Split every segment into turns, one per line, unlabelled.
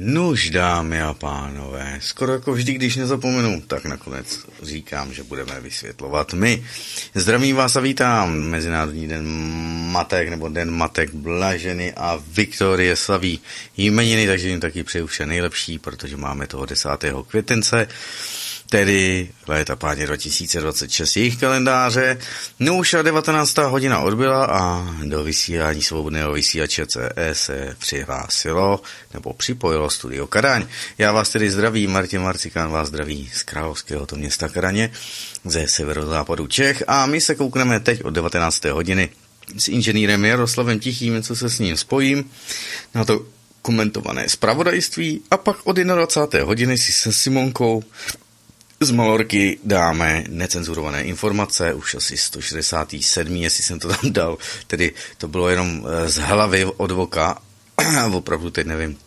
Nuž, dámy a pánové, skoro jako vždy, když nezapomenu, tak nakonec říkám, že budeme vysvětlovat my. Zdravím vás a vítám. Mezinárodní den matek, nebo den matek Blaženy a Viktorie slaví jmeniny, takže jim taky přeju vše nejlepší, protože máme toho 10. květence, tedy léta páně 2026 jejich kalendáře. No už 19. hodina odbyla a do vysílání svobodného vysílače CE se přihlásilo nebo připojilo Studio Kadaň. Já vás tedy zdravím, Martin Marcikán vás zdraví z královského to města Kadaně, ze severozápadu Čech, a my se koukneme teď od 19. hodiny s inženýrem Jaroslavem Tichým, co se s ním spojím, na to komentované zpravodajství, a pak od 21. hodiny si se Simonkou z Malorky dáme necenzurované informace, už asi 167, jestli jsem to tam dal, tedy to bylo jenom z hlavy od voka, opravdu teď nevím,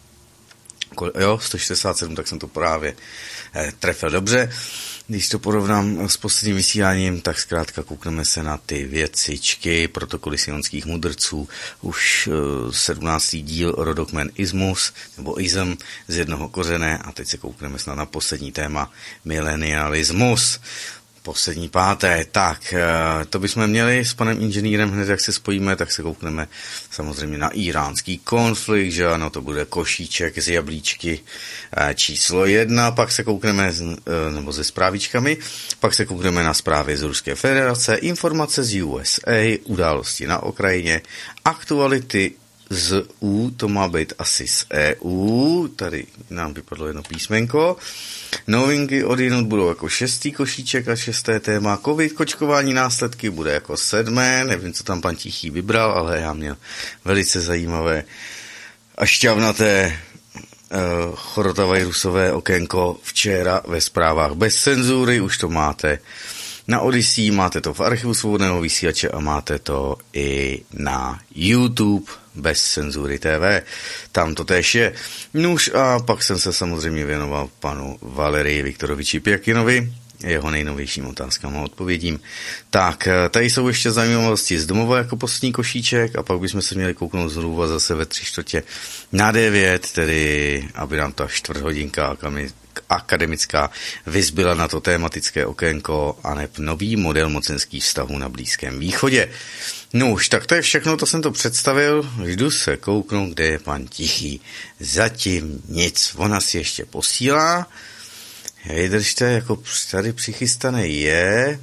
167, tak jsem to právě trefil dobře. Když to porovnám s posledním vysíláním, tak zkrátka koukneme se na ty věcičky, protokoly sionských mudrců, už 17. díl rodokmen Ismus, nebo Ism z jednoho kořene, a teď se koukneme snad na poslední téma milenialismus. Poslední páté, tak to bychom měli s panem inženýrem hned, jak se spojíme, tak se koukneme samozřejmě na iránský konflikt, že ano, to bude košíček z jablíčky číslo 1, pak se koukneme, nebo se zprávičkami, pak se koukneme na zprávy z Ruské federace, informace z USA, události na Ukrajině, aktuality z U, to má být asi z EU, tady nám vypadlo jedno písmenko. Novinky odjinud budou jako 6. košíček a 6. téma. Covid, kočkování, následky bude jako 7. Nevím, co tam pan Tichý vybral, ale já měl velice zajímavé a šťavnaté chorotavirusové okénko včera ve zprávách bez cenzury. Už to máte na Odyssey, máte to v archivu svobodného vysílače a máte to i na YouTube bez cenzury TV. Tam to též je. Nuž a pak jsem se samozřejmě věnoval panu Valerii Viktoroviči Pěkinovi, jeho nejnovějším otázkám a odpovědím. Tak, tady jsou ještě zajímavosti z domova jako poslední košíček, a pak bychom se měli kouknout zhruba zase ve 8:45, tedy aby nám ta čtvrthodinka akademická vyzbyla na to tematické okénko a neb nový model mocenských vztahů na Blízkém východě. No už, tak to je všechno, to jsem to představil, jdu se kouknout, kde je pan Tichý. Zatím nic, ona si ještě posílá, držte, jako tady přichystaný je,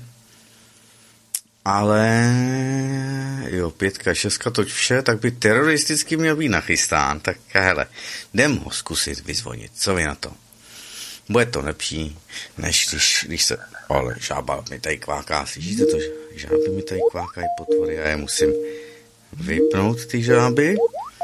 ale jo, 5, 6, toť vše, tak by teroristicky měl být nachystán, tak hele, jdem ho zkusit vyzvonit, co vy na to? Bude to lepší, než když se... Ale žába mi tady kváká, slyšíte to? Žáby mi tady kvákají potvory, já je musím vypnout, ty žáby.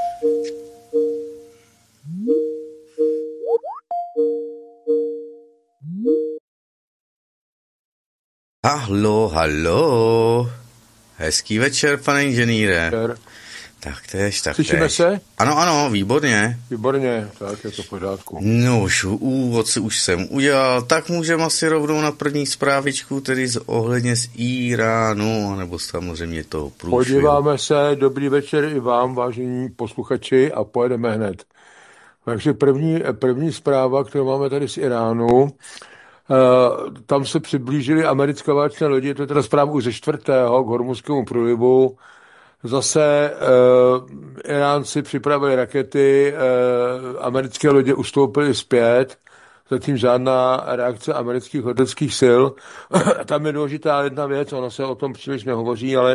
Haló. Hezký večer, pane inženýre. Tak tež.
Slyšíme se?
Ano, výborně.
Výborně, tak je to v pořádku.
No už úvod si už jsem udělal, tak můžeme asi rovnou na první zprávičku, tedy ohledně z Iránu, nebo samozřejmě toho průšvihu.
Podíváme se, dobrý večer i vám, vážení posluchači, a pojedeme hned. Takže první zpráva, kterou máme tady z Iránu, tam se přiblížily americké válečné lodi, to je teda zpráva už ze 4. k Hormuzskému průlivu. Zase Iránci připravili rakety, americké lodě ustoupily zpět, zatím žádná reakce amerických leteckých sil. Tam je důležitá jedna věc, ono se o tom příliš nehovoří, ale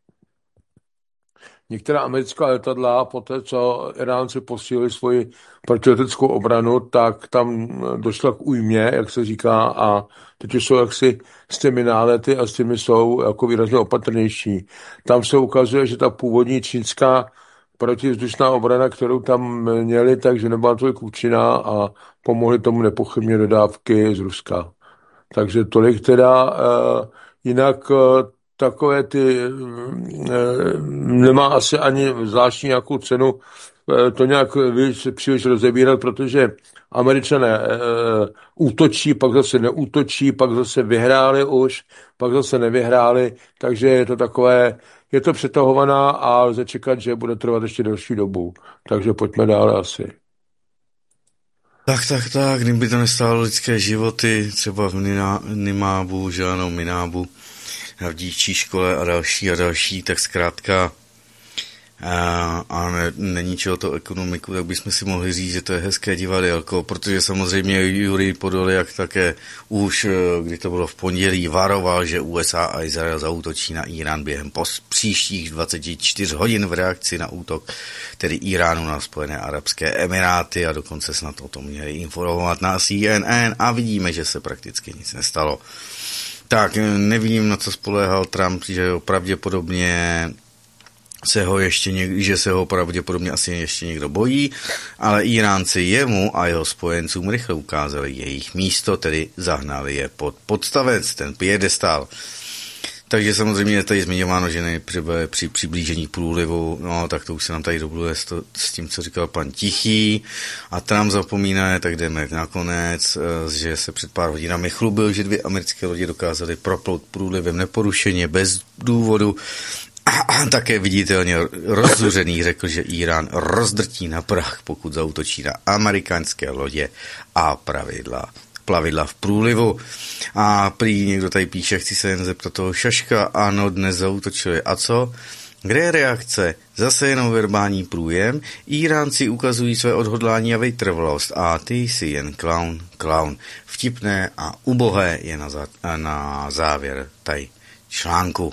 některá americká letadla, po té, co Iránci posílili svoji protileteckou obranu, tak tam došlo k újmě, jak se říká, a teď už jsou jaksi s těmi nálety a s těmi jsou jako výrazně opatrnější. Tam se ukazuje, že ta původní čínská protivzdušná obrana, kterou tam měli, takže nebyla tolik účinná a pomohly tomu nepochybně dodávky z Ruska. Takže tolik teda, jinak takové ty, nemá asi ani zvláštní nějakou cenu to nějak příliš rozebírat, protože Američané útočí, pak zase neútočí, pak zase vyhráli už, pak zase nevyhráli, takže je to takové, je to přetahovaná a lze čekat, že bude trvat ještě delší dobu. Takže pojďme dále asi.
Tak, kdyby to nestálo lidské životy, třeba v Nimábu, že ano, Minábu, v dívčí škole a další, tak zkrátka a není čeho to ekonomiku, tak bychom si mohli říct, že to je hezké divadelko, protože samozřejmě Jurij Podolyak také už, kdy to bylo v pondělí, varoval, že USA a Izrael zaútočí na Irán během příštích 24 hodin v reakci na útok, tedy Iránu na Spojené arabské emiráty, a dokonce snad o tom měli informovat na CNN, a vidíme, že se prakticky nic nestalo. Tak nevím, na co spoléhal Trump, že pravděpodobně se ho pravděpodobně asi ještě někdo bojí, ale Iránci jemu a jeho spojencům rychle ukázali jejich místo, tedy zahnali je pod podstavec, ten piedestal. Takže samozřejmě je tady zmiňováno, že nejprve při přiblížení průlivu, no tak to už se nám tady dobluje s tím, co říkal pan Tichý, a Trump zapomíná, tak jdeme nakonec, že se před pár hodinami chlubil, že 2 americké lodě dokázaly proplout průlivem neporušeně, bez důvodu, a také viditelně rozzuřený řekl, že Irán rozdrtí na prach, pokud zaútočí na americké lodě a plavidla v průlivu. A prý někdo tady píše, chci se jen zeptat toho Šaška, ano, dnes zaútočili. A co? Kde je reakce? Zase jenom verbální průjem. Iránci ukazují své odhodlání a vytrvalost. A ty jsi jen klaun. Vtipné a ubohé je na závěr tady článku.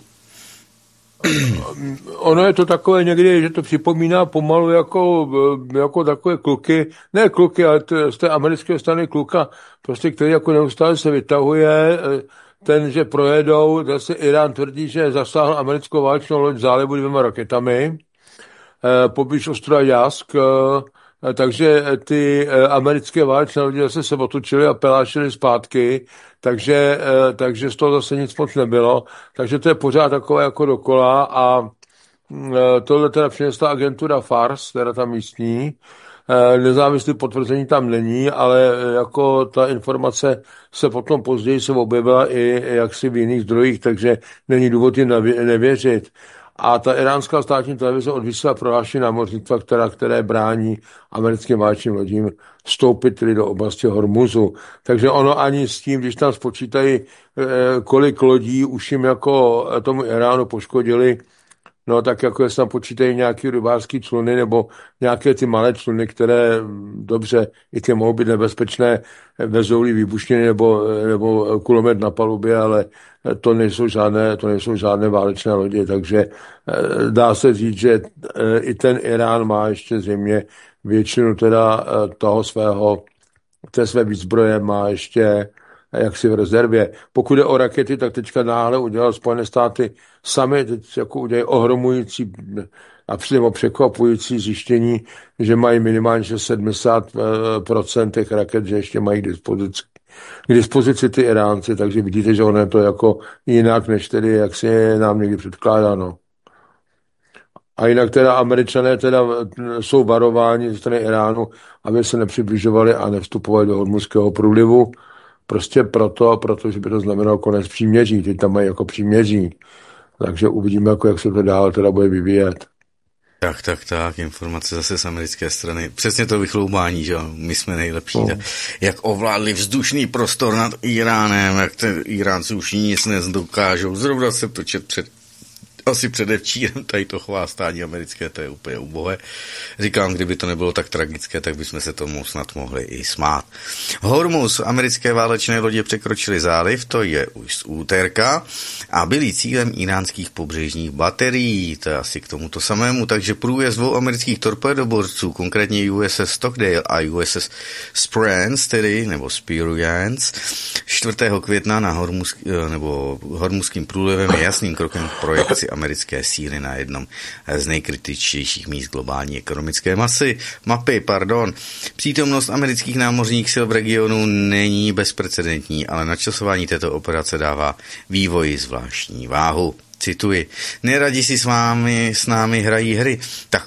Ono je to takové někdy, že to připomíná pomalu jako takové kluky, ne kluky, ale z té americké strany kluka, prostě který jako neustále se vytahuje, že projedou, zase Irán tvrdí, že zasáhl americkou válečnou loď v zálivu 2 raketami, poblíž ostrova Jask, takže ty americké válečné lodi zase se otočily a pelášily zpátky, takže z toho zase nic moc nebylo, takže to je pořád takové jako dokola, a tohle teda přinesla agentura FARS, teda ta místní, nezávislé potvrzení tam není, ale jako ta informace se potom později se objevila i jaksi v jiných zdrojích, takže není důvod jim nevěřit. A ta iránská státní televize odvysílá prohlášení námořnictva, které brání americkým válečným lodím vstoupit tedy do oblasti Hormuzu. Takže ono ani s tím, když tam spočítají, kolik lodí už jim jako tomu Iránu poškodili, no tak jako jestli tam počítají nějaký rybářský čluny nebo nějaké ty malé čluny, které dobře, i ty mohou být nebezpečné, vezou-li výbušniny nebo kulomet na palubě, ale to nejsou žádné válečné lodě, takže dá se říct, že i ten Irán má ještě zřejmě většinu teda té své výzbroje má ještě jaksi v rezervě. Pokud je o rakety, tak teďka náhle udělal Spojené státy sami, teď jako udělají ohromující a přímo překvapující zjištění, že mají minimálně 70% těch raket, že ještě mají k dispozici ty Iránci, takže vidíte, že ono je to jako jinak, než tedy, jak si je nám někdy předkládáno. A jinak teda Američané teda jsou varováni ze strany Iránu, aby se nepřibližovali a nevstupovali do Hormuzského průlivu, prostě protože by to znamenalo konec příměří, teď tam mají jako příměří, takže uvidíme, jak se to dál teda bude vyvíjet.
Tak, informace zase z americké strany. Přesně to vychloubání, že my jsme nejlepší. No. Jak ovládli vzdušný prostor nad Iránem, jak Iránci už nic nedokážou. Zrovna jsem to četl asi předevčírem tady to chvástání americké, to je úplně ubohé. Říkám, kdyby to nebylo tak tragické, tak bychom se tomu snad mohli i smát. Hormuz, americké válečné lodě překročily záliv, to je už z úterka, a byli cílem iránských pobřežních baterií, to je asi k tomuto samému, takže průjezd 2 amerických torpédoborců, konkrétně USS Stockdale a USS Spearance, nebo Spearance, 4. května na Hormuzským průlivem je jasným krokem k projekci americké síly na jednom z nejkritičtějších míst globální ekonomické mapy. Přítomnost amerických námořních sil v regionu není bezprecedentní, ale načasování této operace dává vývoji zvláštní váhu. Cituji, neradi si s námi hrají hry, tak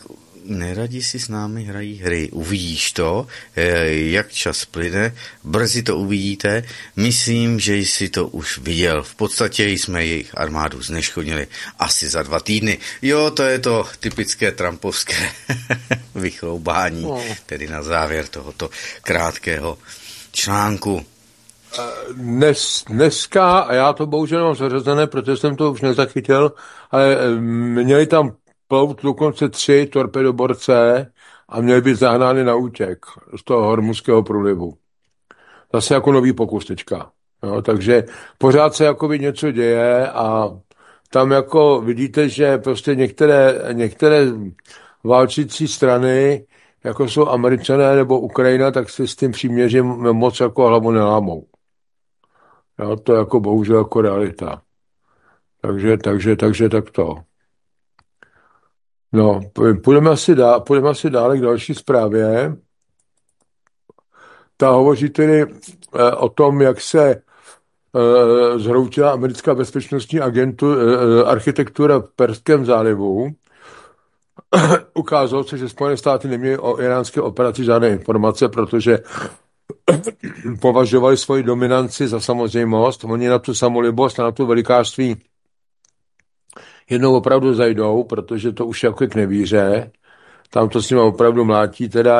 neradi si s námi hrají hry. Uvidíš to, jak čas plyne, brzy to uvidíte. Myslím, že jsi to už viděl. V podstatě jsme jejich armádu zneškodnili asi za 2 týdny. Jo, to je to typické trumpovské vychloubání, tedy na závěr tohoto krátkého článku.
Dneska, a já to bohužel mám zařazené, protože jsem to už nezachytil, ale měli tam plout dokonce 3 torpedoborce a měli být zahnány na útěk z toho Hormuzského průlivu. Zase jako nový pokus teďka. Jo, takže pořád se jakoby něco děje a tam jako vidíte, že prostě některé válčící strany, jako jsou Američané nebo Ukrajina, tak si s tím příměřím moc jako hlavu nelámou. Jo, to je jako bohužel jako realita. Takže tak to. No, půjdeme asi dále k další zprávě. Ta hovoří tedy o tom, jak se zhroutila americká bezpečnostní architektura v Perském zálivu. Ukázalo se, že Spojené státy neměly o iránské operaci žádné informace, protože považovali svoji dominanci za samozřejmost. Oni na tu samolibost a na tu velikářství jednou opravdu zajdou, protože to už jako k nevíře. Tam to s nimi opravdu mlátí, teda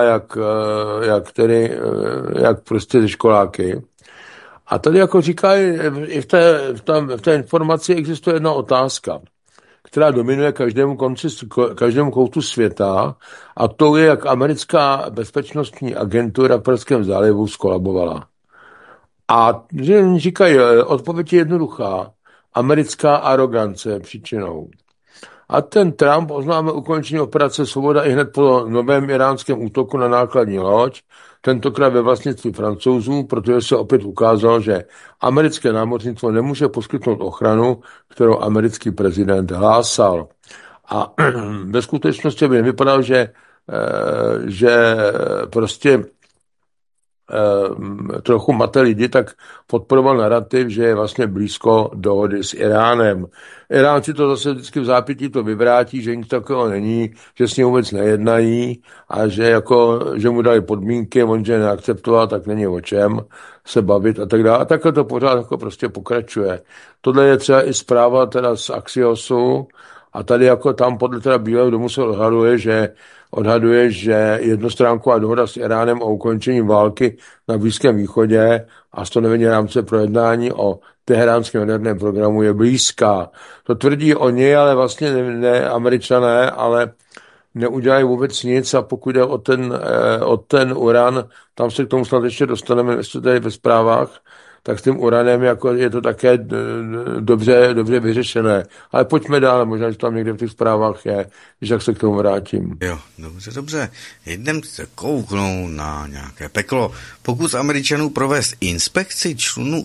jak prostě ze školáky. A tady jako říkají, i v té informaci existuje jedna otázka, která dominuje každému koutu světa, a to je, jak americká bezpečnostní agentura v Perském zálivu skolabovala. A říkají, odpověď je jednoduchá. Americká arogance je příčinou. A ten Trump oznámil ukončení operace Svoboda i hned po novém iránském útoku na nákladní loď, tentokrát ve vlastnictví Francouzů, protože se opět ukázalo, že americké námořnictvo nemůže poskytnout ochranu, kterou americký prezident hlásal. A ve skutečnosti by nevypadalo, že prostě trochu mate lidi, tak podporoval narrativ, že je vlastně blízko dohody s Iránem. Iránci to zase vždycky v zápětí to vyvrátí, že nic takového není, že s ním vůbec nejednají a že mu dali podmínky, on že neakceptoval, tak není o čem se bavit a tak dále. A takhle to pořád jako prostě pokračuje. Tohle je třeba i zpráva teda z Axiosu a tady jako tam podle teda Bílého domu se odhaduje, že jednostránková dohoda s Iránem o ukončení války na Blízkém východě a stanovení rámce pro jednání o teheránském jaderném programu je blízká. To tvrdí oni, ale vlastně ne Američané, ale neudělají vůbec nic, a pokud jde o ten uran, tam se k tomu snad ještě dostaneme, jestli tady ve zprávách, tak s tím uranem jako je to také dobře vyřešené. Ale pojďme dál, možná, že tam někde v těch zprávách je, když jak se k tomu vrátím.
Jo, dobře. Jdem se kouknout na nějaké peklo. Pokus Američanů provést inspekci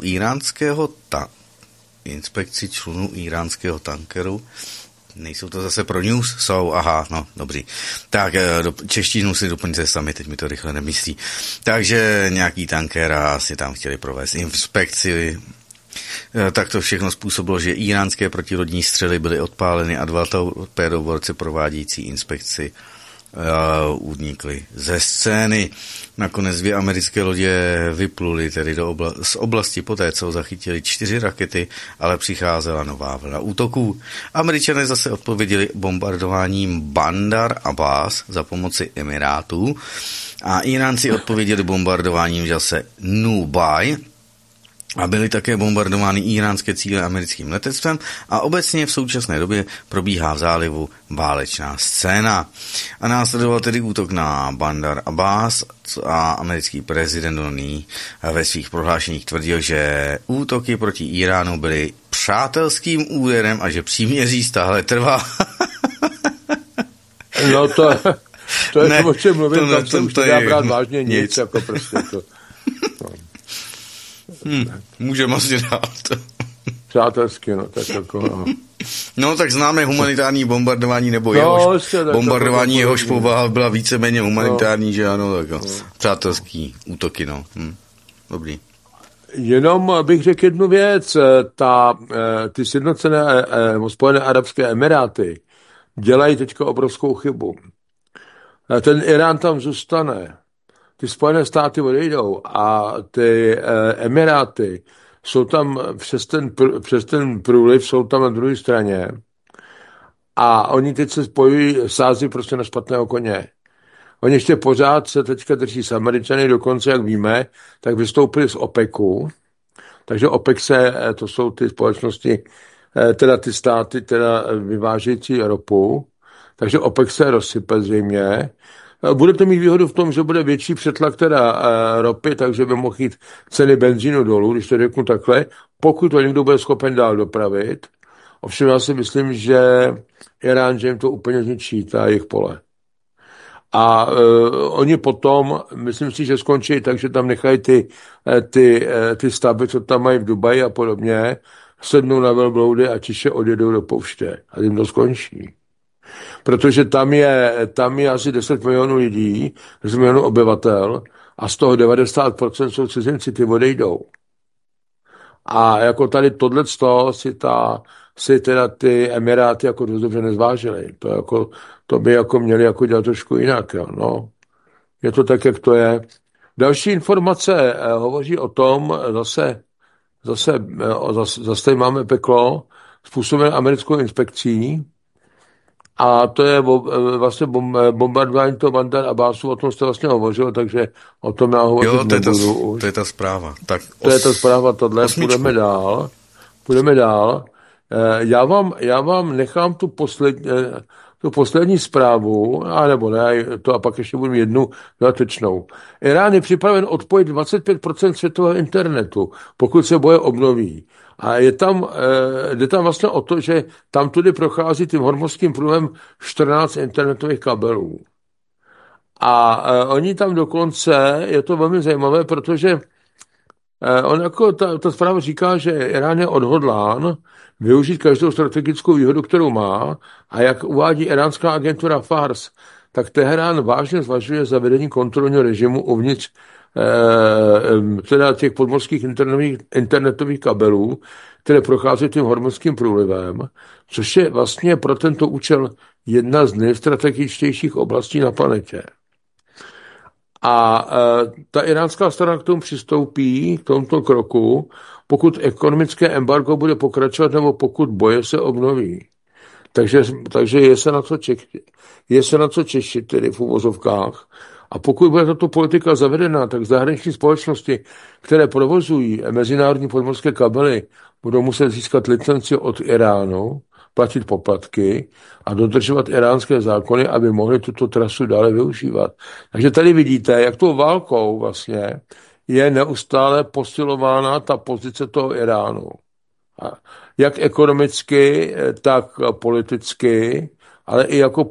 člunů iránského tankeru. Nejsou to zase pro news? Jsou, aha, no, dobrý. Tak, češtinu si doplňte sami, teď mi to rychle nemyslí. Takže nějaký tanker asi tam chtěli provést inspekci. Tak to všechno způsobilo, že iránské protilodní střely byly odpáleny a 2 torpédoborci provádějící inspekci unikli ze scény. Nakonec 2 americké lodě vypluly tedy z oblasti poté, co zachytili 4 rakety, ale přicházela nová vlna útoků. Američané zase odpověděli bombardováním Bandar Abbas za pomoci Emirátů a Iránci odpověděli bombardováním zase Nubai, a byly také bombardovány iránské cíle americkým letectvem a obecně v současné době probíhá v zálivu válečná scéna. A následoval tedy útok na Bandar Abbas a americký prezident Donald ve svých prohlášeních tvrdil, že útoky proti Iránu byly přátelským úderem a že příměří stále trvá.
No to je ne, o čem mluvím, tam se už nedá brát vážně nic, jako prostě to.
Můžeme asi dát.
Přátelsky, no, tak jako, no.
No, tak známe humanitární bombardování, nebo bombardování jehož povaha byla víceméně humanitární, že ano, tak no. Přátelský útoky, no. Dobrý.
Jenom bych řekl jednu věc, ty sjednocené Spojené arabské emiráty dělají teďka obrovskou chybu. ten Irán tam zůstane. Ty Spojené státy odejdou a ty Emiráty jsou tam přes ten průliv, jsou tam na druhé straně a oni teď se spojují, sází prostě na špatného koně. Oni ještě pořád se teďka drží s Američany, dokonce, jak víme, tak vystoupili z OPECu, takže OPEC to jsou ty společnosti, teda ty státy, teda vyvážející ropu, takže OPEC se rozsype zřejmě. Bude to mít výhodu v tom, že bude větší přetlak teda ropy, takže by mohl jít ceny benzínu dolů, když to řeknu takhle, pokud to někdo bude schopen dál dopravit. Ovšem já si myslím, že Irán, že jim to úplně zničí, ta jejich pole. A oni potom, myslím si, že skončí tak, že tam nechají ty stavby, co tam mají v Dubaji a podobně, sednou na velbloudy a tiše odjedou do pouště. A tím to skončí. Protože tam je asi 10 milionů lidí, 10 milionů obyvatel a z toho 90% jsou cizinci, ty odejdou. A jako tady tohleto si teda ty Emiráty jako dost dobře nezvážili. To by jako měli jako dělat trošku jinak. Jo. No. Je to tak, jak to je. Další informace hovoří o tom, zase tady máme peklo, způsobené americkou inspekcí, a to je vlastně bombardování toho Bandar Abbasu, o tom jste vlastně hovořil, takže o tom já hovořit nebudu už.
To je ta zpráva. Tak
to je ta zpráva, tohle. Půjdeme dál. Já vám nechám tu poslední zprávu, nebo ne, to a pak ještě budu jednu dodatečnou. Irán je připraven odpojit 25% světového internetu, pokud se boje obnoví. A jde tam vlastně o to, že tam tudy prochází tím hormonským průmem 14 internetových kabelů. A oni tam dokonce, je to velmi zajímavé, protože on jako ta zpráva říká, že Irán je odhodlán využít každou strategickou výhodu, kterou má, a jak uvádí iránská agentura Fars, tak Teherán vážně zvažuje zavedení kontrolního režimu uvnitř teda těch podmořských internetových kabelů, které prochází tím hormonským průlivem, což je vlastně pro tento účel jedna z nejstrategičtějších oblastí na planetě. A ta iránská strana k tomu přistoupí, k tomuto kroku, pokud ekonomické embargo bude pokračovat nebo pokud boje se obnoví. Takže je se na co češit, tedy v uvozovkách. A pokud bude tato politika zavedena, tak zahraniční společnosti, které provozují mezinárodní podmořské kabely, budou muset získat licenci od Iránu, platit poplatky a dodržovat iránské zákony, aby mohli tuto trasu dále využívat. Takže tady vidíte, jak tou válkou vlastně je neustále posilována ta pozice toho Iránu. Jak ekonomicky, tak politicky, ale i jako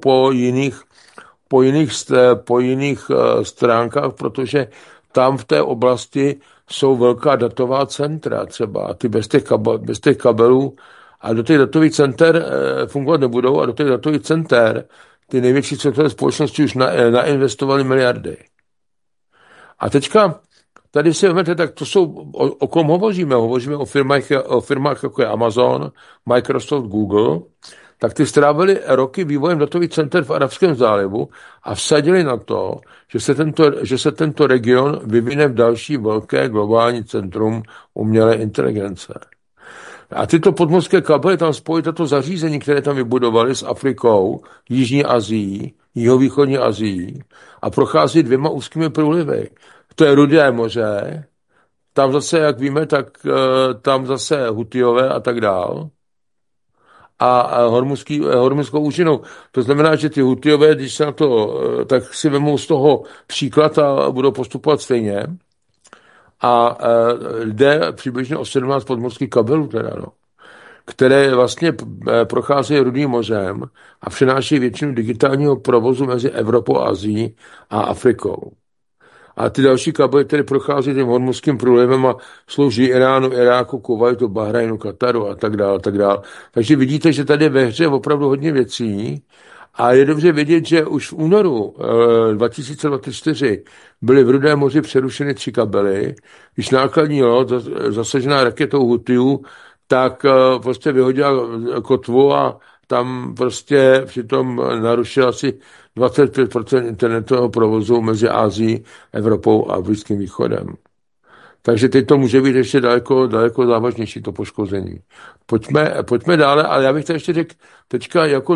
po jiných stránkách, protože tam v té oblasti jsou velká datová centra třeba. Ty bez těch kabelů a do těch datových center fungovat nebudou a do těch datových center ty největší světové společnosti už nainvestovaly miliardy. A teďka tady si vezmete, tak to jsou, o kom hovoříme? Hovoříme o firmách jako je Amazon, Microsoft, Google, tak ty strávili roky vývojem datových center v Arabském zálivu a vsadili na to, že se tento region vyvine v další velké globální centrum umělé inteligence. A tyto podmořské kabely tam spojí tato zařízení, které tam vybudovali s Afrikou, Jižní Asií, Jihovýchodní Asií a prochází 2 úzkými průlivy. To je Rudé moře, tam zase, jak víme, tak tam zase Hutijové a tak dál. A hormunskou účinou. To znamená, že ty Hutijové, když se na to, tak si vemou z toho příklad a budou postupovat stejně. A jde přibližně o 17 podmořských kabelů, teda, no, které vlastně procházejí Rudým mořem a přináší většinu digitálního provozu mezi Evropou, Asií a Afrikou. A ty další kabely, které prochází tím hormuzským průlivem a slouží Iránu, Iráku, Kuvajtu, Bahrajnu, Kataru a tak dále, tak dále. Takže vidíte, že tady je ve hře opravdu hodně věcí a je dobře vědět, že už v únoru 2024 byly v Rudém moři přerušeny 3 kabely, když nákladní loď zasažená raketou Hutijů, tak prostě vyhodila kotvu a tam prostě přitom narušil asi 25% internetového provozu mezi Ázií, Evropou a Blízkým východem. Takže teď to může být ještě daleko závažnější to poškození. Pojďme dále, ale já bych to ještě řekl teďka jako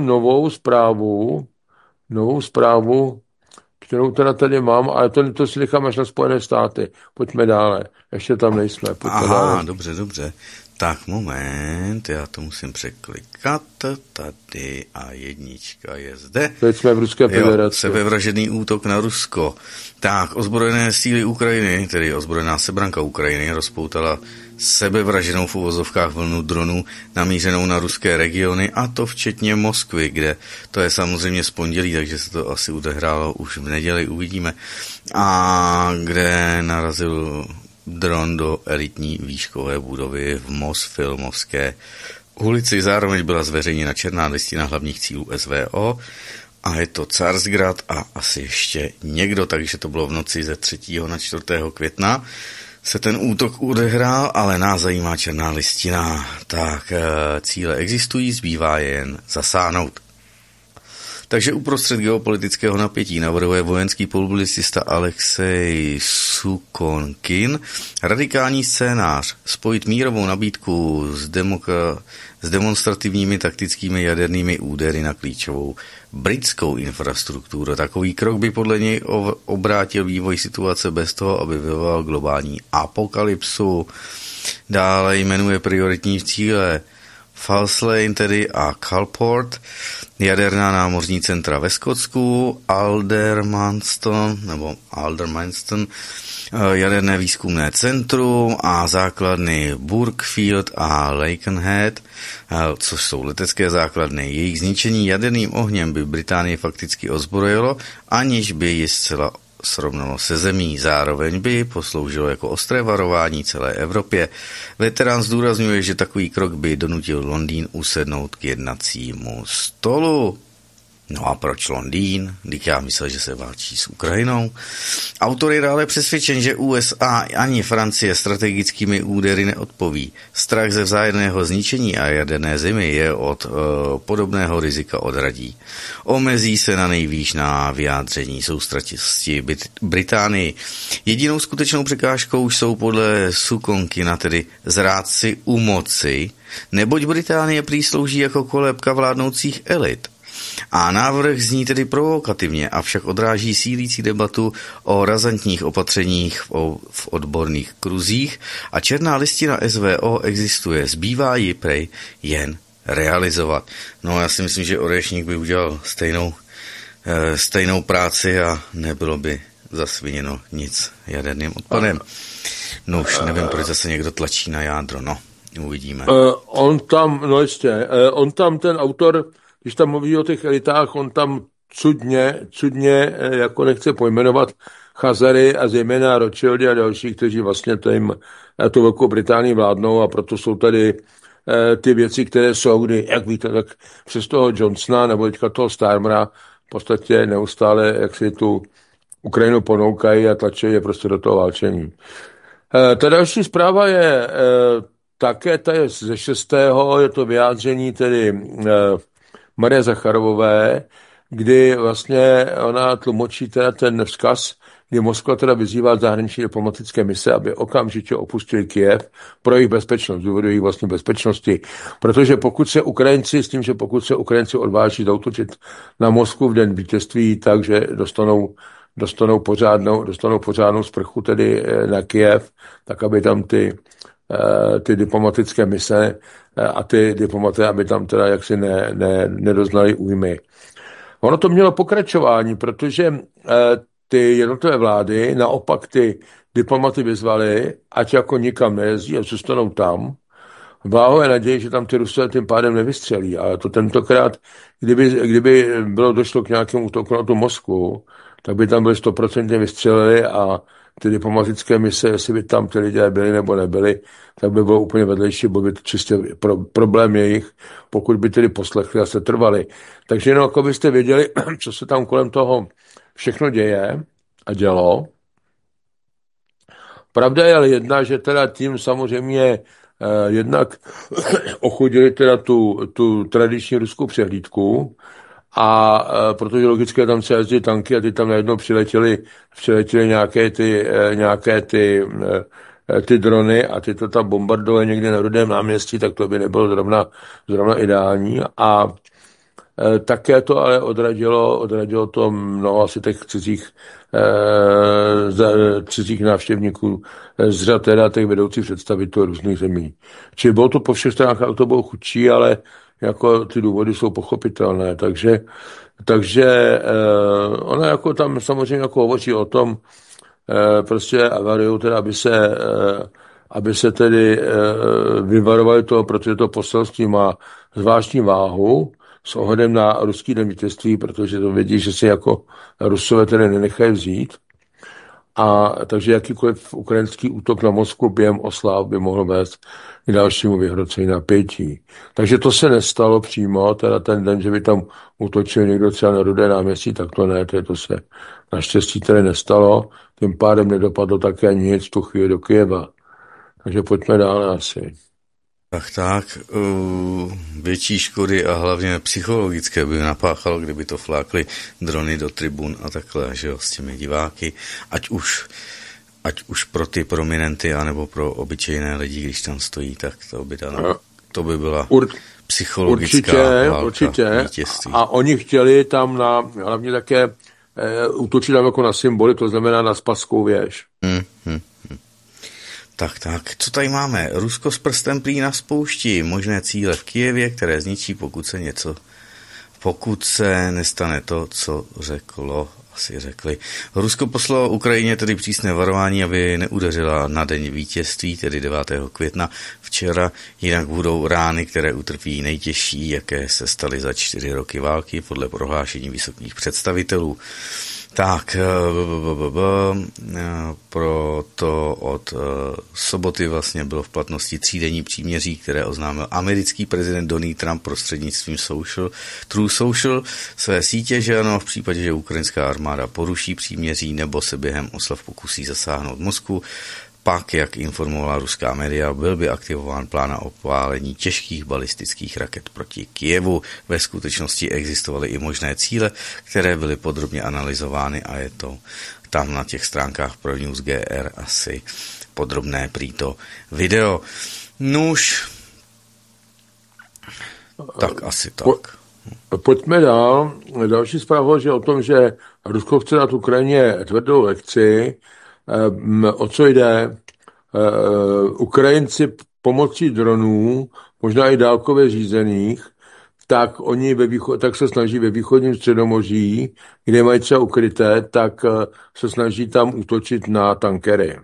novou zprávu, kterou teda tady mám, ale to si nechám až na Spojené státy. Pojďme dále. Ještě tam nejsme. Pojďme dále.
Dobře. Tak moment, já to musím překlikat. Tady a jednička je zde.
Teď jsme v Ruské federaci.
Sebevražedný útok na Rusko. Tak, ozbrojené síly Ukrajiny, tedy ozbrojená sebranka Ukrajiny, rozpoutala sebevraženou v uvozovkách vlnu dronů namířenou na ruské regiony, a to včetně Moskvy, kde to je samozřejmě z pondělí, takže se to asi odehrálo už v neděli, uvidíme. A kde narazil dron do elitní výškové budovy v Filmovské ulici. Zároveň byla zveřejněna černá listina hlavních cílů SVO a je to Carsgrad a asi ještě někdo, takže to bylo v noci ze 3. na 4. května se ten útok odehrál, ale nás zajímá černá listina. Tak cíle existují, zbývá jen zasáhnout. Takže uprostřed geopolitického napětí navrhuje vojenský publicista Alexej Sukonkin radikální scénář spojit mírovou nabídku s demonstrativními taktickými jadernými údery na klíčovou britskou infrastrukturu. Takový krok by podle něj obrátil vývoj situace bez toho, aby vyvolal globální apokalypsu. Dále jmenuje prioritní cíle Falslane tedy a Calport, jaderná námořní centra ve Skotsku, Aldermanston, jaderné výzkumné centrum a základny Burkfield a Lakenhead, což jsou letecké základny. Jejich zničení jaderným ohněm by Británii fakticky ozbrojilo, aniž by ji zcela srovnalo se zemí. Zároveň by posloužilo jako ostré varování celé Evropě. Veterán zdůrazňuje, že takový krok by donutil Londýn usednout k jednacímu stolu. No a proč Londýn? Když já myslel, že se válčí s Ukrajinou. Autor je dále přesvědčen, že USA ani Francie strategickými údery neodpoví. Strach ze vzájemného zničení a jaderné zimy je od podobného rizika odradí. Omezí se na nejvýš na vyjádření soustratisti Británii. Jedinou skutečnou překážkou jsou podle Sukonkina tedy zrádci u moci, neboť Británie prý slouží jako kolébka vládnoucích elit. A návrh zní tedy provokativně, avšak odráží sílící debatu o razantních opatřeních v odborných kruzích a černá listina SVO existuje, zbývá ji prej jen realizovat. No já si myslím, že Orešník by udělal stejnou práci a nebylo by zasviněno nic jaderným odpadem. No už nevím, proč zase někdo tlačí na jádro, no, uvidíme.
On tam ten autor, když tam mluví o těch elitách, on tam cudně, jako nechce pojmenovat Chazary a zejména Rothschildy a další, kteří vlastně tu Velkou Británii vládnou, a proto jsou tady ty věci, které jsou, kdy, jak víte, tak přes toho Johnsona nebo teďka toho Starmera v podstatě neustále, jak si tu Ukrajinu ponoukají a tlačí je prostě do toho válčení. Ta další zpráva je také, ta je ze 6. je to vyjádření tedy Marie Zacharovové, kdy vlastně ona tlumočí teda ten vzkaz, kdy Moskva teda vyzývá zahraniční diplomatické mise, aby okamžitě opustili Kyjev pro jejich bezpečnost, důvodu jejich vlastní bezpečnosti. Protože pokud se Ukrajinci odváží zautočit na Moskvu v den vítězství, takže dostanou pořádnou sprchu tedy na Kyjev, tak aby tam ty diplomatické mise a ty diplomaté, aby tam teda jaksi nedoznali újmy. Ono to mělo pokračování, protože ty jednotlivé vlády naopak ty diplomaty vyzvali, ať jako nikam nejezdí a zůstanou tam. Váhové naději, že tam ty Rusové tím pádem nevystřelí. Ale to tentokrát, kdyby bylo došlo k nějakému útoku na tu Moskvu, tak by tam byli 100% vystřelili a ty diplomatické mise, jestli by tam ty lidé byli nebo nebyli, tak by bylo úplně vedlejší, byl by to čistě problém jejich, pokud by tedy poslechli a se trvali. Takže jenom jako byste věděli, co se tam kolem toho všechno děje a dělo. Pravda je ale jedna, že teda tím samozřejmě jednak ochodili teda tu tradiční ruskou přehlídku, a protože logicky tam se jezdí tanky a ty tam najednou přiletěly ty drony a ty to tam bombardovaly někde na Rudém náměstí, tak to by nebylo zrovna ideální. A také to ale odradilo to mnoho asi těch cizích návštěvníků z řad teda těch vedoucích představitelů různých zemí. Čili bylo to po všech stránkách, to bylo chudší, ale jako ty důvody jsou pochopitelné, takže ona jako tam samozřejmě jako hovoří o tom, prostě avariou, teda aby se tedy vyvarovali toho, protože to poselství má zvláštní váhu s ohledem na ruský den vítězství, protože to vědí, že si jako Rusové tedy nenechají vzít. A takže jakýkoliv ukrajinský útok na Moskvu během oslav by mohl vést k dalšímu vyhrocení napětí. Takže to se nestalo přímo, teda ten den, že by tam útočil někdo třeba na Rudé náměstí, tak to ne, to se naštěstí tedy nestalo, tím pádem nedopadlo také nic v tu chvíli do Kyjeva. Takže pojďme dále asi.
Tak, větší škody a hlavně psychologické by napáchalo, kdyby to flákly drony do tribun a takhle, že jo, s těmi diváky, ať už pro ty prominenty, anebo pro obyčejné lidi, když tam stojí, tak to by byla psychologická válka,
určitě.
Vítězství.
A oni chtěli tam hlavně také útočit tam jako na symboly, to znamená na Spasskou věž.
Tak, co tady máme? Rusko s prstem prý na spoušti, možné cíle v Kyjevě, které zničí, pokud se nestane to, co řekli. Rusko poslalo Ukrajině tedy přísné varování, aby neudeřila na den vítězství, tedy 9. května včera, jinak budou rány, které utrpí nejtěžší, jaké se staly za 4 roky války, podle prohlášení vysokých představitelů. Tak, proto od soboty vlastně bylo v platnosti 3denní příměří, které oznámil americký prezident Donald Trump prostřednictvím True Social své sítě, že ano, v případě, že ukrajinská armáda poruší příměří nebo se během oslav pokusí zasáhnout Moskvu, pak, jak informovala ruská média, byl by aktivován plán na opálení těžkých balistických raket proti Kyjevu. Ve skutečnosti existovaly i možné cíle, které byly podrobně analyzovány a je to tam na těch stránkách pro News GR asi podrobné prý to video. Nuž, tak asi tak.
Pojďme dál. Další zpráva je o tom, že Rusko chce dát Ukrajině tvrdou lekci. O co jde? Ukrajinci pomocí dronů, možná i dálkově řízených, tak se snaží ve východním Středomoří, kde mají třeba ukryté, tak se snaží tam útočit na tankery.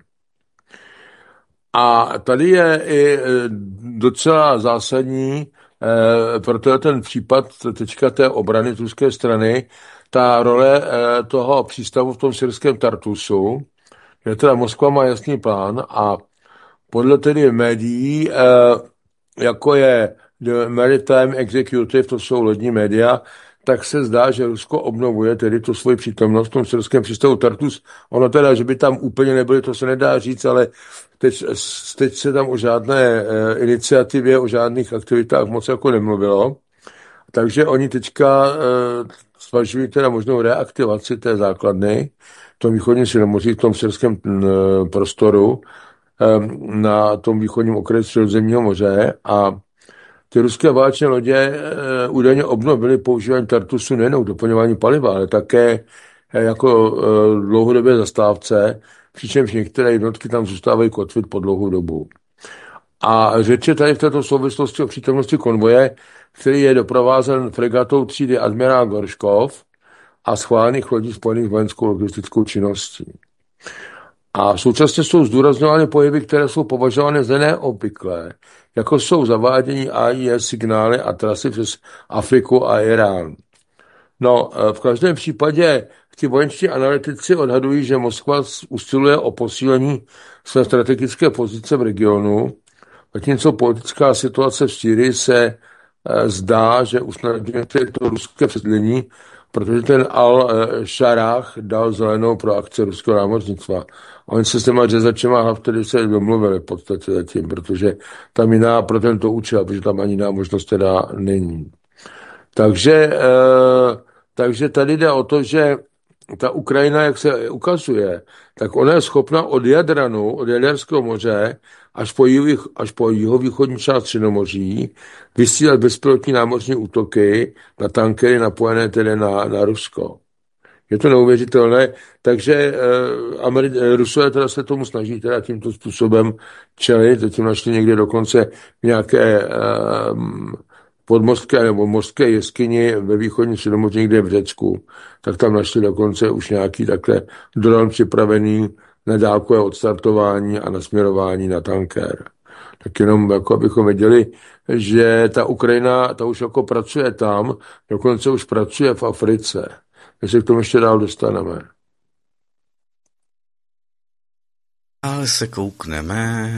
A tady je i docela zásadní, protože ten případ teďka té obrany z ruské strany, ta role toho přístavu v tom syrském Tartusu, že teda Moskva má jasný plán a podle tedy médií, jako je The Maritime Executive, to jsou lodní média, tak se zdá, že Rusko obnovuje tedy tu svoji přítomnost v tom syrském přístavu Tartus. Ono teda, že by tam úplně nebyly, to se nedá říct, ale teď se tam o žádné iniciativě, o žádných aktivitách moc jako nemluvilo. Takže oni teďka zvažují teda možnou reaktivaci té základny v tom východním Středomoří, v tom syrském prostoru, na tom východním okraji Středozemního moře a ty ruské válečné lodě údajně obnovily používání Tartusu nejenom k doplňování paliva, ale také jako dlouhodobé zastávce, přičemž některé jednotky tam zůstávají kotvit po dlouhou dobu. A řeč je tady v této souvislosti o přítomnosti konvoje, který je doprovázen fregatou třídy admirál Gorškov a schválených lodí spojených vojenskou logistickou činností. A současně jsou zdůrazňovány pohyby, které jsou považovány za neobvyklé, jako jsou zavádění AIS signály a trasy přes Afriku a Irán. No, v každém případě ti vojenští analytici odhadují, že Moskva usiluje o posílení své strategické pozice v regionu, zatímco politická situace v Sýrii se zdá, že usnadňuje to ruské přesídlení protože ten Al-Sharah dal zelenou pro akce ruského námořnictva. A oni se s těma řezačema vtedy se domluvili v podstatě zatím, protože tam jiná pro tento účel, protože tam ani jiná možnost teda není. Takže tady jde o to, že ta Ukrajina, jak se ukazuje, tak ona je schopna od Jadranu, od Jaderského moře, až po jihovýchodní část Středomoří, vysílat bezpilotní námořní útoky na tankery napojené tedy na Rusko. Je to neuvěřitelné, takže Rusové teda se tomu snaží teda tímto způsobem čelit, zatím našli někde dokonce nějaké podmořské nebo mořské jeskyni ve východní Středomoří někde v Řecku, tak tam našli dokonce už nějaký takhle dron připravený na dálkové odstartování a nasměrování na tanker. Tak jenom jako abychom věděli, že ta Ukrajina, ta už jako pracuje tam, dokonce už pracuje v Africe. My se k tomu ještě dál dostaneme.
Ale se koukneme.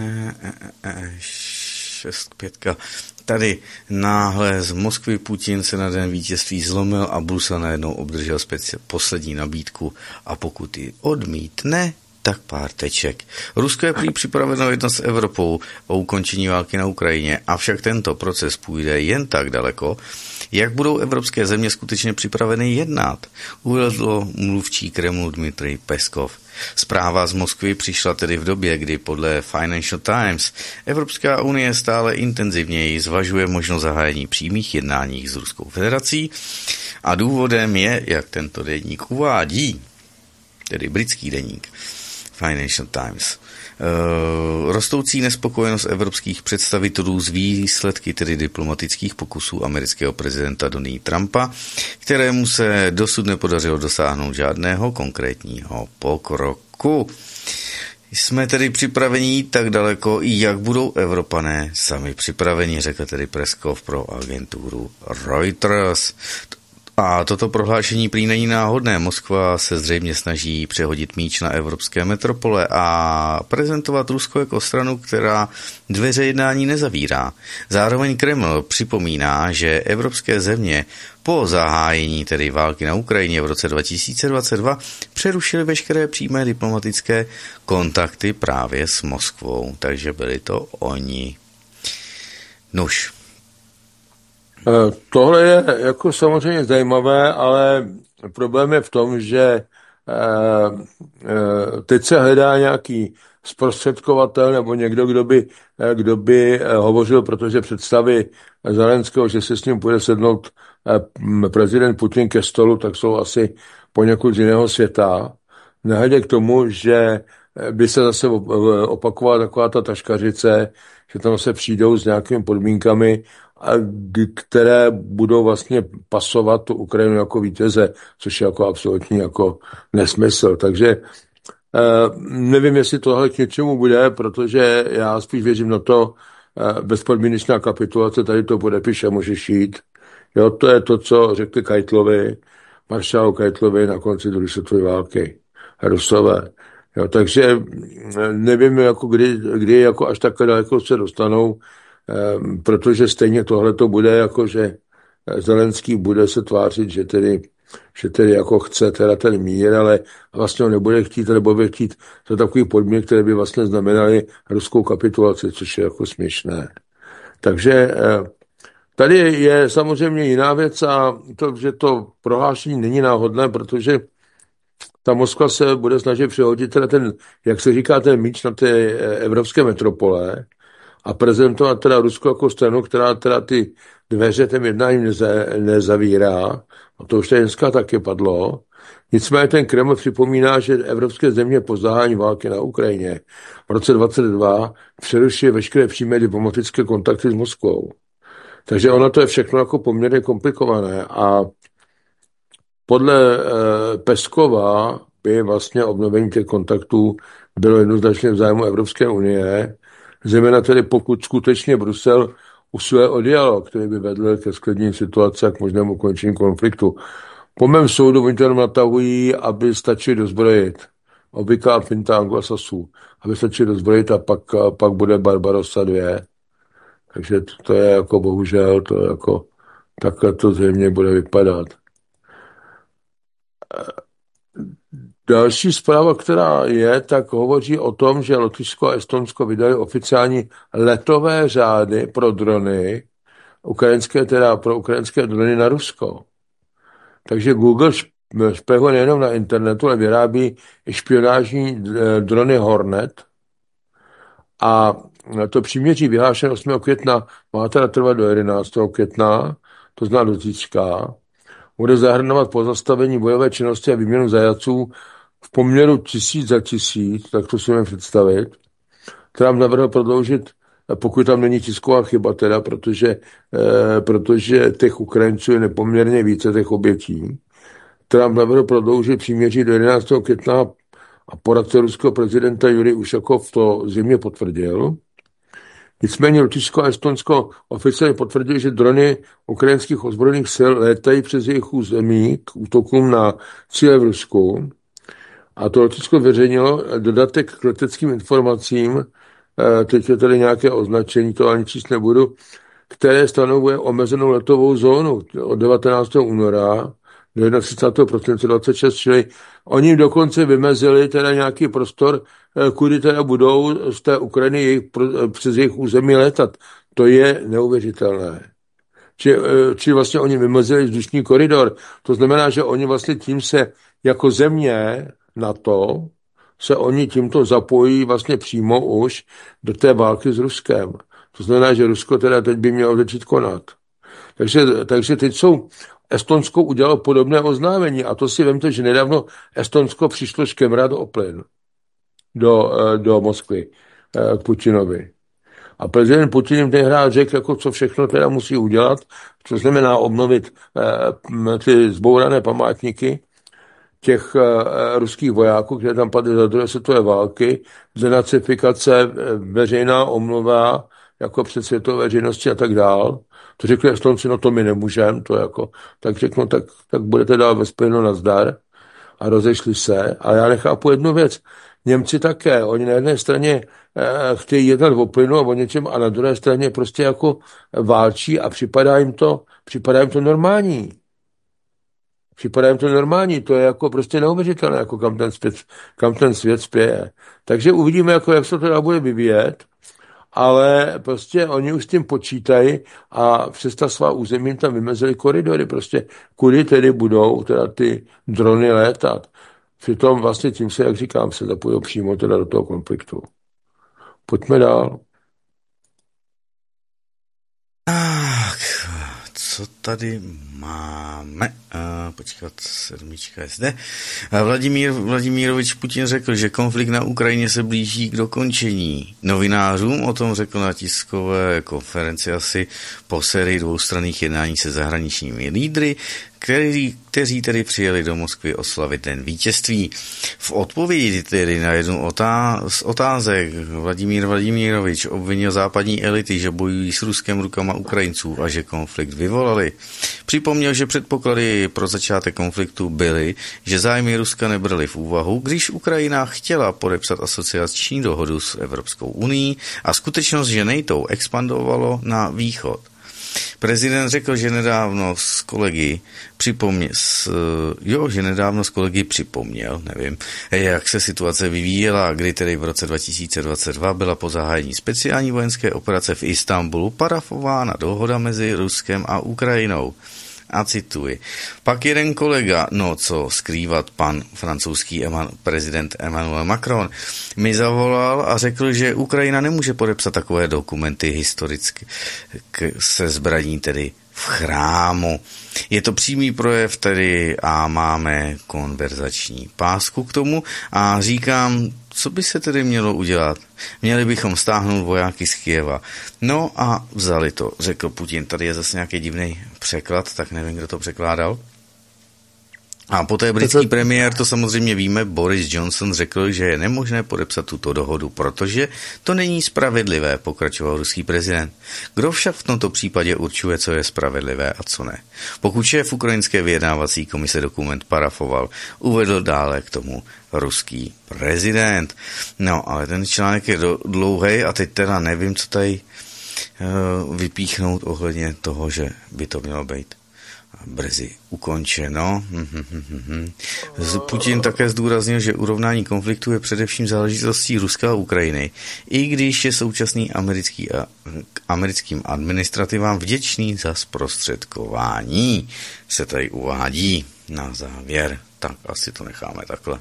6-5. Tady náhle z Moskvy Putin se na den vítězství zlomil a Brusel najednou obdržel poslední nabídku a pokud ji odmítne, tak pár teček. Rusko je prý připraveno jednat s Evropou o ukončení války na Ukrajině, avšak tento proces půjde jen tak daleko, jak budou evropské země skutečně připraveny jednat, uvedl mluvčí Kremlu Dmitrij Peskov. Zpráva z Moskvy přišla tedy v době, kdy podle Financial Times Evropská unie stále intenzivněji zvažuje možnost zahájení přímých jednání s Ruskou federací a důvodem je, jak tento deník uvádí, tedy britský deník Financial Times, rostoucí nespokojenost evropských představitelů z výsledky tedy diplomatických pokusů amerického prezidenta Donalda Trumpa, kterému se dosud nepodařilo dosáhnout žádného konkrétního pokroku. Jsme tedy připraveni jít tak daleko, jak budou Evropané sami připraveni, řekl tedy Peskov pro agenturu Reuters. A toto prohlášení prý není náhodné. Moskva se zřejmě snaží přehodit míč na evropské metropole a prezentovat Rusko jako stranu, která dveře jednání nezavírá. Zároveň Kreml připomíná, že evropské země po zahájení tedy války na Ukrajině v roce 2022 přerušily veškeré přímé diplomatické kontakty právě s Moskvou. Takže byli to oni. Nuž.
Tohle je jako samozřejmě zajímavé, ale problém je v tom, že teď se hledá nějaký zprostředkovatel nebo někdo, kdo by hovořil, protože představy Zelenského, že se s ním bude sednout prezident Putin ke stolu, tak jsou asi poněkud z jiného světa. Nehledě k tomu, že by se zase opakovala taková ta taškařice, že tam se přijdou s nějakými podmínkami, které budou vlastně pasovat tu Ukrajinu jako vítěze, což je jako absolutní jako nesmysl. Takže nevím, jestli tohle k něčemu bude, protože já spíš věřím na to, bezpodmínečná kapitulace, tady to podepíše, můžeš jít. Jo, to je to, co řekli Keitlovi, maršálu Keitlovi na konci druhé světové války. Rusové. Jo, takže nevím, jako kdy jako až takhle daleko se dostanou, protože stejně tohle to bude jako, že Zelenský bude se tvářit, že tedy jako chce teda ten mír, ale vlastně ho nebude chtít, nebo bude chtít za takový podmínek, které by vlastně znamenaly ruskou kapitulaci, což je jako směšné. Takže tady je samozřejmě jiná věc a to, že to prohlášení není náhodné, protože ta Moskva se bude snažit přehodit teda ten, jak se říká, ten míč na té evropské metropole a prezentovat teda Rusko jako stranu, která teda ty dveře těm jednáním nezavírá. A to už tady dneska taky padlo. Nicméně ten Kreml připomíná, že evropské země po zahájení války na Ukrajině v roce 2022 přerušuje veškeré přímé diplomatické kontakty s Moskvou. Takže ono to je všechno jako poměrně komplikované a podle Peskova by vlastně obnovení těch kontaktů bylo jednoznačně v zájmu Evropské unie, zejména tedy pokud skutečně Brusel usiluje o dialog, který by vedl ke sklidnění situace a k možnému ukončení konfliktu. Po mém soudu oni to natahují, aby stačili dozbrojit. Obvyklá finta anglosasů. Aby stačili dozbrojit a pak bude Barbarossa 2. Takže to je jako bohužel, to je jako takhle to zřejmě bude vypadat. Další zpráva, která je, tak hovoří o tom, že Lotyšsko a Estonsko vydali oficiální letové řády pro drony, pro ukrajinské drony na Rusko. Takže Google špehuje nejenom na internetu, ale vyrábí i špionážní drony Hornet. A to příměří vyhlášené 8. května má teda trvat do 11. května, to znamená do zítřka. Bude zahrnovat pozastavení bojové činnosti a výměnu zajatců v poměru 1000 za 1000, tak to si můžeme představit. Trump navrhl prodloužit, pokud tam není tisková chyba teda, protože těch Ukrajinců je nepoměrně více, těch obětí. Trump navrhl prodloužit příměří do 11. května a poradce ruského prezidenta Jurij Ušakov to zřejmě potvrdil. Nicméně Lotyšsko a Estonsko oficiálně potvrdili, že drony ukrajinských ozbrojených sil létají přes jejich území k útokům na cíle v Rusku. A to Lotyšsko veřejnilo dodatek k leteckým informacím, teď je tady nějaké označení, to ani číst nebudu, které stanovuje omezenou letovou zónu od 19. února do 31. prosince 26, čili oni dokonce vymezili teda nějaký prostor, kudy teda budou z té Ukrajiny přes jejich území letat. To je neuvěřitelné. Či vlastně oni vymezili vzdušný koridor. To znamená, že oni vlastně tím se jako země NATO se oni tímto zapojí vlastně přímo už do té války s Ruskem. To znamená, že Rusko teda teď by mělo začít konat. Takže teď Estonsko udělalo podobné oznámení a to si vemte, že nedávno Estonsko přišlo škemrat o plyn do Moskvy k Putinovi. A prezident Putin jim tenkrát řekl, jako co všechno teda musí udělat, co znamená obnovit ty zbourané památníky těch ruských vojáků, které tam padly za druhé světové války, denacifikace, veřejná omluva jako před světovou veřejnosti a tak dál. To řekli Estonci, no to my nemůžeme, to jako, tak řeknu, tak budete dál ve plynu nazdar a rozešli se. A já nechápu jednu věc. Němci také, oni na jedné straně chtějí jednat o plynu a o něčem a na druhé straně prostě jako válčí a připadá jim to normální. To je jako prostě neuvěřitelné, jako kam ten svět spěje. Takže uvidíme, jako jak se to teda bude vyvíjet, ale prostě oni už s tím počítají a přes ta svá území tam vymezili koridory, prostě kudy tedy budou teda ty drony létat. Přitom vlastně tím se, jak říkám, se zapojí přímo teda do toho konfliktu. Pojďme dál.
Tak, co tady máme? Počkat, 7 je zde. Vladimírovič Putin řekl, že konflikt na Ukrajině se blíží k dokončení. Novinářům o tom řekl na tiskové konferenci asi po sérii dvoustranných jednání se zahraničními lídry, kteří tedy přijeli do Moskvy oslavit den vítězství. V odpovědi tedy na jednu z otázek Vladimír Vladimírovič obvinil západní elity, že bojují s Ruskem rukama Ukrajinců a že konflikt vyvolali. Připomněl, že předpoklady pro začátek konfliktu byly, že zájmy Ruska nebrali v úvahu, když Ukrajina chtěla podepsat asociační dohodu s Evropskou unií a skutečnost, že NATO expandovalo na východ. Prezident řekl, že nedávno s kolegy připomněl, nevím, jak se situace vyvíjela, kdy tedy v roce 2022 byla po zahájení speciální vojenské operace v Istanbulu parafována dohoda mezi Ruskem a Ukrajinou. A cituji. Pak jeden kolega, no co skrývat, pan francouzský prezident Emmanuel Macron, mi zavolal a řekl, že Ukrajina nemůže podepsat takové dokumenty historicky se zbraní tedy v chrámu. Je to přímý projev tedy a máme konverzační pásku k tomu a říkám, co by se tedy mělo udělat? Měli bychom stáhnout vojáky z Kyjeva. No a vzali to, řekl Putin. Tady je zase nějaký divný překlad, tak nevím, kdo to překládal. A poté britský premiér, to samozřejmě víme, Boris Johnson řekl, že je nemožné podepsat tuto dohodu, protože to není spravedlivé, pokračoval ruský prezident. Kdo však v tomto případě určuje, co je spravedlivé a co ne? Pokud šéf ukrajinské vyjednávací komise dokument parafoval, uvedl dále k tomu ruský prezident. No, ale ten článek je dlouhý a teď teda nevím, co tady vypíchnout ohledně toho, že by to mělo být brzy ukončeno. Putin také zdůraznil, že urovnání konfliktu je především záležitostí Ruska a Ukrajiny, i když je současný americkým administrativám vděčný za zprostředkování, se tady uvádí na závěr. Tak asi to necháme takhle.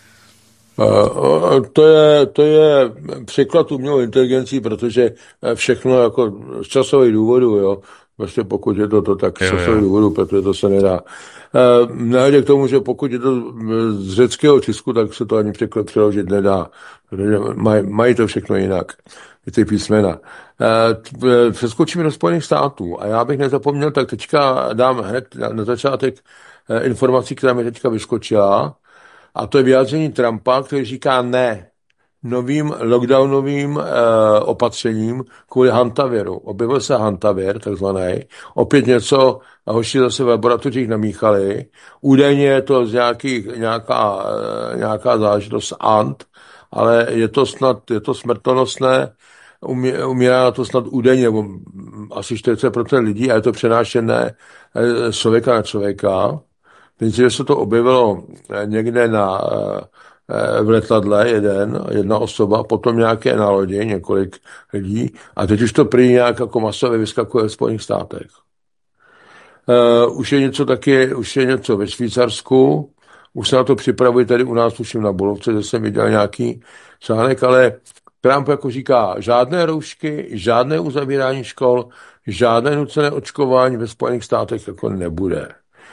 To je překlad umělou inteligencí, protože všechno jako z časových důvodů, jo. Vlastně pokud je to tak z časových důvodů, protože to se nedá. Nehledě k tomu, že pokud je to z řeckého tisku, tak se to ani přeložit nedá, protože mají to všechno jinak, ty písmena. Přeskočíme do Spojených států a já bych nezapomněl, tak teďka dám hned na začátek informací, která mi teďka vyskočila, a to je vyjádření Trumpa, který říká ne novým lockdownovým opatřením kvůli hantaviru. Objevil se hantavir, takzvaný. Opět něco, hoši zase v laboratořích namíchali. Údajně je to z nějaká záležitost ant, ale je to smrtonosné, umírá na to snad údajně, nebo asi 40% lidí a je to přenášené z člověka na člověka. Nejdříve se to objevilo někde v letadle jedna osoba, potom nějaké na lodi, několik lidí a teď už to prý nějak jako masově vyskakuje v Spojených státech. Už je něco ve Švýcarsku, už se na to připravují tady u nás, tuším na Bulovce, že jsem viděl nějaký článek, ale Trump jako říká, žádné roušky, žádné uzavírání škol, žádné nucené očkování ve Spojených státech jako nebude.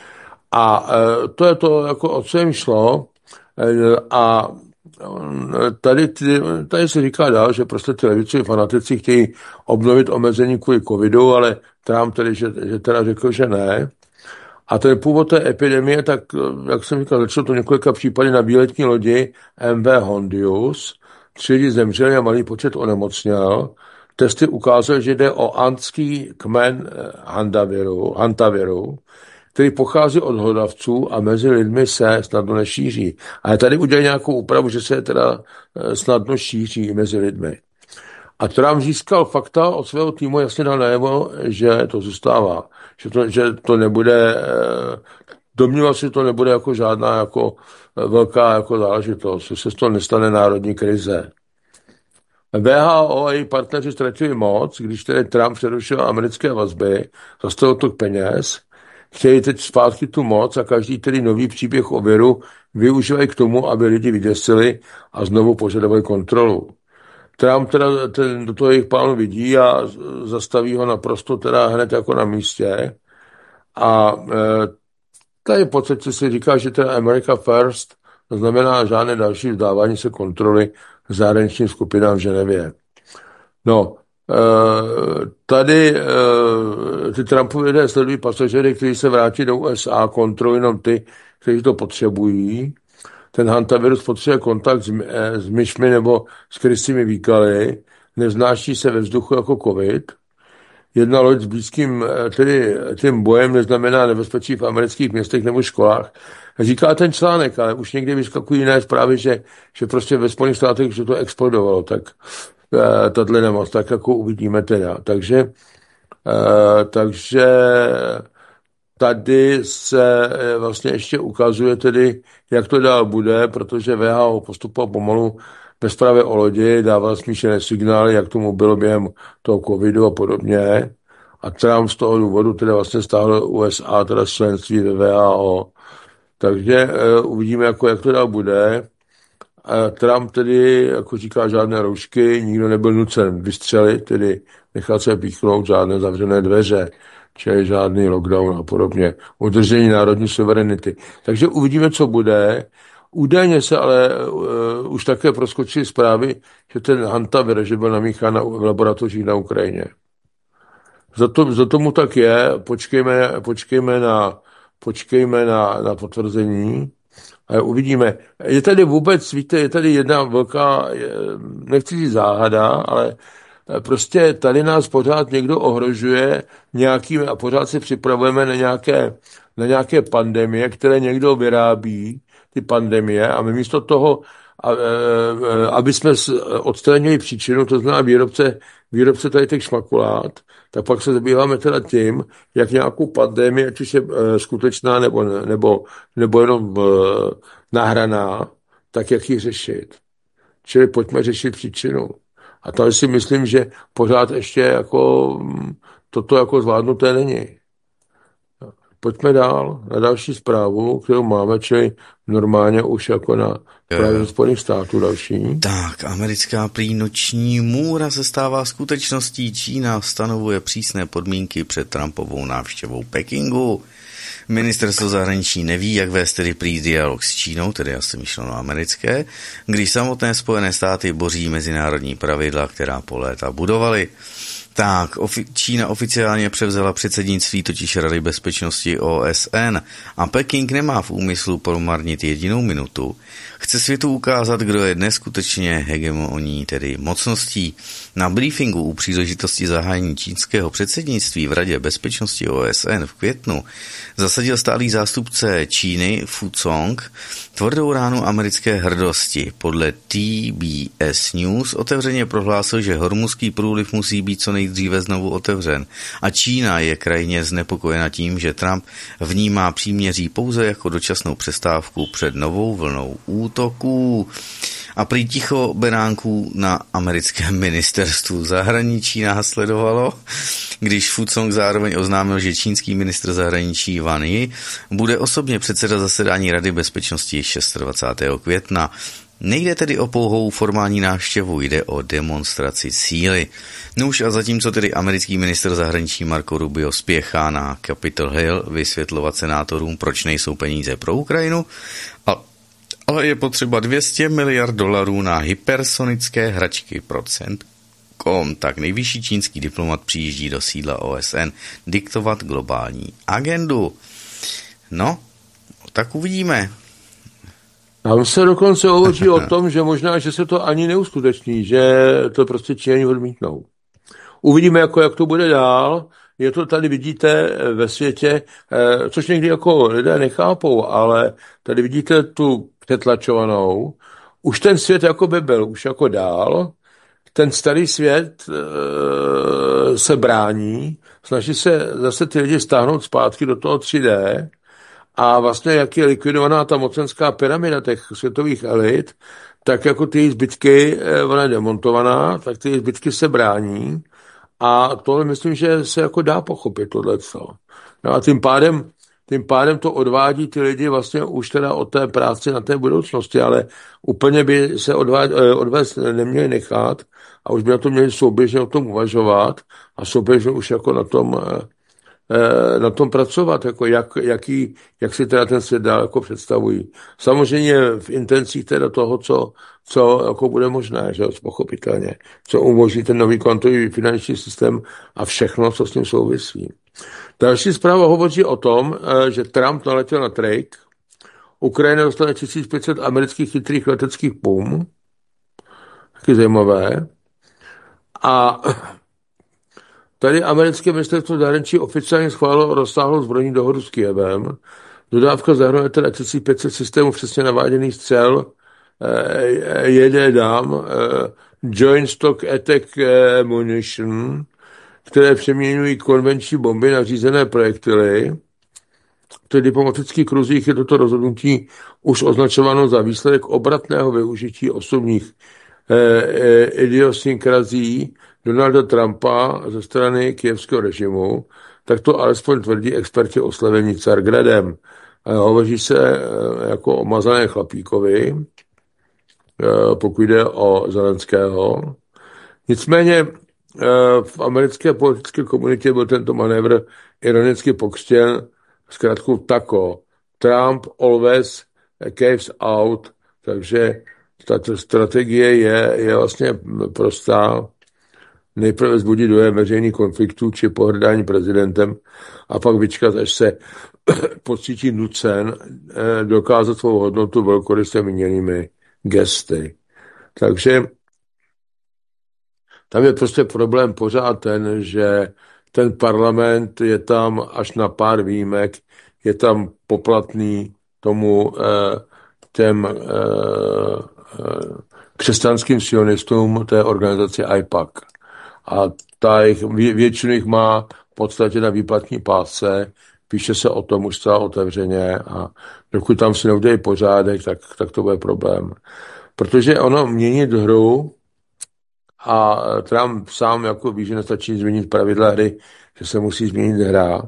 A to je to, jako o co jim šlo. A tady se říká dál, že prostě ty levicoví fanatici chtějí obnovit omezení kvůli covidu, ale Trump tedy, že teda řekl, že ne. A ten původ té epidemie, tak jak jsem říkal, začalo to několika případy na výletní lodi MV Hondius. 3 lidi zemřeli a malý počet onemocněl. Testy ukázaly, že jde o antský kmen hantaviru, který pochází od hlodavců a mezi lidmi se snadno nešíří. Ale tady udělali nějakou úpravu, že se teda snadno šíří mezi lidmi. A Trump získal fakta od svého týmu, jasně dal najevo, že to zůstává. Že to nebude, domnívá se, že to nebude jako žádná jako velká jako záležitost, že se z toho nestane národní krize. WHO a její partneři ztratili moc, když tedy Trump přerušil americké vazby, zastavil tok peněz, chtějí teď zpátky tu moc a každý tedy nový příběh o viru využívají k tomu, aby lidi vyděsili a znovu požadovali kontrolu. Trump teda do toho jejich plánu vidí a zastaví ho naprosto teda hned jako na místě. A tady v podstatě se říká, že teda America First, to znamená žádné další vzdávání se kontroly zahraničním skupinám v Ženevě. No, tady ty Trumpovi lidé sledují pasažéry, kteří se vrátí do USA, kontrolují jenom ty, kteří to potřebují. Ten hantavirus potřebuje kontakt s myšmi nebo s krysími výkaly, neznáší se ve vzduchu jako covid. Jedna loď s blízkým tím bojem neznamená nebezpečí v amerických městech nebo školách. Říká ten článek, ale už někdy vyskakují jiné zprávy, že prostě ve Spojených státech že to explodovalo, tak tato nemoc, tak jako uvidíme teda. Takže tady se vlastně ještě ukazuje tedy, jak to dál bude, protože WHO postupoval pomalu ve zprávě o lodi, dával smíšené signály, jak tomu bylo během toho covidu a podobně. A Trump z toho důvodu teda vlastně stáhl USA, teda členství ve WHO. Takže uvidíme, jak to dál bude. A Trump tedy, jako říká, žádné roušky, nikdo nebyl nucen vystřelit, tedy nechat se píchnout, žádné zavřené dveře, čili žádný lockdown a podobně. Udržení národní suverenity. Takže uvidíme, co bude. Údajně se ale už také proskočily zprávy, že ten hantavir, že byl namíchán v laboratořích na Ukrajině. Za tomu tak je. Počkejme na potvrzení. A uvidíme. Je tady vůbec, víte, je tady jedna velká, nechci říct záhada, ale prostě tady nás pořád někdo ohrožuje nějakým a pořád se připravujeme na nějaké pandemie, které někdo vyrábí, ty pandemie, a my místo toho, aby jsme odstranili příčinu, to znamená výrobce tady těch šmakulát, tak pak se zabýváme teda tím, jak nějakou pandemii, ať už je skutečná nebo jenom nahraná, tak jak ji řešit. Čili pojďme řešit příčinu. A tady si myslím, že pořád ještě jako toto jako zvládnuté není. Pojďme dál na další zprávu, kterou máme, čili normálně už jako na právě Spojených států další.
Tak, americká prý noční můra se stává skutečností. Čína stanovuje přísné podmínky před Trumpovou návštěvou Pekingu. Ministerstvo zahraničí neví, jak vést tedy prý dialog s Čínou, tedy asi myšleno americké, když samotné Spojené státy boří mezinárodní pravidla, která po léta budovaly. Tak, Čína oficiálně převzala předsednictví totiž Rady bezpečnosti OSN a Peking nemá v úmyslu promarnit jedinou minutu. Chce světu ukázat, kdo je dnes skutečně hegemonní, tedy mocností. Na briefingu u příležitosti zahájení čínského předsednictví v Radě bezpečnosti OSN v květnu zasadil stálý zástupce Číny Fu Song tvrdou ránu americké hrdosti. Podle TBS News otevřeně prohlásil, že Hormuzský průliv musí být co nejdříve znovu otevřen a Čína je krajně znepokojena tím, že Trump vnímá příměří pouze jako dočasnou přestávku před novou vlnou útoků. A prý ticho beránků na americkém ministerstvu zahraničí následovalo, když Fu Song zároveň oznámil, že čínský ministr zahraničí Wang Yi bude osobně předsedat zasedání Rady bezpečnosti 26. května. Nejde tedy o pouhou formální návštěvu, jde o demonstraci síly. Nuž a zatímco tedy americký ministr zahraničí Marco Rubio spěchá na Capitol Hill vysvětlovat senátorům, proč nejsou peníze pro Ukrajinu, ale je potřeba $200 miliard na hypersonické hračky pro CENTCOM, tak nejvyšší čínský diplomat přijíždí do sídla OSN diktovat globální agendu. No, tak uvidíme.
Tam se dokonce hovoří o tom, že možná, že se to ani neuskuteční, že to prostě Číňani odmítnou. Uvidíme, jak to bude dál. Je to tady, vidíte, ve světě, což někdy jako lidé nechápou, ale tady vidíte tu přetlačovanou. Už ten svět jako by byl, už jako dál. Ten starý svět se brání, snaží se zase ty lidi stáhnout zpátky do toho 3D a vlastně jak je likvidovaná ta mocenská pyramida těch světových elit, tak jako ty zbytky, ona je demontovaná, tak ty zbytky se brání a tohle myslím, že se jako dá pochopit tohleto. No a tím pádem to odvádí ty lidi vlastně už teda od té práce na té budoucnosti, ale úplně by se odvést neměli nechat a už by na to měli souběžně o tom uvažovat a souběžně už jako na tom pracovat, jako jak si teda ten svět dál jako představují. Samozřejmě v intencích teda toho, co jako bude možné, že pochopitelně, co umožní ten nový kvantový finanční systém a všechno, co s tím souvisí. Další zpráva hovoří o tom, že Trump naletěl na trejk, Ukrajina dostane 1500 amerických chytrých leteckých pum, taky zajímavé, a tady americké ministerstvo zahraničí oficiálně schválilo rozsáhlou zbrojní dohodu s Kyjevem. Dodávka zahrnuje teda 1500 systémů přesně naváděných střel, JDAM, Joint Stock Attack Munition, které přeměňují konvenční bomby na řízené projektily. V diplomatických kruzích je toto rozhodnutí už označováno za výsledek obratného využití osobních idiosynkrasií Donalda Trumpa ze strany kyjevského režimu, tak to alespoň tvrdí experti oslavení Cargradem. Hovoří se jako o mazané chlapíkovi, pokud jde o Zelenského. Nicméně v americké politické komunitě byl tento manévr ironicky pokřtěn zkrátkou TACO. Trump always caves out, takže tato strategie je vlastně prostá. Nejprve vzbudit dojem veřejných konfliktů či pohrdání prezidentem a pak vyčkat, až se pocítí nucen dokázat svou hodnotu velkoryse míněnými gesty. Takže tam je prostě problém pořád ten, že ten parlament je tam až na pár výjimek, je tam poplatný těm křesťanským sionistům té organizaci AIPAC. A většinu jich má v podstatě na výplatní pásce, píše se o tom už celá otevřeně a dokud tam si neudějí pořádek, tak to bude problém. Protože ono měnit hru a Trump sám jako ví, že nestačí změnit pravidla hry, že se musí změnit hra,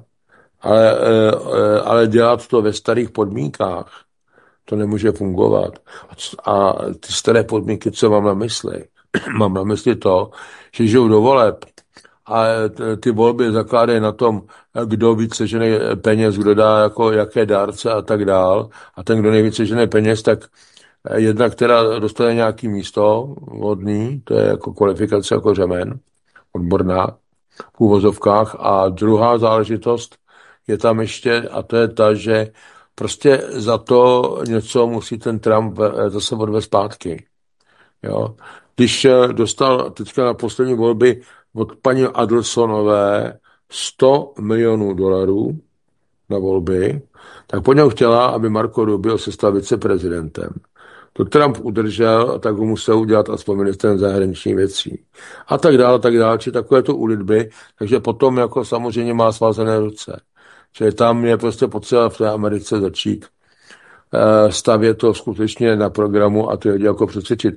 ale dělat to ve starých podmínkách, to nemůže fungovat. A ty staré podmínky, co mám na mysli? Mám na mysli to, že žijou do voleb a ty volby zakládají na tom, kdo víc sežene peněz, kdo dá jako jaké dárce a tak dál. A ten, kdo nejvíce sežene peněz, tak jedna, která dostane nějaký místo hodný, to je jako kvalifikace jako řemen, odborná v úvozovkách. A druhá záležitost je tam ještě, a to je ta, že prostě za to něco musí ten Trump zase odvést zpátky. Jo. Když dostal teďka na poslední volby od paní Adelsonové $100 milionů na volby, tak po něm chtěla, aby Marco Rubio se stal viceprezidentem. To Trump udržel a tak ho musel udělat aspoň ministrem zahraničních věcí. A tak dále, či takové to ulitby, takže potom jako samozřejmě má svázané ruce. Čili tam je prostě potřeba v té Americe začít stavět to skutečně na programu a ty lidi jako přesvědčit.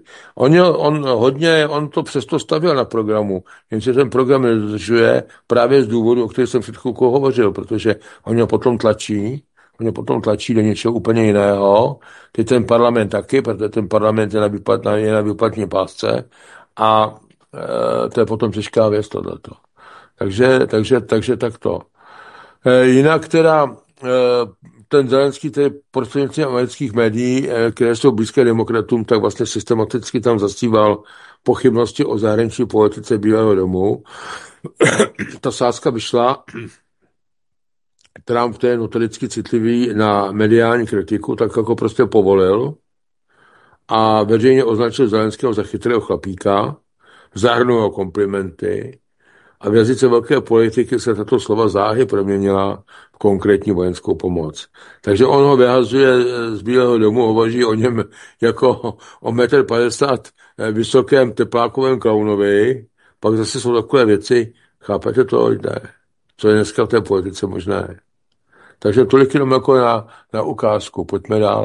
On to přesto stavěl na programu, jenže ten program nedržuje právě z důvodu, o kterém jsem před chvilkou hovořil, protože oni ho potom tlačí do něčeho úplně jiného. Teď ten parlament taky, protože ten parlament je na výplatní pásce a to je potom těžká věc tohleto. Takže takto. Jinak teda ten Zelenský, tedy prostřednictvím amerických médií, které jsou blízké demokratům, tak vlastně systematicky tam zastíval pochybnosti o zahraniční politice Bílého domu. Ta sázka vyšla, Trump, který je notoricky citlivý na mediální kritiku, tak jako prostě povolil a veřejně označil Zelenského za chytrého chlapíka, zahrnul ho komplimenty a v jazyce velké politiky se tato slova záhy proměnila v konkrétní vojenskou pomoc. Takže on ho vyhazuje z Bílého domu, hovoří o něm jako o 1,50 m vysokém teplákovém klaunovi, pak zase jsou takové věci, chápete to, lidé, co je dneska v té politice možné. Takže tolik jenom jako na ukázku, pojďme dále.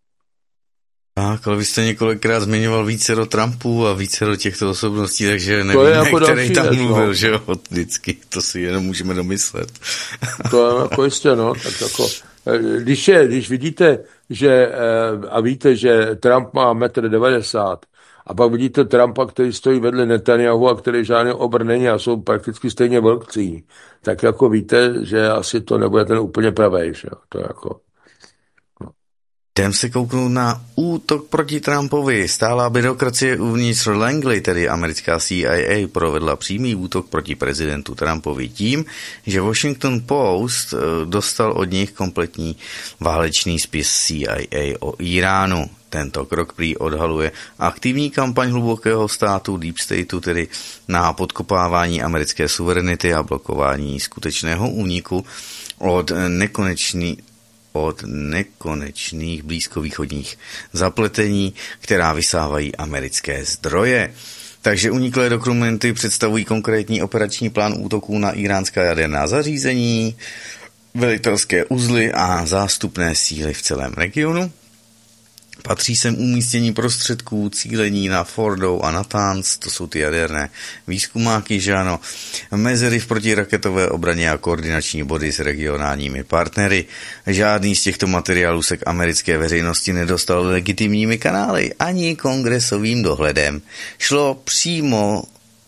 Tak, ale vy jste několikrát zmiňoval více do Trumpů a více do těchto osobností, takže nevím,
jako
který tam mluvil, že jo, vždycky, to si jenom můžeme domyslet.
To je jako jistě, no, tak jako, když vidíte, že, a víte, že Trump má 1,90 m a pak vidíte Trumpa, který stojí vedle Netanyahu a který žádný obr není a jsou prakticky stejně velcí, tak jako víte, že asi to nebude ten úplně pravej, že jo, to jako...
Jdem se kouknout na útok proti Trumpovi. Stálá byrokracie uvnitř Langley, tedy americká CIA, provedla přímý útok proti prezidentu Trumpovi tím, že Washington Post dostal od nich kompletní válečný spis CIA o Iránu. Tento krok prý odhaluje aktivní kampaň hlubokého státu Deep Stateu, tedy na podkopávání americké suverenity a blokování skutečného úniku od nekonečných blízkovýchodních zapletení, která vysávají americké zdroje. Takže uniklé dokumenty představují konkrétní operační plán útoků na iránská jaderná zařízení, velitelské uzly a zástupné síly v celém regionu. Patří sem umístění prostředků, cílení na Fordo a Natanz, to jsou ty jaderné výzkumáky, že ano, mezery v protiraketové obraně a koordinační body s regionálními partnery. Žádný z těchto materiálů se k americké veřejnosti nedostal legitimními kanály ani kongresovým dohledem. Šlo přímo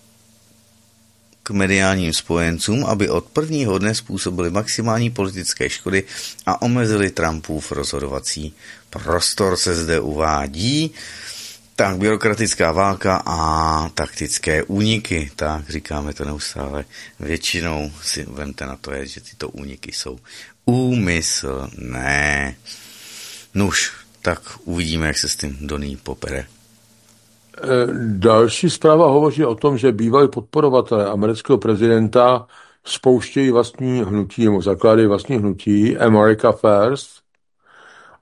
k mediálním spojencům, aby od prvního dne způsobili maximální politické škody a omezili Trumpův rozhodovací prostor, se zde uvádí. Tak byrokratická válka a taktické úniky, tak říkáme to neustále. Většinou si vemte na to, že tyto úniky jsou úmyslné. Nuž, tak uvidíme, jak se s tím Donny popere.
Další zpráva hovoří o tom, že bývalí podporovatelé amerického prezidenta spouštějí vlastní hnutí, nebo zakládají vlastní hnutí America First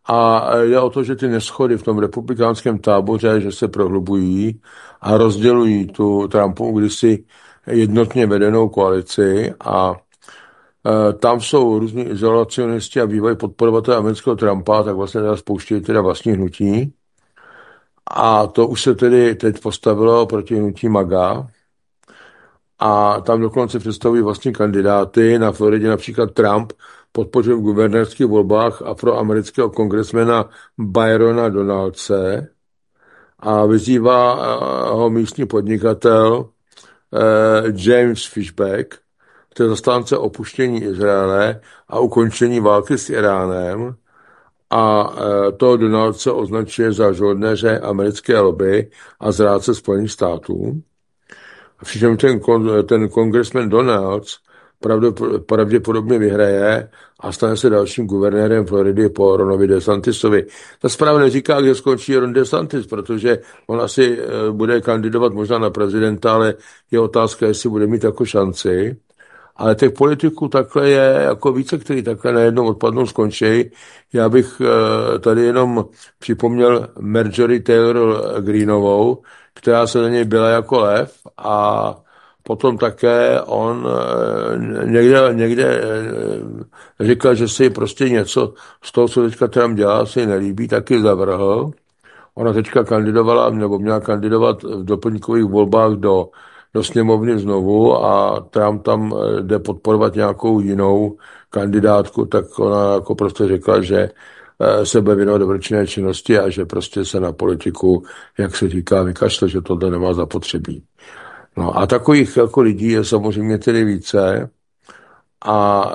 A jde o to, že ty neschody v tom republikánském táboře, že se prohlubují a rozdělují tu Trumpovu kdysi jednotně vedenou koalici a tam jsou různí izolacionisti a bývají podporovatelé amerického Trumpa, tak vlastně teda spouštějí teda vlastní hnutí. A to už se tedy teď postavilo proti hnutí MAGA. A tam dokonce představují vlastní kandidáty. Na Floridě například Trump podpořil v guvernérských volbách afroamerického kongresmena Byrona Donaldse a vyzývá ho místní podnikatel James Fishback, to je zastánce opuštění Izraele a ukončení války s Iránem. A to Donaldse označuje za žoldnéře americké lobby a zrádce Spojených států. Přičem ten kongresmen Donalds pravděpodobně vyhraje a stane se dalším guvernérem Floridy po Ronovi DeSantisovi. Ta zpráva neříká, kde skončí Ron DeSantis, protože on asi bude kandidovat možná na prezidenta, ale je otázka, jestli bude mít jako šanci. Ale těch politiků takhle je jako více, kteří takhle najednou odpadnou, skončí. Já bych tady jenom připomněl Marjorie Taylor Greeneovou, která se na něj byla jako lev a potom také on někde říkal, že si prostě něco z toho, co teďka Trump dělá, si nelíbí, taky zavrhl. Ona teďka kandidovala, nebo měla kandidovat v doplňkových volbách do sněmovny znovu a Trump tam jde podporovat nějakou jinou kandidátku, tak ona jako prostě řekla, že se bude věnovat dobročinné činnosti a že prostě se na politiku, jak se říká, vykašle, že tohle nemá zapotřebí. No a takových jako lidí je samozřejmě tedy více a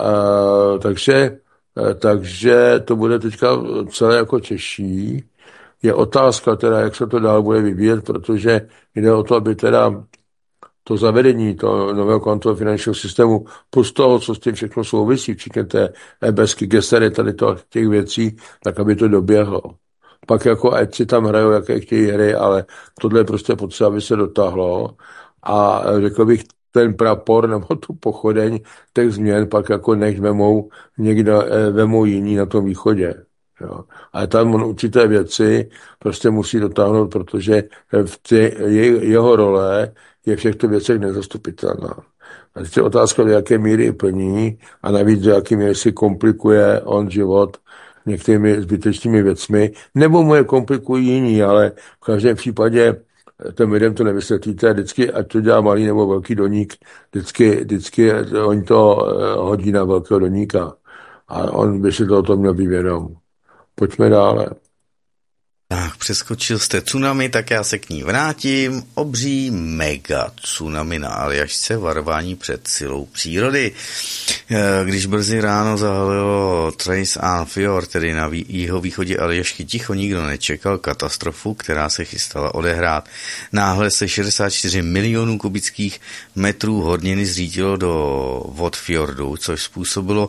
takže to bude teďka celé jako těžší. Je otázka teda, jak se to dál bude vyvíjet, protože jde o to, aby teda to zavedení toho nového kvantového finančního systému plus toho, co s tím všechno souvisí, včetně té ebesky, gesery, tady těch věcí, tak aby to doběhlo. Pak jako ať si tam hrajou, jaké chtějí hry, ale tohle je prostě potřeba, aby se dotáhlo. A řekl bych, ten prapor nebo tu pochodeň těch změn pak jako nech vemou jiní na tom východě. Jo. Ale tam on určité věci prostě musí dotáhnout, protože jeho role je v těchto věcech nezastupitelná. A teď je otázka, do jaké míry plní a navíc do jaké míry si komplikuje on život některými zbytečnými věcmi, nebo mu je komplikují jiní, ale v každém případě těm lidem to nevysvětlíte, vždycky, ať to dělá malý nebo velký doník, vždycky oni to hodí na velkého doníka. A on by si to o tom měl být vědom. Pojďme dále.
Tak, přeskočil jste tsunami, tak já se k ní vrátím. Obří mega tsunami na Aljašce, varování před silou přírody. Když brzy ráno zahalilo Trace and Fjord, tedy na jihovýchodě Aljašky, ticho, nikdo nečekal katastrofu, která se chystala odehrát. Náhle se 64 milionů kubických metrů horniny zřítilo do vod fjordu, což způsobilo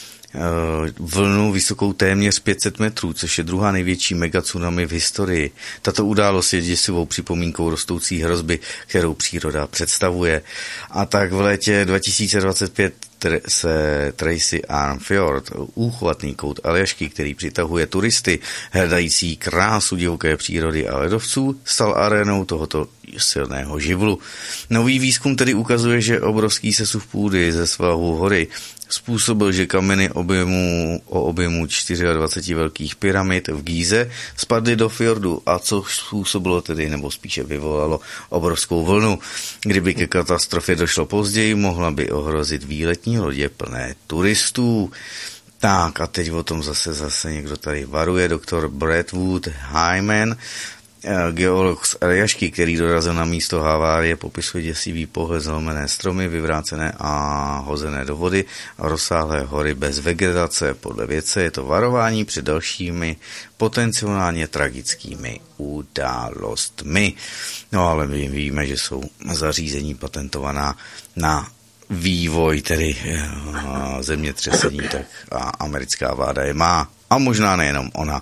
vlnu vysokou téměř 500 metrů, což je druhá největší megatsunami v historii. Tato událost je děsivou připomínkou rostoucí hrozby, kterou příroda představuje. A tak v létě 2025 se Tracy Arm Fjord, úchvatný kout Aljašky, který přitahuje turisty hledající krásu divoké přírody a ledovců, stal arénou tohoto silného živlu. Nový výzkum tedy ukazuje, že obrovský sesuv půdy ze svahu hory způsobil, že kameny o objemu 24 velkých pyramid v Gíze spadly do fjordu, a co způsobilo tedy, nebo spíše vyvolalo obrovskou vlnu. Kdyby ke katastrofě došlo později, mohla by ohrozit výletní lodě plné turistů. Tak a teď o tom zase někdo tady varuje, doktor Bradwood Hyman, geolog z Aljašky, který dorazil na místo havárie, popisuje děsivý pohled, zlomené stromy, vyvrácené a hozené do vody a rozsáhlé hory bez vegetace. Podle vědce je to varování před dalšími potenciálně tragickými událostmi. No ale my víme, že jsou zařízení patentovaná na vývoj, tedy zemětřesení, tak a americká vláda je má. A možná nejenom ona.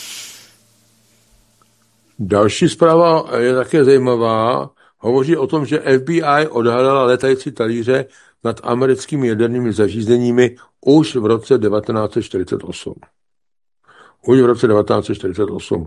Další zpráva je také zajímavá. Hovoří o tom, že FBI odhalila letající talíře nad americkými jadernými zařízeními už v roce 1948. Už v roce 1948.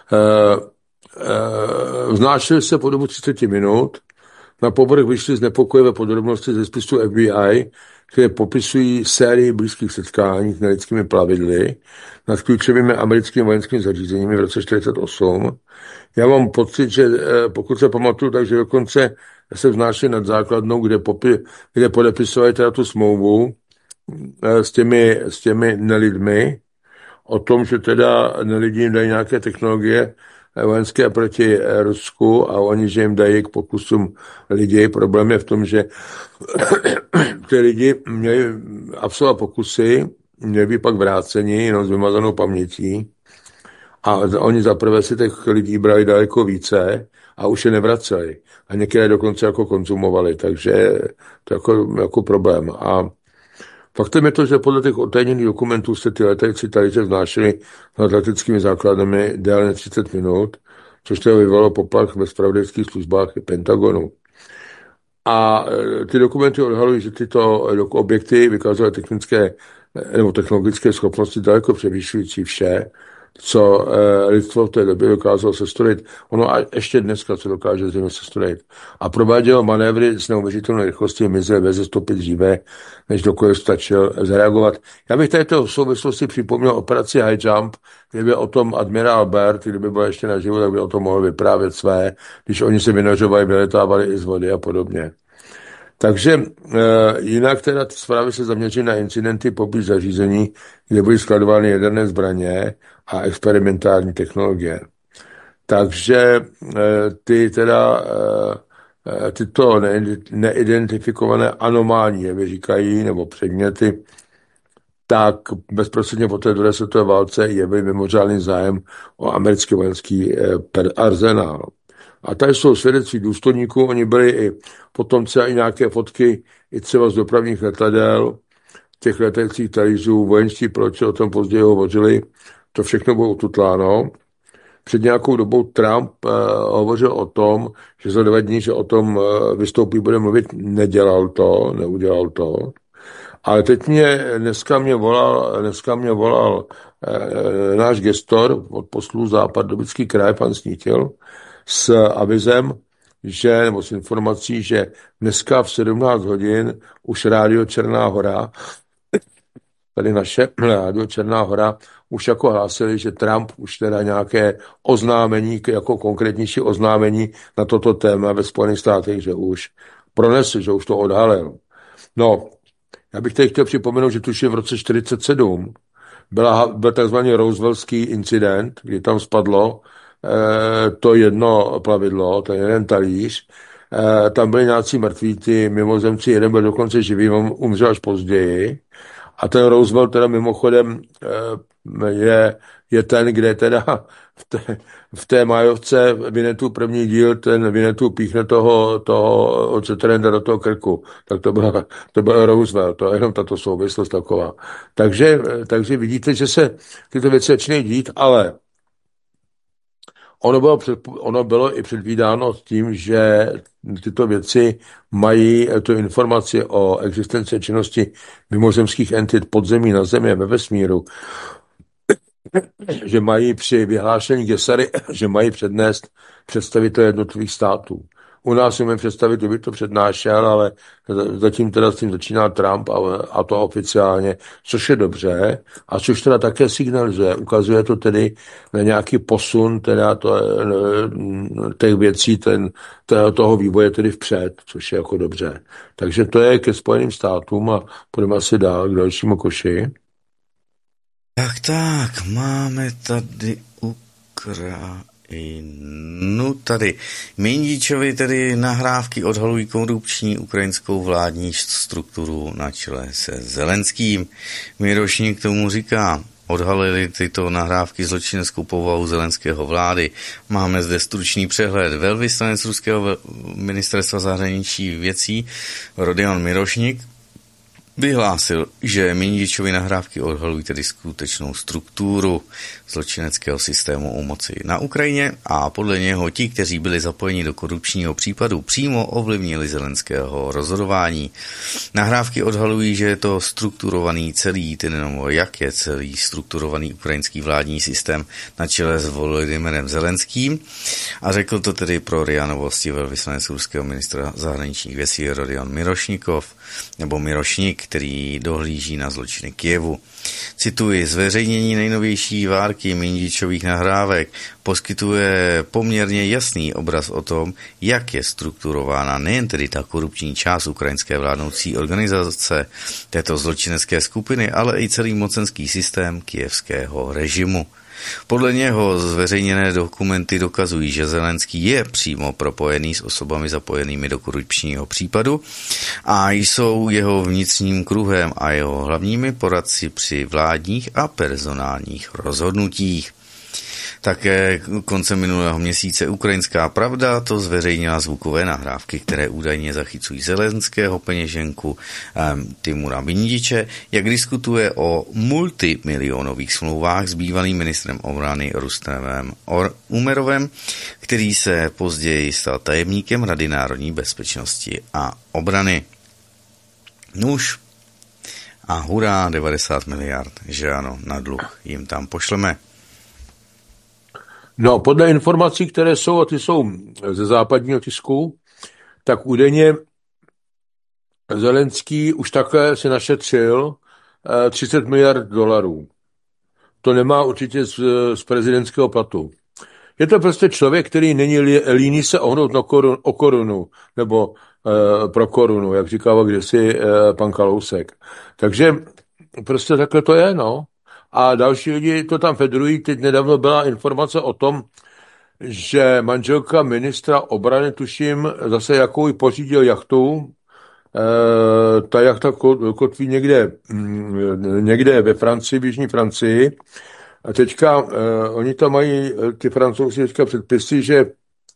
Vznášeli se po dobu 30 minut. Na povrch vyšly znepokojivé podrobnosti ze spisu FBI, které popisují sérii blízkých setkání s nelidskými plavidly nad klíčovými americkými vojenskými zařízeními v roce 1948. Já mám pocit, že pokud se pamatuju, takže dokonce se vznášeli nad základnou, kde podepisovali teda tu smlouvu s těmi nelidmi, o tom, že teda nelidi jim dají nějaké technologie vojenské proti Rusku a oni, že jim dají k pokusům lidi. Problém je v tom, že ty lidi měli absolvovat pokusy, měli by pak vráceni jenom s vymazanou pamětí a oni zaprvé si těch lidí brali daleko více a už je nevraceli. A některé dokonce jako konzumovali, takže to je jako problém. A faktem je to, že podle těch otajněných dokumentů se ty letající talíře vznášely nad leteckými základnami déle než 30 minut, což to vyvolalo poplach ve zpravodajských službách i Pentagonu. A ty dokumenty odhalují, že tyto objekty vykazovaly technické nebo technologické schopnosti daleko převyšující vše, co lidstvo v té době dokázalo sestrojit. Ono a ještě dneska se dokáže zřejmě sestrojit. A provádělo manévry s neuvěřitelnou rychlostí mizely ve zestupy dříve, než dokoliv stačil zareagovat. Já bych této souvislosti připomněl operaci High Jump, kdyby o tom admirál Byrd, kdyby byl ještě naživu, tak by o tom mohl vyprávět své, když oni se vynořovali, vyletávali i z vody a podobně. Takže jinak teda ty zprávy se zaměří na incidenty poblíž zařízení, kde byly skladovány jaderné zbraně a experimentální technologie. Takže tyto neidentifikované anomální jevy říkají, nebo předměty, tak bezprostředně po té druhé světové válce jevy mimořádný zájem o americký vojenský arzenál. A tady jsou svědectví důstojníků, oni byli i potomci a i nějaké fotky i třeba z dopravních letadel, těch letajících talířů, vojenští piloti o tom později hovořili, to všechno bylo ututláno. Před nějakou dobou Trump hovořil o tom, že za 2 dní, že o tom vystoupí, bude mluvit, neudělal to. Ale teď dneska mě volal náš gestor od poslů Západobický kraj, pan Snítil, s avizem, nebo s informací, že dneska v 17 hodin už rádio Černá Hora, tady naše rádio Černá Hora, už jako hlásili, že Trump už teda nějaké oznámení, jako konkrétnější oznámení na toto téma ve Spojených státech, že už pronesl, že už to odhalil. No, já bych tady chtěl připomenout, že tuším v roce 1947 byl takzvaný Rooseveltský incident, kdy tam spadlo to jedno plavidlo, ten jeden talíř. Tam byli nějací mrtví, ty mimozemci, jeden byl dokonce živý, on umřel až později. A ten Roosevelt teda mimochodem je ten, kde teda v té majovce Vinetu první díl, ten Vinetu píchne toho Cetrenda do toho krku. Tak to byl Roosevelt, to je jenom tato souvislost taková. Takže vidíte, že se tyto věci začínají dít, ale ono bylo i předvídáno tím, že tyto věci mají tu informaci o existenci činnosti mimozemských entit podzemí, na zemi a ve vesmíru, že mají při vyhlášení Gesary, že mají přednést představitele jednotlivých států. U nás umím představit, kdo by to přednášel, ale zatím teda s tím začíná Trump a to oficiálně, což je dobře a což teda také signalizuje. Ukazuje to tedy na nějaký posun teda těch věcí, toho vývoje tedy vpřed, což je jako dobře. Takže to je ke Spojeným státům a půjdeme asi dál k dalšímu koši.
Tak, máme tady tady. Mindíčovi tedy nahrávky odhalují korupční ukrajinskou vládní strukturu na čele se Zelenským. Mirošník tomu říká, odhalili tyto nahrávky zločineckou povahu zelenského vlády. Máme zde stručný přehled. Velvyslanec ruského ministerstva zahraničí věcí Rodion Mirošník Vyhlásil, že Mindičovy nahrávky odhalují tedy skutečnou strukturu zločineckého systému u moci na Ukrajině a podle něho ti, kteří byli zapojeni do korupčního případu, přímo ovlivnili Zelenského rozhodování. Nahrávky odhalují, že je to strukturovaný celý, jak je celý strukturovaný ukrajinský vládní systém na čele s Volodymyrem Zelenským, a řekl to tedy pro RIA Novosti velvyslanec ruského ministra zahraničních věcí Rodion Mirošnikov, nebo Mirošnik, který dohlíží na zločiny Kyjevu. Cituji, zveřejnění nejnovější várky Mindičových nahrávek poskytuje poměrně jasný obraz o tom, jak je strukturována nejen tedy ta korupční část ukrajinské vládnoucí organizace této zločinecké skupiny, ale i celý mocenský systém kyjevského režimu. Podle něho zveřejněné dokumenty dokazují, že Zelenský je přímo propojený s osobami zapojenými do korupčního případu a jsou jeho vnitřním kruhem a jeho hlavními poradci při vládních a personálních rozhodnutích. Také koncem minulého měsíce Ukrajinská pravda to zveřejnila zvukové nahrávky, které údajně zachycují Zelenského peněženku Timura Mindiče, jak diskutuje o multimilionových smlouvách s bývalým ministrem obrany Rustemem Umerovem, který se později stal tajemníkem Rady národní bezpečnosti a obrany. Nuž a hurá, 90 miliard, že ano, na dluh jim tam pošleme.
No, podle informací, které jsou, a ty jsou ze západního tisku, tak údajně Zelenský už také si našetřil 30 miliard dolarů. To nemá určitě z prezidentského platu. Je to prostě člověk, který není líný se ohnout o korunu, nebo pro korunu, jak říkával kdysi pan Kalousek. Takže prostě takhle to je, no. A další lidi to tam federují. Teď nedávno byla informace o tom, že manželka ministra obrany, tuším, zase jakou pořídil jachtu. Ta jachta kotví někde ve Francii, v jižní Francii. A teďka oni tam mají, ty Francouzi teďka předpisy, že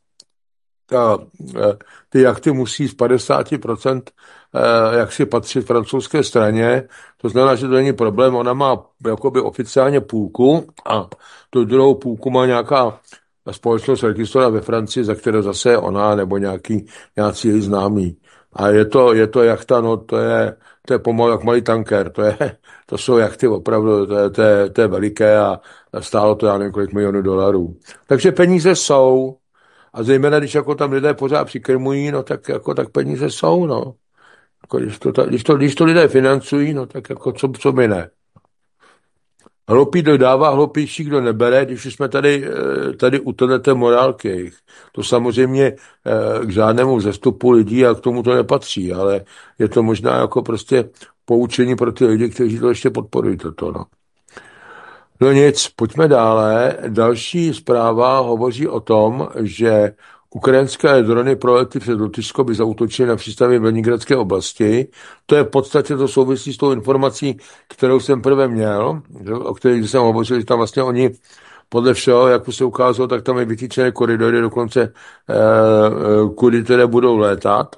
ty jachty musí z 50% jak si patřit francouzské straně. To znamená, že to není problém. Ona má jakoby oficiálně půlku a tu druhou půlku má nějaká společnost registrovaná ve Francii, za které zase ona nebo nějací její známí. A je to jachta, no to je pomalu jak malý tanker. To jsou jachty opravdu, to je veliké a stálo to já nevím kolik milionů dolarů. Takže peníze jsou. A zejména, když jako tam lidé pořád přikrmují, no tak peníze jsou, no. Jako, když to lidé financují, no tak jako co by ne. Hloupý dodává, hloupější kdo nebere, když už jsme tady u této morálky. To samozřejmě k žádnému vzestupu lidí a k tomu to nepatří, ale je to možná jako prostě poučení pro ty lidi, kteří to ještě podporují toto, no. No nic, pojďme dále. Další zpráva hovoří o tom, že ukrajinské drony proletly přes Lotyšsko, by zaútočily na přístavy v Leningradské oblasti. To je v podstatě, to souvisí s tou informací, kterou jsem prvé měl, o které jsem hovořil, že tam vlastně oni podle všeho, jak se ukázalo, tak tam je vytýčené koridory dokonce, kudy které budou létat.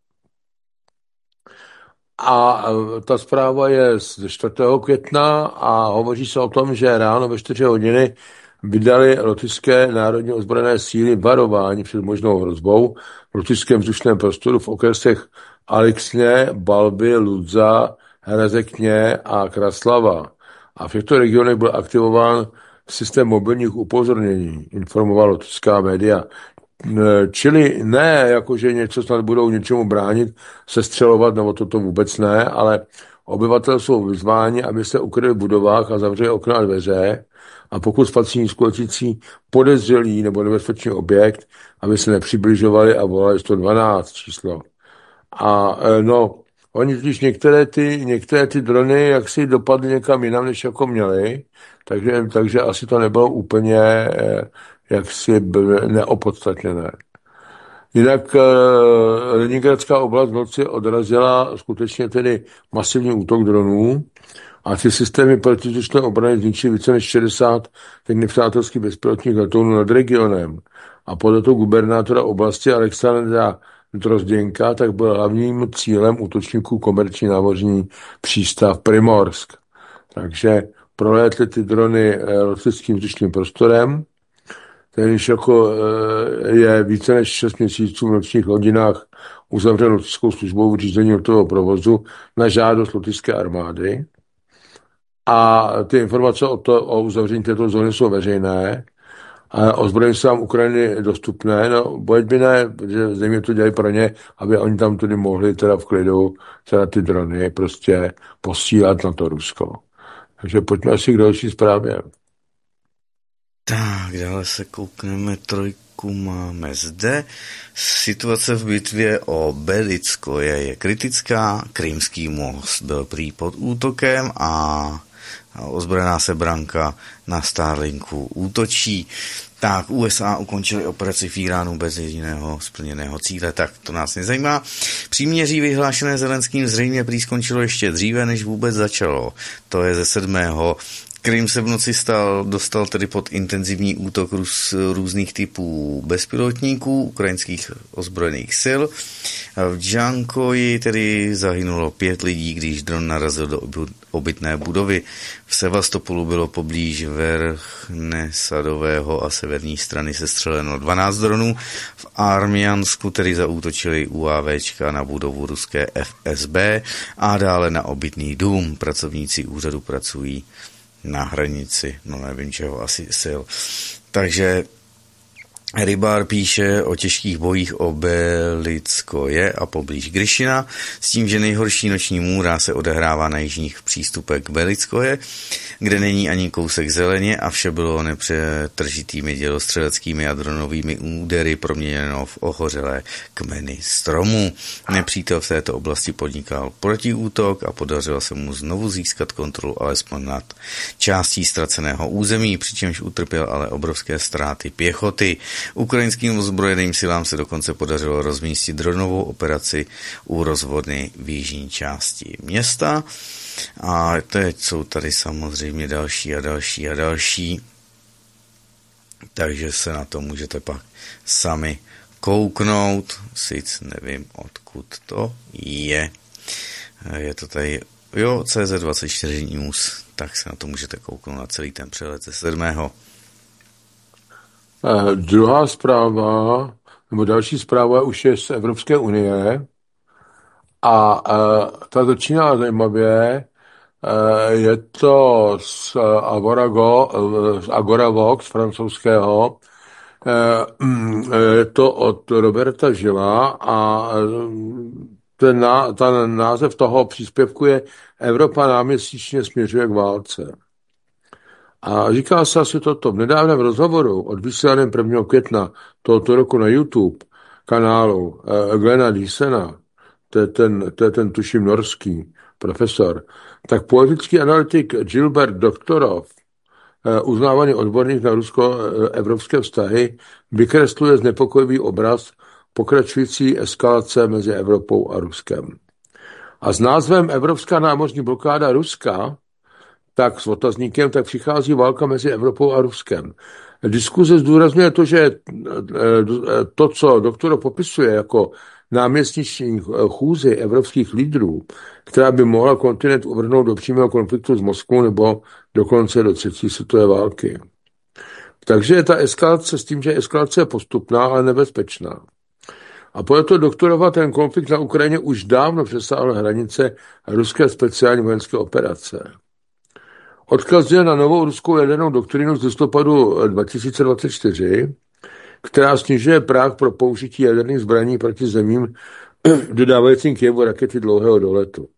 A ta zpráva je z 4. května a hovoří se o tom, že ráno ve 4 hodiny vydali lotyšské národní ozbrojené síly varování před možnou hrozbou v lotyšském vzdušném prostoru v okresech Alexně, Balby, Ludza, Herezekně a Kraslava. A v těchto regionech byl aktivován systém mobilních upozornění, informovala lotyšská média. Čili ne, jakože něco snad budou něčemu bránit, sestřelovat, nebo toto vůbec ne, ale obyvatelé jsou vyzváni, aby se ukryli v budovách a zavřeli okna a dveře, a pokud spatří nízkoletící podezřelý nebo nebezpečný objekt, aby se nepřibližovali a volali 112 číslo. A no, oni totiž některé ty drony jaksi dopadly někam jinam, než jako měli, takže asi to nebylo úplně jaksi neopodstatněné. Jinak Leningradská oblast v noci odrazila skutečně tedy masivní útok dronů a ty systémy protizdušné obrany zničily více než 60 nepřátelských bezpilotních letounů nad regionem. A podle toho gubernátora oblasti Alexandra Drozděnka, tak byl hlavním cílem útočníků komerční námořní přístav Primorsk. Takže prolétly ty drony rosyjským vzdušným prostorem, tenž jako je více než 6 měsíců v nočních hodinách uzavřen lotyšskou službou řízení letového provozu na žádost lotyšské armády. A ty informace o uzavření této zóny jsou veřejné a ozbrojení silám Ukrajiny dostupné. No, bojeď by ne, protože země to dělají pro ně, aby oni tam tedy mohli teda v klidu teda ty drony prostě posílat na to Rusko. Takže pojďme asi k další zprávě.
Tak, dále se koukneme, trojku máme zde. Situace v bitvě o Belickoje je kritická. Krymský most byl prý pod útokem a ozbrojená se branka na Starlinku útočí. Tak, USA ukončili operaci v Iránu bez jediného splněného cíle, tak to nás nezajímá. Příměří vyhlášené Zelenským zřejmě prý skončilo ještě dříve, než vůbec začalo. To je ze 7. Krym se v noci dostal tedy pod intenzivní útok různých typů bezpilotníků ukrajinských ozbrojených sil. V Džankoji tedy zahynulo 5 lidí, když dron narazil do obytné budovy. V Sevastopolu bylo poblíž Verchnesadového a severní strany sestřeleno 12 dronů. V Armiansku tedy zaútočili UAVčka na budovu ruské FSB a dále na obytný dům. Pracovníci úřadu pracují na hranici, no nevím čeho, asi sil. Takže Rybár píše o těžkých bojích o Belickoje a poblíž Gryšina, s tím, že nejhorší noční můra se odehrává na jižních přístupech k Belickoje, kde není ani kousek zeleně a vše bylo nepřetržitými dělostřeleckými a dronovými údery proměněno v ohořelé kmeny stromů. Nepřítel v této oblasti podnikal protiútok a podařilo se mu znovu získat kontrolu alespoň nad částí ztraceného území, přičemž utrpěl ale obrovské ztráty pěchoty. Ukrajinským ozbrojeným silám se dokonce podařilo rozmístit dronovou operaci u rozvodny v jižní části města. A teď jsou tady samozřejmě další a další a další. Takže se na to můžete pak sami kouknout. Sice nevím, odkud to je. Je to tady, jo, CZ24 News. Tak se na to můžete kouknout na celý ten přehled ze 7.
Druhá zpráva, nebo další zpráva už je z Evropské unie a ta začíná zajímavě. Je to z Agoravox francouzského. Je to od Roberta Žila a ten název toho příspěvku je Evropa náměsíčně směřuje k válce. A říká se asi toto. V nedávném rozhovoru odvysílaném 1. května tohoto roku na YouTube kanálu Glena Dysena, to je ten tuším norský profesor, tak politický analytik Gilbert Doktorov, uznávaný odborník na rusko-evropské vztahy, vykresluje znepokojivý obraz pokračující eskalace mezi Evropou a Ruskem. A s názvem Evropská námořní blokáda Ruska, tak s otazníkem, tak přichází válka mezi Evropou a Ruskem. Diskuze zdůrazňuje to, že to, co doktor popisuje jako náměsíční chůzi evropských lídrů, která by mohla kontinent uvrhnout do přímého konfliktu s Moskvou nebo dokonce do třetí světové války. Takže je ta eskalace s tím, že eskalace je postupná, ale nebezpečná. A proto doktorova ten konflikt na Ukrajině už dávno přesáhl hranice ruské speciální vojenské operace. Odkazuje na novou ruskou jadernou doktrínu z listopadu 2024, která snižuje práh pro použití jaderných zbraní proti zemím dodávajícím Kyjevu rakety dlouhého doletu.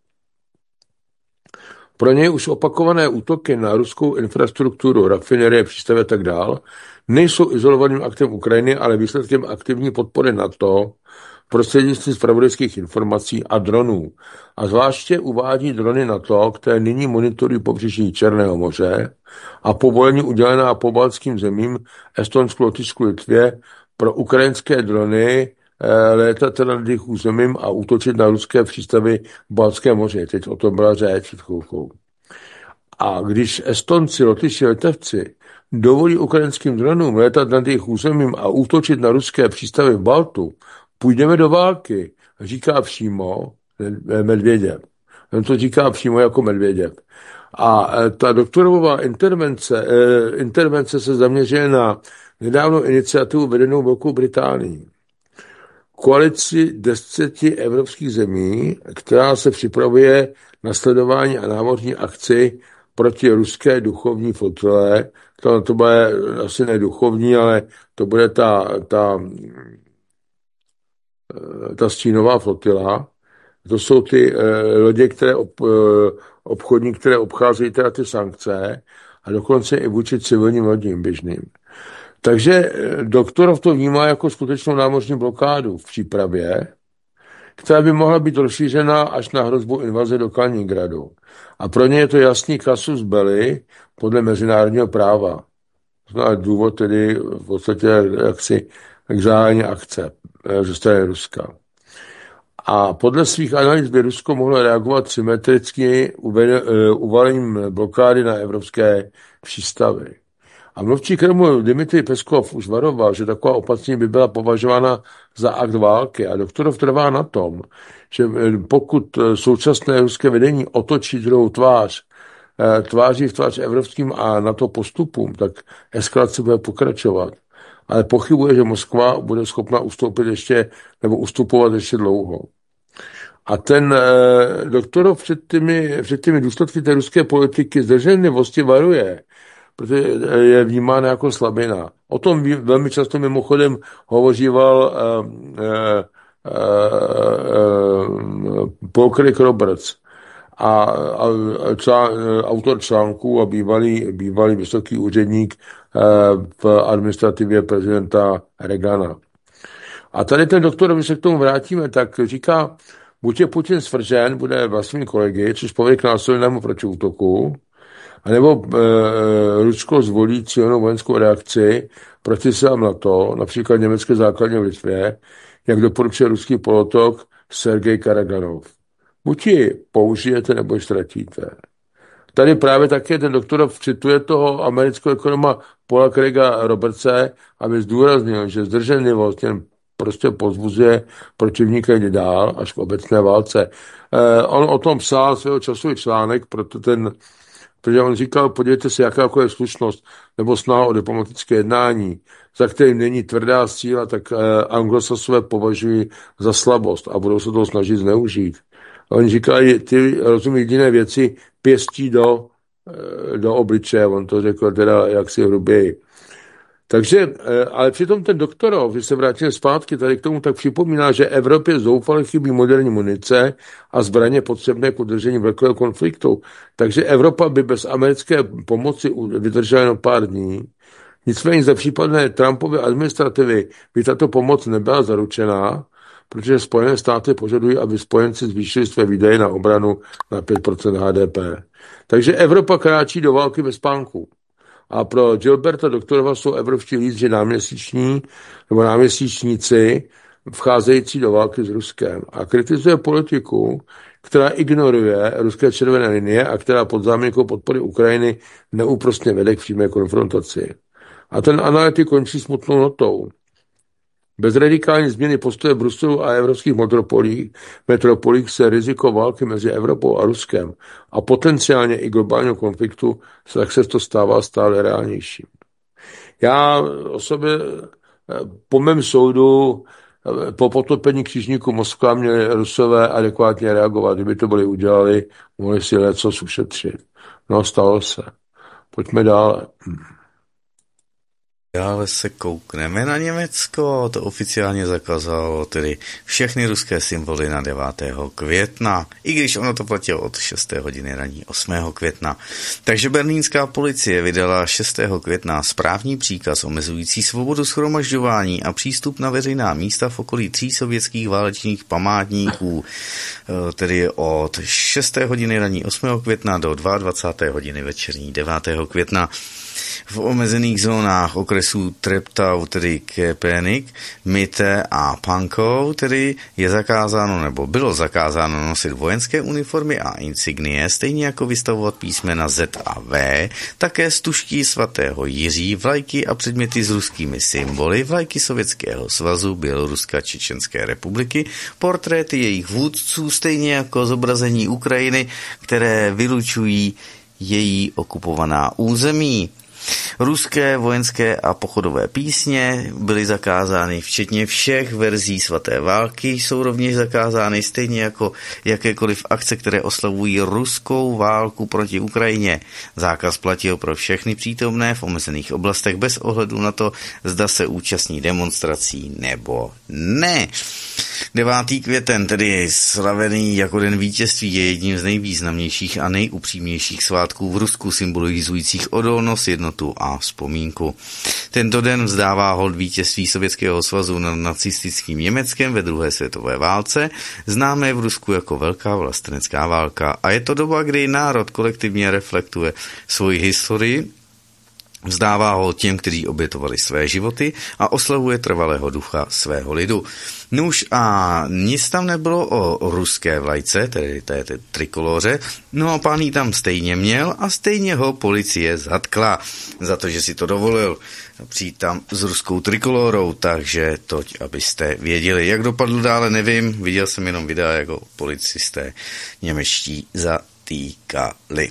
Pro něj už opakované útoky na ruskou infrastrukturu, rafinerie, přístavy a tak dál nejsou izolovaným aktem Ukrajiny, ale výsledkem aktivní podpory NATO prostřednictvím zpravodajských informací a dronů. A zvláště uvádí drony NATO, které nyní monitorují pobřeží Černého moře a povolení udělená pobaltským zemím Estonsku, Lotyšsku, Litvě pro ukrajinské drony létat nad jejich územím a útočit na ruské přístavy v Baltském moři. Teď o tom byla řeč před chvilkou. A když Estonci, Lotyši, Litevci dovolí ukrajinským dronům létat nad jejich územím a útočit na ruské přístavy v Baltu, půjdeme do války, říká přímo Medvěděv. On to říká přímo jako Medvěděv. A ta doktorová intervence se zaměřuje na nedávnou iniciativu vedenou Velkou Británií. Koalici 10 evropských zemí, která se připravuje na sledování a námořní akci proti ruské duchovní flotile. To bude asi ne duchovní, ale to bude ta stínová flotila. To jsou ty lodě, obchodní, které obcházejí teda ty sankce a dokonce i vůči civilním lodím běžným. Takže Doktorov to vnímá jako skutečnou námořní blokádu v přípravě, která by mohla být rozšířena až na hrozbu invaze do Kaliningradu. A pro ně je to jasný casus belli podle mezinárodního práva. To je důvod tedy v podstatě jaksi k zahájení akce ze strany Ruska. A podle svých analýz by Rusko mohlo reagovat symetricky uvalením blokády na evropské přístavy. A mluvčí Kremlu Dmitrij Peskov už varoval, že taková opatření by byla považována za akt války. A Doktorov trvá na tom, že pokud současné ruské vedení otočí druhou tváří v tvář evropským a NATO postupům, tak eskalace bude pokračovat. Ale pochybuje, že Moskva bude schopna ustupovat ještě dlouho. A ten Doktorov před těmi důsledky té ruské politiky zdrženlivosti varuje, protože je vnímána jako slabina. O tom velmi často mimochodem hovoříval Paul Craig Roberts, autor článků a bývalý vysoký úředník v administrativě prezidenta Reagana. A tady ten doktor, když se k tomu vrátíme, tak říká, buď je Putin svržen, bude vlastními kolegy, což povede k násilnému protiútoku, anebo Rusko zvolí cílenou vojenskou reakci proti silám NATO, například německé základně v Litvě, jak doporučuje ruský polotok Sergej Karaganov. Buď ji použijete, nebo ji ztratíte. Tady právě také ten Doktorov cituje toho amerického ekonoma Paula Craiga Robertse, aby zdůraznil, že zdrženlivost jen prostě pozbuzuje protivníka jít dál až k obecné válce. On o tom psal svého časový článek, protože on říkal, podívejte se, jaká je slušnost nebo snaha o diplomatické jednání, za kterým není tvrdá síla, tak anglosasové považují za slabost a budou se toho snažit zneužít. Oni říkají, ty rozumí jediné věci, pěstí do obličeje, on to řekl teda jaksi hruběji. Takže, ale přitom ten Doktorov, když se vrátíme zpátky tady k tomu, tak připomíná, že Evropě zoufale chybí moderní munice a zbraně potřebné k udržení velkého konfliktu. Takže Evropa by bez americké pomoci vydržela jenom pár dní. Nicméně za případné Trumpovy administrativy by tato pomoc nebyla zaručená, protože Spojené státy požadují, aby spojenci zvýšili své výdaje na obranu na 5% HDP. Takže Evropa kráčí do války bez spánku. A pro Gilberta Doktorova jsou evropští lídři náměstíčníci vcházející do války s Ruskem. A kritizuje politiku, která ignoruje ruské červené linie a která pod záminkou podpory Ukrajiny neúprostně vede k přímé konfrontaci. A ten analytik končí smutnou notou. Bez radikální změny postoje Bruselu a evropských metropolích se riziko války mezi Evropou a Ruskem a potenciálně i globálního konfliktu tak se to stává stále reálnějším. Já o sobě po mém soudu po potopení křižníku Moskva měli Rusové adekvátně reagovat. Kdyby to byli udělali, mohli si lecos ušetřit. No, stalo se. Pojďme dále.
Dále se koukneme na Německo, to oficiálně zakázalo tedy všechny ruské symboly na 9. května, i když ono to platilo od 6. hodiny raní 8. května. Takže berlínská policie vydala 6. května správní příkaz omezující svobodu shromažďování a přístup na veřejná místa v okolí 3 sovětských válečných památníků, tedy od 6. hodiny raní 8. května do 22. hodiny večerní 9. května. V omezených zónách okresů Treptau, tedy Köpenick, Mitte a Pankow, tedy je zakázáno nebo bylo zakázáno nosit vojenské uniformy a insignie, stejně jako vystavovat písmena Z a V, také stužky svatého Jiří, vlajky a předměty s ruskými symboly, vlajky Sovětského svazu, Běloruska, Čečenské republiky, portréty jejich vůdců, stejně jako zobrazení Ukrajiny, které vylučují její okupovaná území. Ruské vojenské a pochodové písně byly zakázány, včetně všech verzí svaté války, jsou rovněž zakázány, stejně jako jakékoliv akce, které oslavují ruskou válku proti Ukrajině. Zákaz platil pro všechny přítomné v omezených oblastech bez ohledu na to, zda se účastní demonstrací nebo ne. 9. květen, tedy slavený jako den vítězství, je jedním z nejvýznamnějších a nejupřímnějších svátků v Rusku, symbolizujících odolnost, jednotu a vzpomínku. Tento den vzdává hold vítězství Sovětského svazu nad nacistickým Německem ve druhé světové válce, známé v Rusku jako Velká vlastenecká válka. A je to doba, kdy národ kolektivně reflektuje svoji historii, vzdává ho těm, kteří obětovali své životy a oslavuje trvalého ducha svého lidu. Nuž a nic tam nebylo o ruské vlajce, tedy té trikoloře, no a pán ji tam stejně měl a stejně ho policie zatkla za to, že si to dovolil přijít tam s ruskou trikolorou, takže toť, abyste věděli. Jak dopadlo dále, nevím, viděl jsem jenom videa, jako policisté němečtí zatýkali.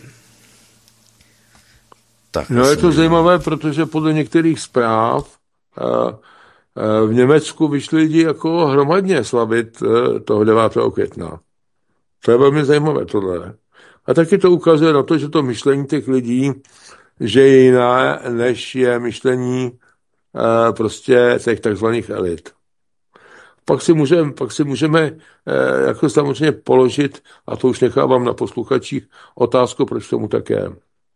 No je to zajímavé, protože podle některých zpráv v Německu vyšli lidi jako hromadně slavit toho 9. května. To je velmi zajímavé tohle. A taky to ukazuje na to, že to myšlení těch lidí, že je jiné, než je myšlení prostě těch takzvaných elit. Pak si můžeme jako samozřejmě položit, a to už nechávám na posluchačích, otázku, proč tomu tak je.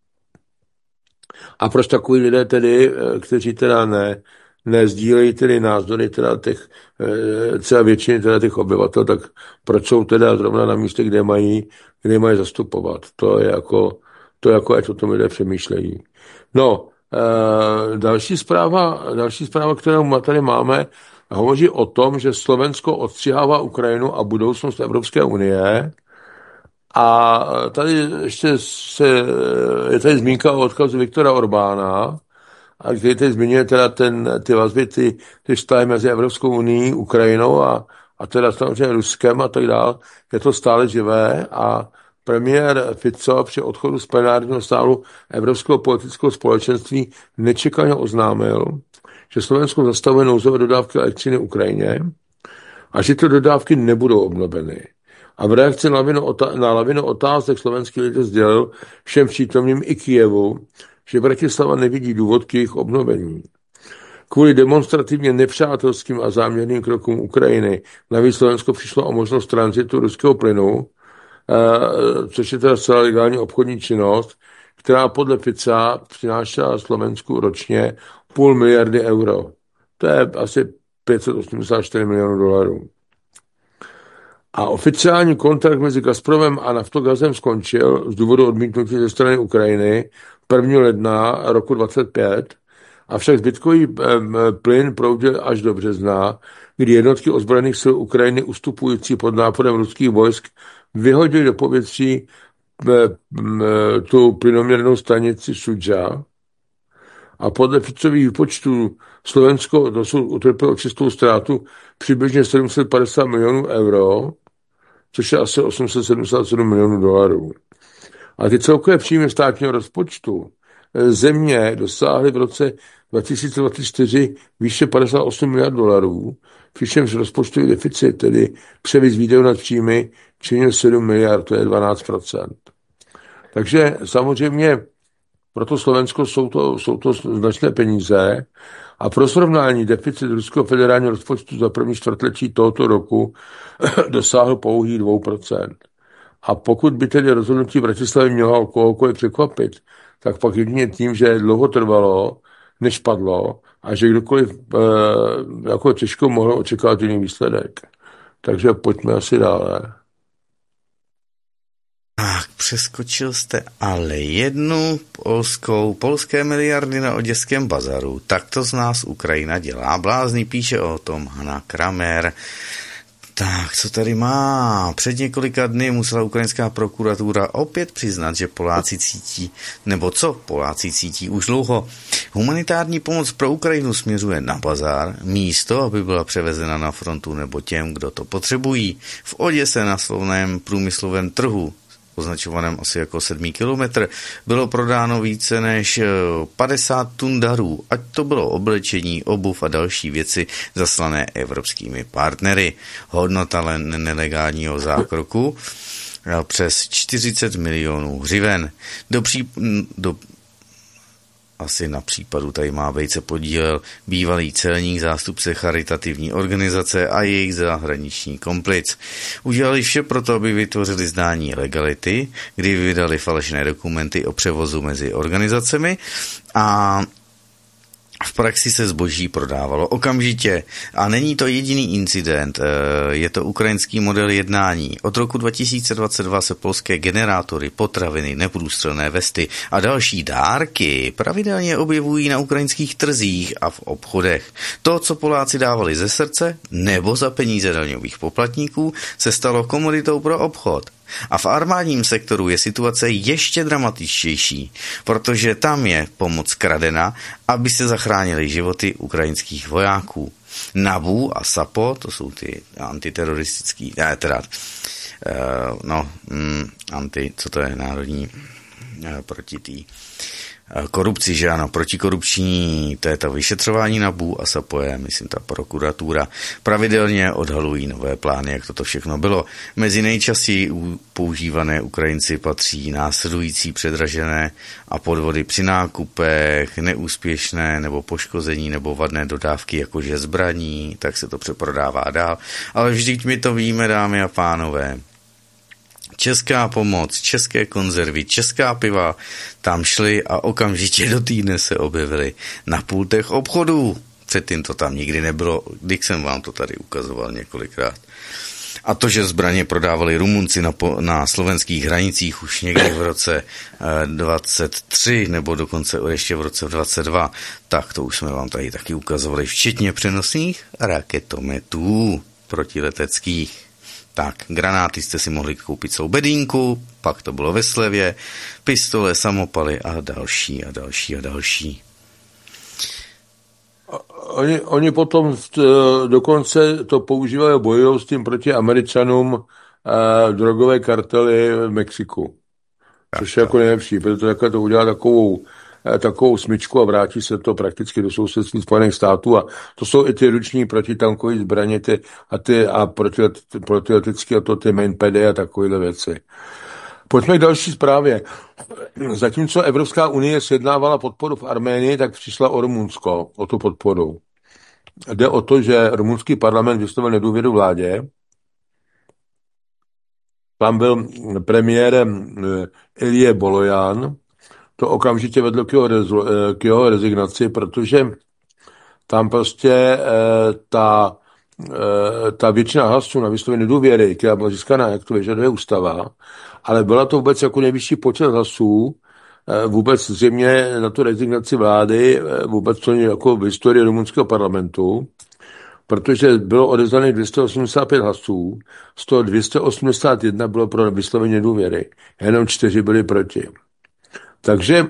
A proč takový lidé tedy, kteří teda nezdílejí tedy názory teda těch, třeba většiny teda těch obyvatel, tak proč jsou teda zrovna na místě, kde mají zastupovat. To je jako ať o tom lidé přemýšlejí. No, další zpráva, kterou tady máme, hovoří o tom, že Slovensko odstřihává Ukrajinu a budoucnost Evropské unie. A tady ještě je tady zmínka o odkazu Viktora Orbána, a který tady zmiňuje teda ty vazby, ty vztahy mezi Evropskou unií, Ukrajinou a teda samozřejmě Ruskem a tak dále. Je to stále živé a premiér Fico při odchodu z plenárního sálu Evropského politického společenství nečekaně oznámil, že Slovensko zastavuje nouzové dodávky elektřiny Ukrajině a že ty dodávky nebudou obnoveny. A v reakci na lavinu otázek slovenský lidé sdělil všem přítomným i Kyjevu, že Bratislava nevidí důvod k jejich obnovení. Kvůli demonstrativně nepřátelským a záměrným krokům Ukrajiny navíc Slovensko přišlo o možnost tranzitu ruského plynu, což je teda celá legální obchodní činnost, která podle Fica přinášela Slovensku ročně 0,5 miliardy euro. To je asi 584 milionů dolarů. A oficiální kontrakt mezi Gazpromem a Naftogazem skončil z důvodu odmítnutí ze strany Ukrajiny 1. ledna roku 2025, avšak zbytkový plyn proudil až do března, kdy jednotky ozbrojených sil Ukrajiny ustupující pod náporem ruských vojsk vyhodili do povětří tu plynoměrnou stanici Sudža. A podle Ficových výpočtů Slovensko dosud utrpělo čistou ztrátu přibližně 750 milionů euro, což je asi 877 milionů dolarů. A ty celkové příjmy státního rozpočtu země dosáhly v roce 2024 výše 58 miliard dolarů, přičemž rozpočtový deficit, tedy převis výdajů nad příjmy, činil 7 miliard, to je 12%. Takže samozřejmě pro to Slovensko jsou to značné peníze a pro srovnání deficit ruského federálního rozpočtu za první čtvrtletí tohoto roku dosáhl pouhých 2%. A pokud by tedy rozhodnutí Bratislavy mělo kohokoliv překvapit, tak pak jedině tím, že dlouho trvalo, než padlo a že kdokoliv jako těžko mohl očekávat jiný výsledek. Takže pojďme asi dále.
Tak, přeskočil jste ale jednu polské miliardy na oděském bazaru. Tak to z nás Ukrajina dělá. Blázný, píše o tom Hanna Kramer. Tak, co tady má? Před několika dny musela ukrajinská prokuratura opět přiznat, že Poláci cítí, nebo co Poláci cítí už dlouho. Humanitární pomoc pro Ukrajinu směřuje na bazar, místo, aby byla převezena na frontu nebo těm, kdo to potřebují. V Oděse na slavném průmyslovém trhu, označovaném asi jako 7. kilometr, bylo prodáno více než 50 tun darů, ať to bylo oblečení, obuv a další věci zaslané evropskými partnery. Hodnota nelegálního zákroku přes 40 milionů hřiven. Asi na případu tady má být se podílel bývalý celník, zástupce charitativní organizace a jejich zahraniční komplic. Udělali vše proto, aby vytvořili zdání legality, kdy vydali falešné dokumenty o převozu mezi organizacemi a v praxi se zboží prodávalo okamžitě. A není to jediný incident, je to ukrajinský model jednání. Od roku 2022 se polské generátory, potraviny, neprůstřelné vesty a další dárky pravidelně objevují na ukrajinských trzích a v obchodech. To, co Poláci dávali ze srdce nebo za peníze daňových poplatníků, se stalo komoditou pro obchod. A v armádním sektoru je situace ještě dramatičtější, protože tam je pomoc kradena, aby se zachránily životy ukrajinských vojáků. NABU a SAPO, to jsou ty antiteroristický, co to je národní proti tý korupci, že ano, protikorupční, to je to vyšetřování NABU a SAPO je, myslím, ta prokuratura, pravidelně odhalují nové plány, jak toto všechno bylo. Mezi nejčastěji používané Ukrajinci patří následující předražené a podvody při nákupech, neúspěšné nebo poškození nebo vadné dodávky, jakože zbraní, tak se to přeprodává dál. Ale vždyť my to víme, dámy a pánové. Česká pomoc, české konzervy, česká piva tam šly a okamžitě do týdne se objevily na pultech obchodů. Předtím to tam nikdy nebylo, když jsem vám to tady ukazoval několikrát. A to, že zbraně prodávali Rumunci na slovenských hranicích už někdy v roce 23 nebo dokonce ještě v roce 22, tak to už jsme vám tady taky ukazovali, včetně přenosných raketometů protileteckých. Tak, granáty jste si mohli koupit celou bedínku, pak to bylo ve slevě, pistole, samopaly a další a další a další.
Oni potom dokonce to používali a bojují s tím proti Američanům drogové kartely v Mexiku. Což je jako nejlepší, protože to udělá takovou smyčku a vrátí se to prakticky do sousedství Spojených států a to jsou i ty ruční protitankové zbraně a protiletecké a to ty mainpady a takovéhle věci. Pojďme k další zprávě. Zatímco Evropská unie sjednávala podporu v Arménii, tak přišla o Rumunsko, o tu podporu. Jde o to, že rumunský parlament vyslovil nedůvěru vládě. Tam byl premiérem Ilie Bolojan. To okamžitě vedlo k jeho rezignaci, protože tam prostě ta většina hlasů na vyslovení nedůvěry, která byla získaná, jak to vyžaduje ústava, ale byla to vůbec jako nejvyšší počet hlasů, vůbec zřejmě na tu rezignaci vlády, vůbec to jako v historii rumunského parlamentu, protože bylo odevzdaných 285 hlasů, z toho 281 bylo pro vyslovení nedůvěry, jenom 4 byli proti. Takže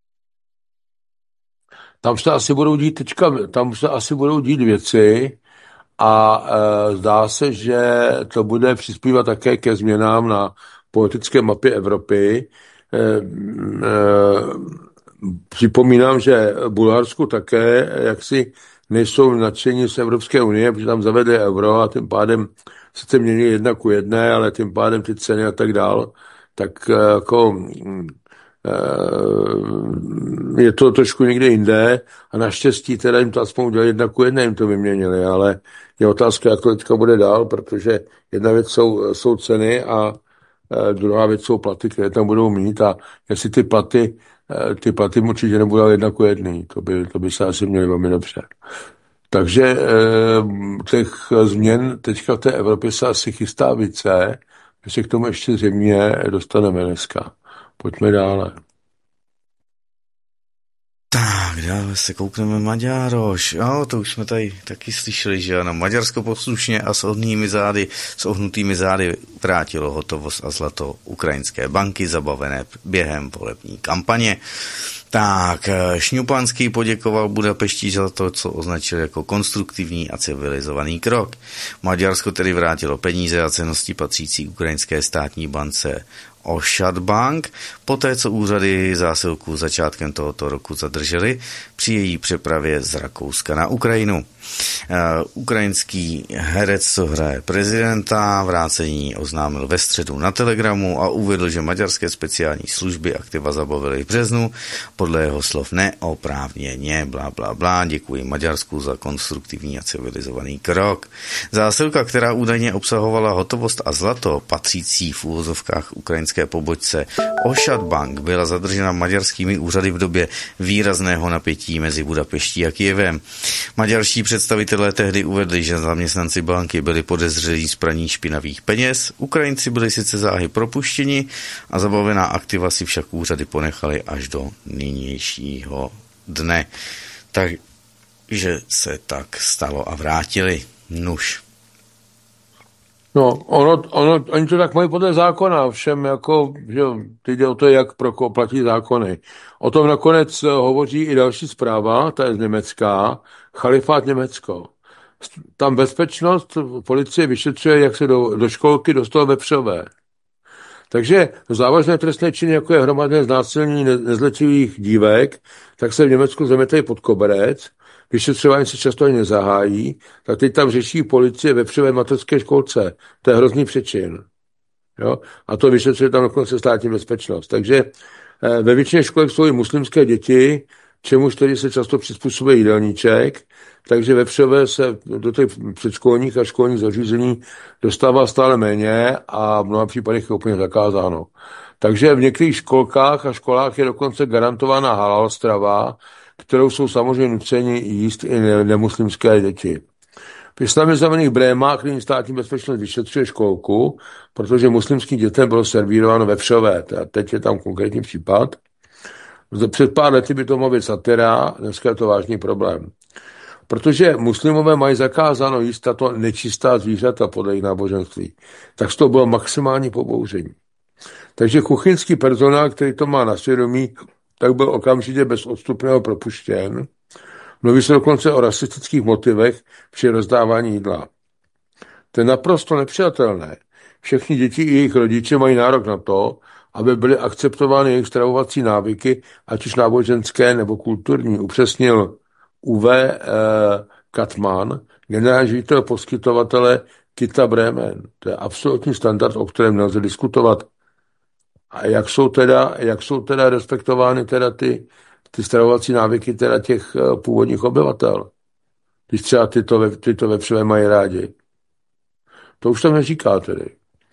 tam se asi budou dít věci a zdá se, že to bude přispívat také ke změnám na politické mapě Evropy. Připomínám, že Bulharsku také jaksi nejsou nadšení z Evropské unie, protože tam zavedli euro a tím pádem sice mění 1:1, ale tím pádem ty ceny a tak dál, tak jako je to trošku někde jinde a naštěstí teda jim to aspoň udělali 1:1, jim to vyměnili, ale je otázka, jak to teďka bude dál, protože jedna věc jsou ceny a druhá věc jsou platy, které tam budou mít a jestli ty platy určitě nebudou 1:1, to by se asi měli velmi dobře. Takže těch změn teďka v té Evropě se asi chystá více, že se k tomu ještě zřejmě dostaneme dneska. Pojďme dále.
Tak, dále se koukneme Maďaroš. Jo, to už jsme tady taky slyšeli, že ano, Maďarsko poslušně a s ohnutými zády vrátilo hotovost a zlato ukrajinské banky zabavené během volební kampaně. Tak, Šňupanský poděkoval Budapešti za to, co označil jako konstruktivní a civilizovaný krok. Maďarsko tedy vrátilo peníze a cennosti patřící ukrajinské státní bance Ošad Bank, poté co úřady zásilku začátkem tohoto roku zadržely při její přepravě z Rakouska na Ukrajinu. Ukrajinský herec, co hraje prezidenta, vrácení oznámil ve středu na Telegramu a uvedl, že maďarské speciální služby aktiva zabavily v březnu, podle jeho slov neoprávněně, blá, blá, blá, děkuji Maďarsku za konstruktivní a civilizovaný krok. Zásilka, která údajně obsahovala hotovost a zlato, patřící v úvozovkách ukrajinské pobočce Ošad Bank, byla zadržena maďarskými úřady v době výrazného napětí mezi Budapeští a Kyjevem. Maďarští představitelé tehdy uvedli, že zaměstnanci banky byli podezřelí z praní špinavých peněz, Ukrajinci byli sice záhy propuštěni a zabavená aktiva si však úřady ponechali až do nynějšího dne. Takže se tak stalo a vrátili. Nuž.
No, oni to tak mají podle zákona, všem jako, že teď jde o to, jak pro koho platí zákony. O tom nakonec hovoří i další zpráva, ta je z Německa, Chalifát Německo. Tam bezpečnost policie vyšetřuje, jak se do školky dostalo vepřové. Takže závažné trestné činy, jako je hromadné znásilnění nezletilých dívek, tak se v Německu zametají pod koberec, vyšetřování se často ani nezahájí, tak teď tam řeší policie vepřové mateřské školce. To je hrozný přečin. Jo? A to vyšetřuje tam dokonce státní bezpečnost. Takže ve většině školek jsou i muslimské děti, čemuž tedy se často přizpůsobuje jídelníček, takže vepřové se do těch předškolních a školních zařízení dostává stále méně a v mnoha případech je úplně zakázáno. Takže v některých školkách a školách je dokonce garantována halal strava, kterou jsou samozřejmě nuceni jíst i nemuslimské děti. V islamizovaných Brémách nyní státní bezpečnost vyšetřuje školku, protože muslimským dětem bylo servírováno vepřové. Teď je tam konkrétní případ. Před pár lety by to mohla být satira, dneska je to vážný problém. Protože muslimové mají zakázáno jíst tato nečistá zvířata podle jejich náboženství, tak z toho bylo maximální pobouření. Takže kuchyňský personál, který to má na svědomí, tak byl okamžitě bez odstupného propuštěn. Mluví se dokonce o rasistických motivech při rozdávání jídla. To je naprosto nepřijatelné. Všechny děti i jejich rodiče mají nárok na to, aby byly akceptovány jejich stravovací návyky, ať už náboženské nebo kulturní, upřesnil Uwe Katman, generální ředitel poskytovatele Kita Bremen. To je absolutní standard, o kterém nelze diskutovat. A jak jsou teda respektovány teda ty stravovací návyky teda těch původních obyvatel? Když třeba tyto vepřové mají rádi. To už tam neříká tedy.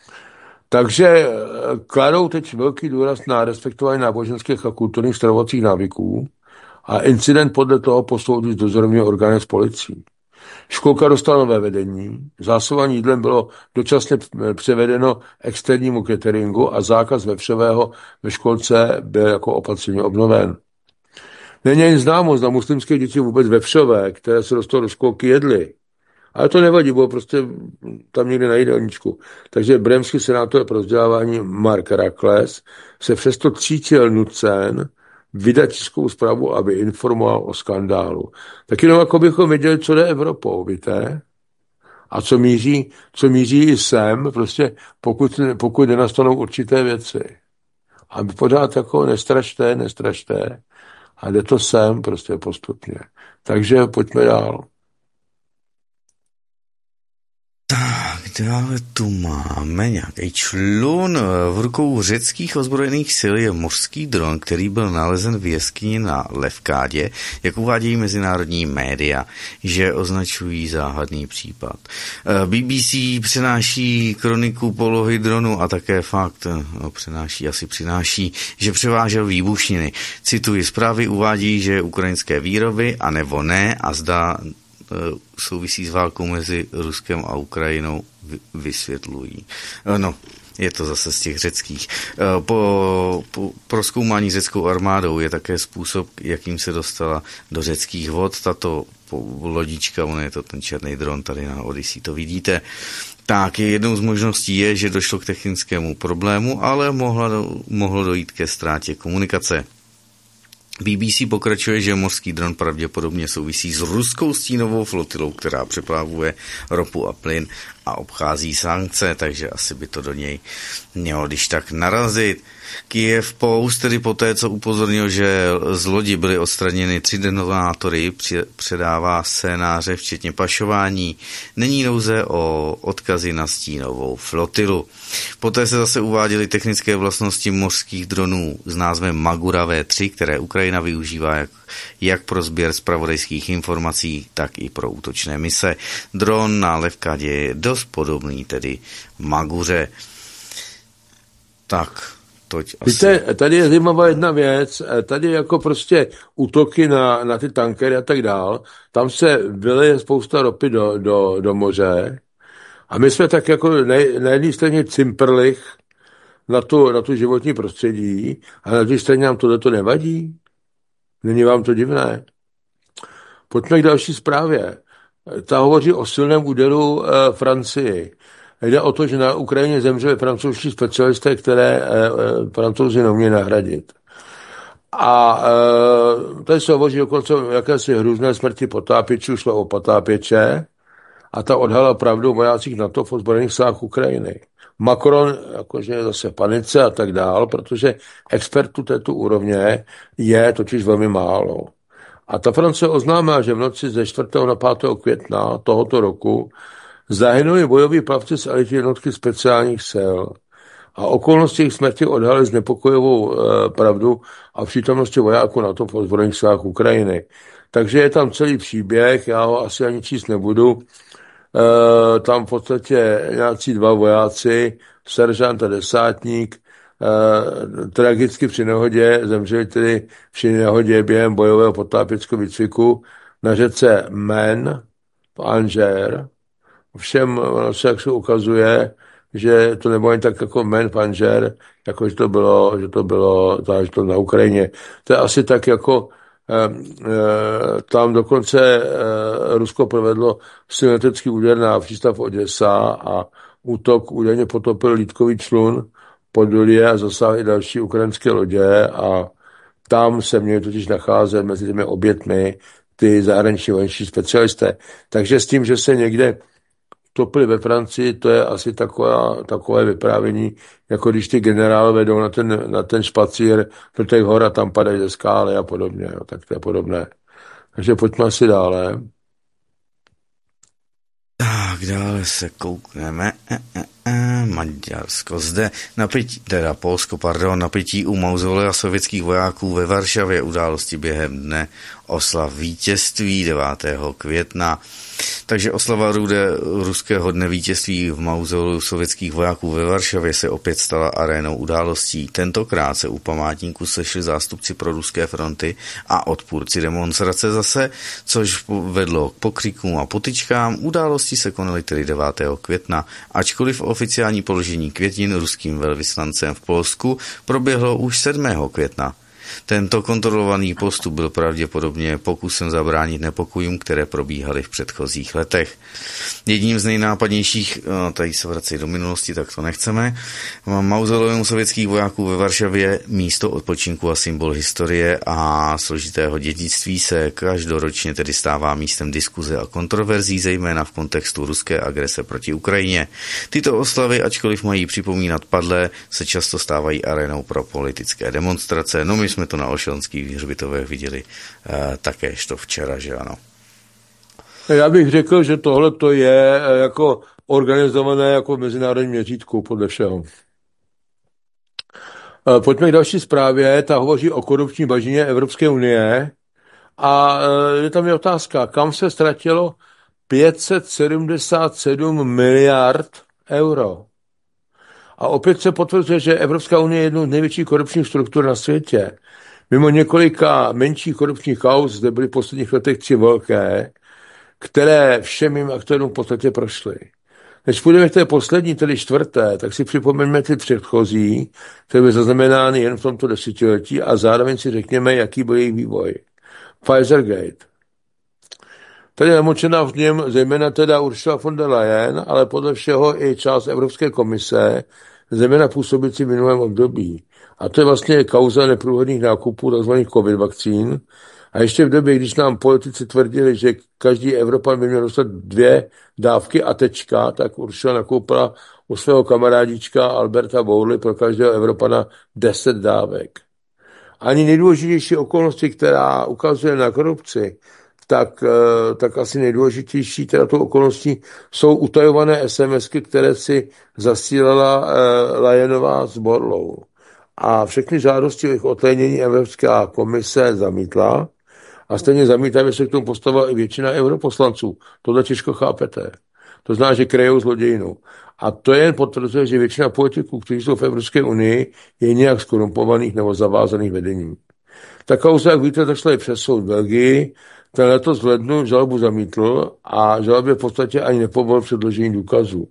Takže kladou teď velký důraz na respektování náboženských a kulturních stravovacích návyků a incident podle toho posoudí dozorový orgán s policií. Školka dostala nové vedení, zásobování jídlem bylo dočasně převedeno externímu cateringu a zákaz vepřového ve školce byl jako opatření obnoven. Není jen známo, zda muslimské děti vůbec vepřové, které se dostalo do školky, jedly. Ale to nevadí, bylo prostě tam někde na jídelníčku. Takže brémský senátor pro vzdělávání Mark Rakles se přesto cítil nucen vydat tiskovou zprávu, aby informoval o skandálu. Tak jenom jako bychom věděli, co jde Evropou, víte? A co míří i sem, prostě pokud nenastanou určité věci. Aby pořád jako nestrašte, a jde to sem prostě postupně. Takže pojďme dál.
Tak, dále tu máme nějaký člun. V rukou řeckých ozbrojených sil je mořský dron, který byl nalezen v jeskyni na Levkádě, jak uvádějí mezinárodní média, že označují záhadný případ. BBC přenáší kroniku polohy dronu a také fakt, přináší, že převážel výbušniny. Cituji, zprávy uvádí, že ukrajinské výroby, anebo ne, a zda souvisí s válkou mezi Ruskem a Ukrajinou, vysvětlují. No, je to zase z těch řeckých. Po prozkoumání řeckou armádou je také způsob, jakým se dostala do řeckých vod. Tato lodička, on je to ten černý dron, tady na Odyssey to vidíte. Tak, jednou z možností je, že došlo k technickému problému, ale mohlo dojít ke ztrátě komunikace. BBC pokračuje, že mořský dron pravděpodobně souvisí s ruskou stínovou flotilou, která přeplavuje ropu a plyn a obchází sankce, takže asi by to do něj mělo když tak narazit. Kyiv Post, tedy poté, co upozornil, že z lodi byly odstraněny 3 detonátory, předává scénáře, včetně pašování. Není nouze o odkazy na stínovou flotilu. Poté se zase uváděly technické vlastnosti mořských dronů s názvem Magura V3, které Ukrajina využívá jak pro sběr zpravodajských informací, tak i pro útočné mise. Dron na Levkadě je dost podobný, tedy Maguře. Tak, toť asi.
Víte, tady je zajímavá jedna věc, tady jako prostě útoky na ty tankery a tak dál, tam se vyleje spousta ropy do moře a my jsme tak jako na jedné straně cimprlich na tu životní prostředí a na druhé straně nám tohleto nevadí. Není vám to divné? Pojďme k další zprávě. Ta hovoří o silném úderu Francii. Jde o to, že na Ukrajině zemřeli francouzští specialisté, které Francouzi neumějí nahradit. A tady se hovoří dokonce o jakési hrůzné smrti potápěčů, šlo o potápěče, a ta odhalila pravdu o vojácích NATO v ozbrojených silách Ukrajiny. Macron jakože je zase v panice a tak dál, protože expertů této úrovně je totiž velmi málo. A ta Francie oznámila, že v noci ze 4. na 5. května tohoto roku zahynuli bojoví plavci z elitní jednotky speciálních sil. A okolnosti jejich smrti odhalily znepokojivou pravdu a přítomnosti vojáků NATO v ozbrojených silách Ukrajiny. Takže je tam celý příběh, já ho asi ani číst nebudu. Tam v podstatě nějací 2 vojáci, seržant a desátník, tragicky při nehodě zemřeli tedy při nehodě během bojového potápěckého výcviku na řece Main v Angers. Všem se jak se ukazuje, že to nebylo jen tak jako Main v Angers, jako že to bylo na Ukrajině. To je asi tak jako tam dokonce Rusko provedlo symetrický úder na přístav Oděsa a útok údajně potopil lítkový člun Podulie a zasáhl i další ukrajinské lodě a tam se měli totiž nacházet mezi těmi obětmi ty zahraniční vojenští specialisté. Takže s tím, že se někde topili ve Francii, to je asi takové vyprávění, jako když ty generálové jdou na ten špacír do těch hor a tam padají ze skály a podobně. No, tak to je podobné. Takže pojďme asi dále.
Tak, dále se koukneme. Maďarsko. Zde Polsko, napětí u mauzolea sovětských vojáků ve Varšavě, události během dne oslav vítězství 9. května. Takže oslava ruského dne vítězství v mauzoleu sovětských vojáků ve Varšavě se opět stala arénou událostí. Tentokrát se u památníku sešli zástupci proruské fronty a odpůrci demonstrace zase, což vedlo k pokřikům a potyčkám. Události se konaly tedy 9. května, ačkoliv oficiální položení květin ruským velvyslancem v Polsku proběhlo už 7. května. Tento kontrolovaný postup byl pravděpodobně pokusem zabránit nepokojům, které probíhaly v předchozích letech. Jedním z nejnápadnějších, tady se vrací do minulosti, tak to nechceme, mauzoleum sovětských vojáků ve Varšavě, místo odpočinku a symbol historie a složitého dědictví, se každoročně tedy stává místem diskuze a kontroverzí, zejména v kontextu ruské agrese proti Ukrajině. Tyto oslavy, ačkoliv mají připomínat padlé, se často stávají arénou pro politické demonstrace. No, my jsme to na Olšanských hřbitovech viděli takéž to včera, že ano.
Já bych řekl, že tohle to je jako organizované jako v mezinárodním měřítku podle všeho. Pojďme k další zprávě, ta hovoří o korupční bažině Evropské unie a je tam je otázka, kam se ztratilo 577 miliard euro. A opět se potvrzuje, že Evropská unie je jednou z největších korupčních struktur na světě. Mimo několika menších korupčních kauz zde byly v posledních letech 3 velké, které všem mým aktérům v podstatě prošly. Než půjdeme k té poslední, tedy čtvrté, tak si připomeňme ty předchozí, které byly zaznamenány jen v tomto desetiletí a zároveň si řekněme, jaký byl jejich vývoj. Pfizergate. Tady je namočená v něm zejména teda Ursula von der Leyen, ale podle všeho i část Evropské komise, zejména působící v minulém období. A to je vlastně kauza neprůhledných nákupů tzv. COVID vakcín. A ještě v době, když nám politici tvrdili, že každý Evropan by měl dostat 2 dávky a tečka, tak Ursula nakoupila u svého kamarádička Alberta Bowley pro každého Evropana 10 dávek. Ani nejdůležitější okolnosti, která ukazuje na korupci, tak asi nejdůležitější teda tou okolností jsou utajované SMSky, které si zasílala Leyenová s Borlou. A všechny žádosti o jejich odtajnění Evropská komise zamítla a stejně zamítavě se k tomu postavila i většina europoslanců. Tohle těžko chápete. To znamená, že kryjou zlodějinu. A to jen potvrzuje, že většina politiků, kteří jsou v Evropské unii, je nějak skorumpovaných nebo zavázaných vedením. Ta kauza, jak víte, zašla i přes soud v Belgii. Ten letos v lednu žalobu zamítl a žalobě v podstatě ani nepovolil předložení důkazů.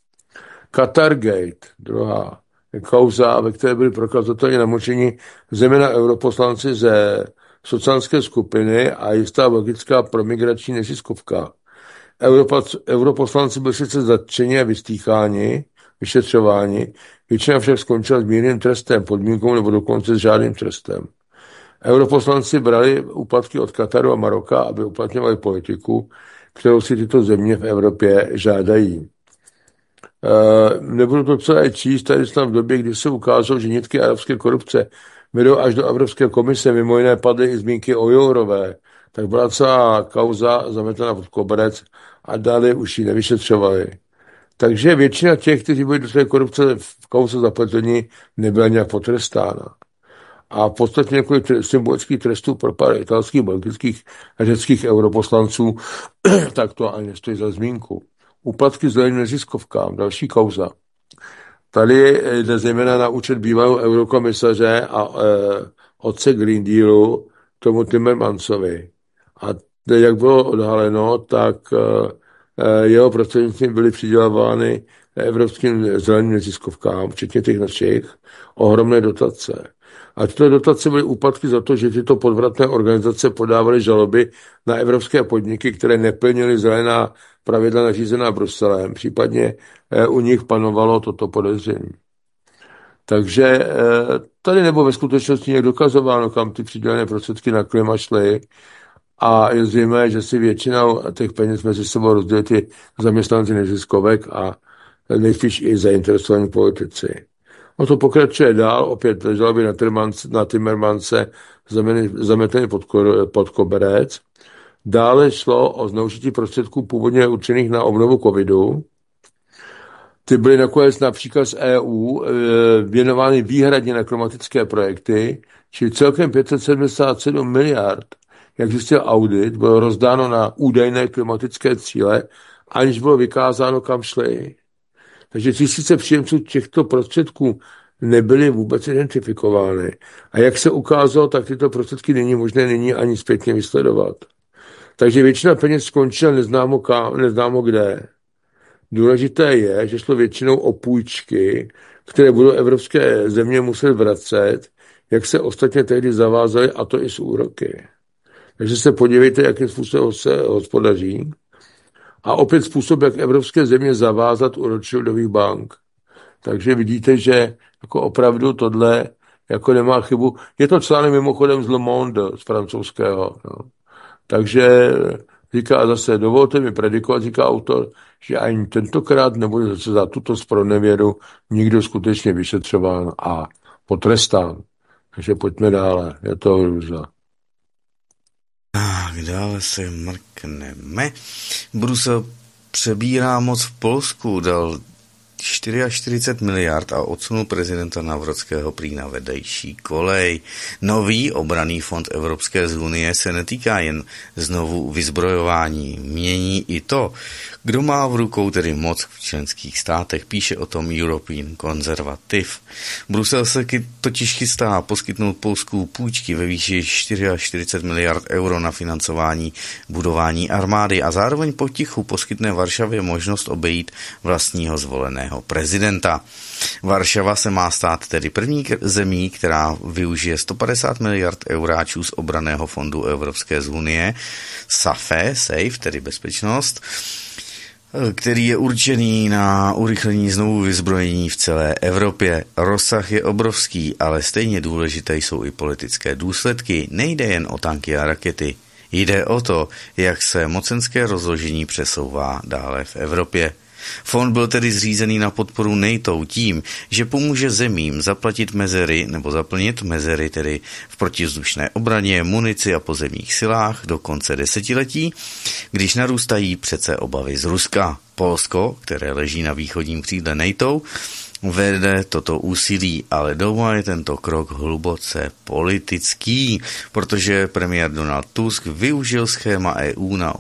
Qatargate, druhá kauza, ve které byli prokazatelně namočeni zejména europoslanci ze sociálské skupiny a jistá belgická promigrační neziskovka. Europoslanci byli sice zatčeni a vystýcháni, vyšetřováni, většina však skončila s mírným trestem, podmínkou nebo dokonce s žádným trestem. Europoslanci brali úplatky od Kataru a Maroka, aby uplatňovali politiku, kterou si tyto země v Evropě žádají. Nebudu to celé číst, tady jsem v době, kdy se ukázalo, že nitky arabské korupce vedou až do Evropské komise, mimo jiné padly i zmínky o Jourové, tak byla celá kauza zametena pod koberec a dále už ji nevyšetřovali. Takže většina těch, kteří byli do té korupce v kauze zapletení, nebyla nějak potrestána. A v podstatě několik symbolických trestů pro pár italských, belgických a řeckých europoslanců, tak to ani nestojí za zmínku. Úplatky zeleným neziskovkám, další kauza. Tady jde zejména na účet bývalého eurokomisaře a otce Green Dealu, tomu Timmermansovi. A jak bylo odhaleno, tak jeho prostřednictvím byly přidělovány evropským zeleným neziskovkám, včetně těch našich, ohromné dotace. A tyto dotace byly úplatky za to, že tyto podvratné organizace podávaly žaloby na evropské podniky, které neplnily zelená pravidla nařízená Bruselem. Případně u nich panovalo toto podezření. Takže tady nebo ve skutečnosti někdo dokazováno, kam ty přidělené prostředky na klima šly. A je zřejmé, že si většinou těch peněz mezi sebou rozdělí ty zaměstnanci neziskovek a nejspíš i zainteresovaní politici. No to pokračuje dál, opět žaloby na Timmermanse zameteny pod koberec. Dále šlo o zneužití prostředků původně určených na obnovu covidu. Ty byly nakonec například z EU věnovány výhradně na klimatické projekty, čili celkem 577 miliard, jak zjistil audit, bylo rozdáno na údajné klimatické cíle, aniž bylo vykázáno, kam šly. Takže tisíce příjemců těchto prostředků nebyly vůbec identifikovány. A jak se ukázalo, tak tyto prostředky není možné nyní ani zpětně vysledovat. Takže většina peněz skončila neznámo kde. Důležité je, že šlo většinou o půjčky, které budou evropské země muset vracet, jak se ostatně tehdy zavázali, a to i s úroky. Takže se podívejte, jakým způsobem se hospodaří. A opět způsob, jak evropské země zavázat u Rothschildových bank. Takže vidíte, že jako opravdu tohle jako nemá chybu. Je to článek mimochodem z Le Monde, z francouzského. No. Takže říká zase, dovolte mi predikovat, říká autor, že ani tentokrát nebude zase za tuto zpronevěru nikdo skutečně vyšetřován a potrestán. Takže pojďme dále, je to hrůza.
Tak dále se mrkneme. Brusel přebírá moc v Polsku, dal 44 miliard a odsunul prezidenta Navrodského prý na vedlejší kolej. Nový obranný fond Evropské unie se netýká jen znovu vyzbrojování, mění i to, kdo má v rukou tedy moc v členských státech, píše o tom European Conservative. Brusel se totiž chystá poskytnout Polsku půjčky ve výši 44 miliard euro na financování budování armády a zároveň potichu poskytne Varšavě možnost obejít vlastního zvoleného prezidenta. Varšava se má stát tedy první zemí, která využije 150 miliard euráčů z obranného fondu Evropské unie, SAFE, tedy bezpečnost, který je určený na urychlení znovu vyzbrojení v celé Evropě. Rozsah je obrovský, ale stejně důležité jsou i politické důsledky. Nejde jen o tanky a rakety. Jde o to, jak se mocenské rozložení přesouvá dále v Evropě. Fond byl tedy zřízený na podporu NATO tím, že pomůže zemím zaplnit mezery tedy v protivzdušné obraně, munici a pozemních silách do konce desetiletí, když narůstají přece obavy z Ruska. Polsko, které leží na východním křídle NATO, vede toto úsilí, ale doma je tento krok hluboce politický, protože premiér Donald Tusk využil schéma EU na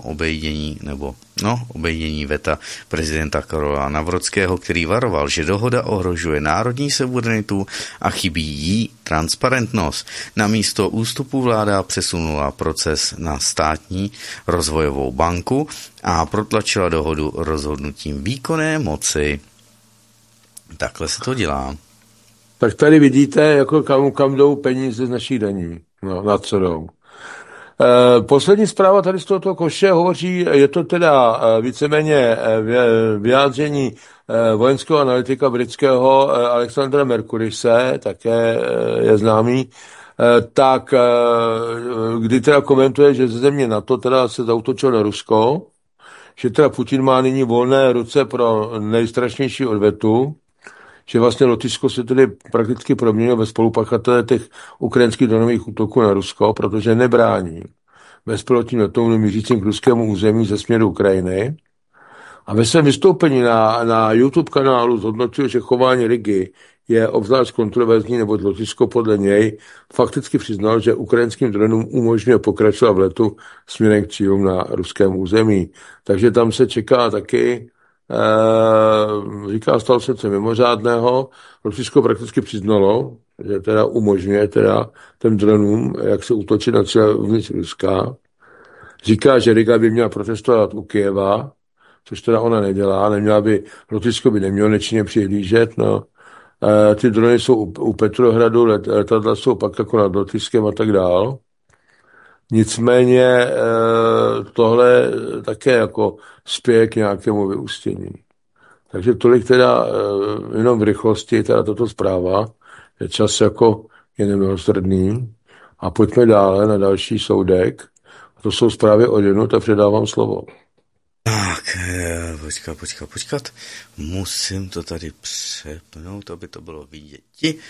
obejdění veta prezidenta Karola Navrodského, který varoval, že dohoda ohrožuje národní suverenitu a chybí jí transparentnost. Namísto ústupu vláda přesunula proces na státní rozvojovou banku a protlačila dohodu rozhodnutím výkonné moci. Takhle se to dělá.
Tak tady vidíte, jako kam jdou peníze z našich daní. No, na co jdou. Poslední zpráva tady z tohoto koše hovoří, je to teda víceméně vyjádření vojenského analytika britského Alexandra Mercurise, také je známý, tak kdy teda komentuje, že ze země NATO teda se zaútočil na Rusko, že teda Putin má nyní volné ruce pro nejstrašnější odvetu, že vlastně Lotyšsko se tedy prakticky proměnilo ve spolupachatele těch ukrajinských dronových útoků na Rusko, protože nebrání bezpilotním letounům mířícím k ruskému území ze směru Ukrajiny. A ve svém vystoupení na YouTube kanálu zhodnotil, že chování Rigy je obzvlášť kontroverzní, neboť Lotyšsko podle něj fakticky přiznal, že ukrajinským dronům umožňuje pokračovat v letu směrem k cílům na ruském území. Takže tam se čeká taky, říká, stalo se něco mimořádného. Lotyšsko prakticky přiznalo, že teda umožňuje teda těm dronům, jak se útočit na cíle uvnitř Ruska. Říká, že Riga by měla protestovat u Kyjeva, což teda ona nedělá, Lotyšsko by nemělo nečinně přihlížet, no. Ty drony jsou u Petrohradu, letadla jsou pak jako nad Lotyšskem a tak dál. Nicméně tohle také jako spěje k nějakému vyústění. Takže tolik teda jenom v rychlosti, teda toto zpráva, je čas jako je nemilosrdný. A pojďme dále na další soudek. A to jsou zprávy od jednot a předávám slovo.
Tak, počkat. Musím to tady přepnout, aby to bylo vidět.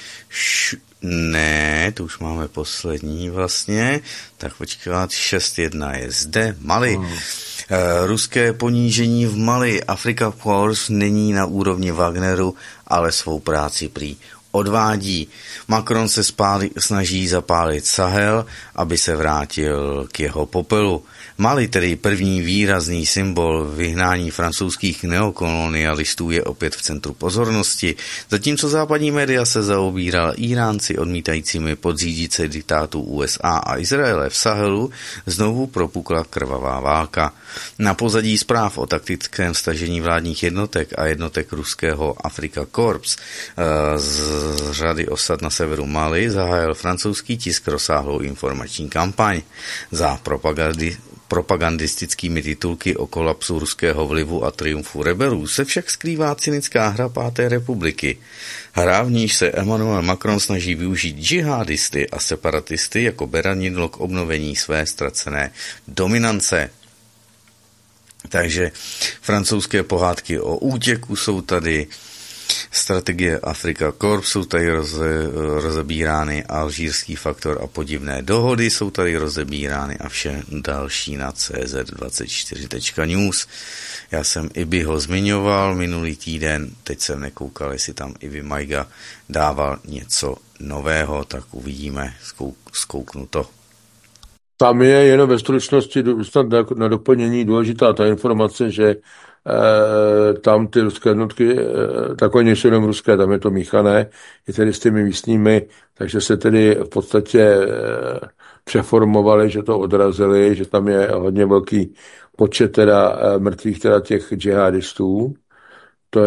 Ne, to už máme poslední vlastně. Tak počkat, 6.1 je zde. Mali. Ruské ponížení v Mali. Afrika Force není na úrovni Wagneru, ale svou práci prý odvádí. Macron se snaží zapálit Sahel, aby se vrátil k jeho popelu. Mali, tedy první výrazný symbol vyhnání francouzských neokolonialistů, je opět v centru pozornosti, zatímco západní média se zaobírala Iránci odmítajícími podřídit se diktátu USA a Izraele v Sahelu, znovu propukla krvavá válka. Na pozadí zpráv o taktickém stažení vládních jednotek a jednotek ruského Afrika Corps z řady osad na severu Mali zahájil francouzský tisk rozsáhlou informační kampaň. Za propagandistickými titulky o kolapsu ruského vlivu a triumfu rebelů se však skrývá cynická hra Páté republiky. Hra, v níž se Emmanuel Macron snaží využít džihadisty a separatisty jako beranidlo k obnovení své ztracené dominance. Takže francouzské pohádky o útěku jsou tady, strategie Afrika Corp, jsou tady rozebírány alžírský faktor a podivné dohody, jsou tady rozebírány a vše další na cz24.news. Já jsem Ibiho zmiňoval minulý týden, teď jsem nekoukal, jestli tam Ibi Majga dával něco nového, tak uvidíme, zkouknu to.
Tam je jenom ve stručnosti snad na doplnění důležitá ta informace, že tam ty ruské jednotky, takové nejsou jenom ruské, tam je to míchané, i tedy s těmi místními, takže se tedy v podstatě přeformovali, že to odrazili, že tam je hodně velký počet teda mrtvých teda těch džihadistů. To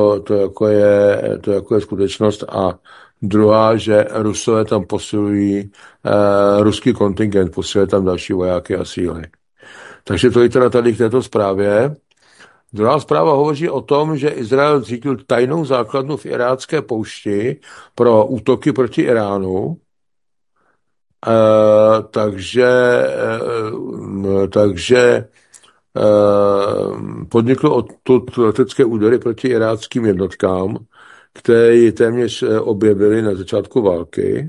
je skutečnost. A druhá, že Rusové tam posilují, ruský kontingent posiluje tam další vojáky a síly. Takže to je teda tady k této zprávě. Druhá zpráva hovoří o tom, že Izrael zřídil tajnou základnu v irácké poušti pro útoky proti Iránu. Takže podniklo odtud letecké údery proti iráckým jednotkám, které téměř objevily na začátku války.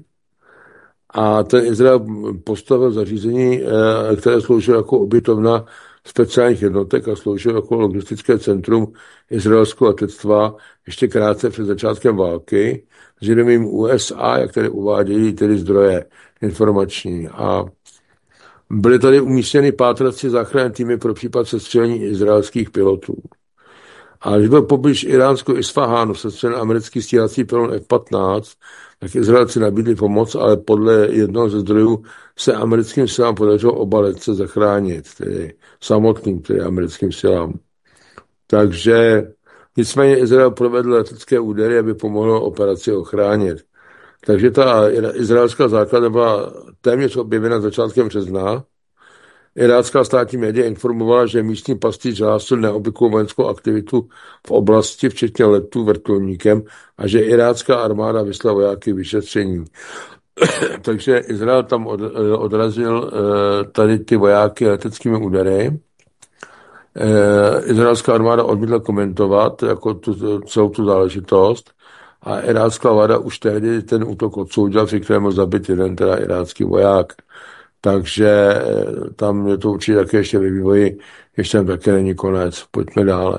A ten Izrael postavil zařízení, které sloužilo jako ubytovna speciálních jednotek a sloužilo jako logistické centrum izraelského letectva ještě krátce před začátkem války s vědomím USA, jak tady uvádějí tedy zdroje informační. A byly tady umístěny pátrací záchranné týmy pro případ sestřelení izraelských pilotů. A když byl poblíž iránského Isfahánu sestřelen americký stíhací pilot F-15, tak Izraelci nabídli pomoc, ale podle jednoho ze zdrojů se americkým silám podařilo oba letce zachránit, tedy samotným, tedy americkým silám. Takže nicméně Izrael provedl letecké údery, aby pomohlo operaci ochránit. Takže ta izraelská základna byla téměř objevena začátkem března. Irácká státní média informovala, že místní pastýř hlásil neobvyklou vojenskou aktivitu v oblasti, včetně letů vrtulníkem, a že irácká armáda vyslala vojáky vyšetření. Takže Izrael tam odrazil tady ty vojáky leteckými údery. Izraelská armáda odmítla komentovat jako celou tu záležitost a irácká vláda už tehdy ten útok odsoudila, při kterém byl zabit jeden teda irácký voják. Takže tam je to určitě také ještě ve vývoji, ještě tam také není konec. Pojďme dále.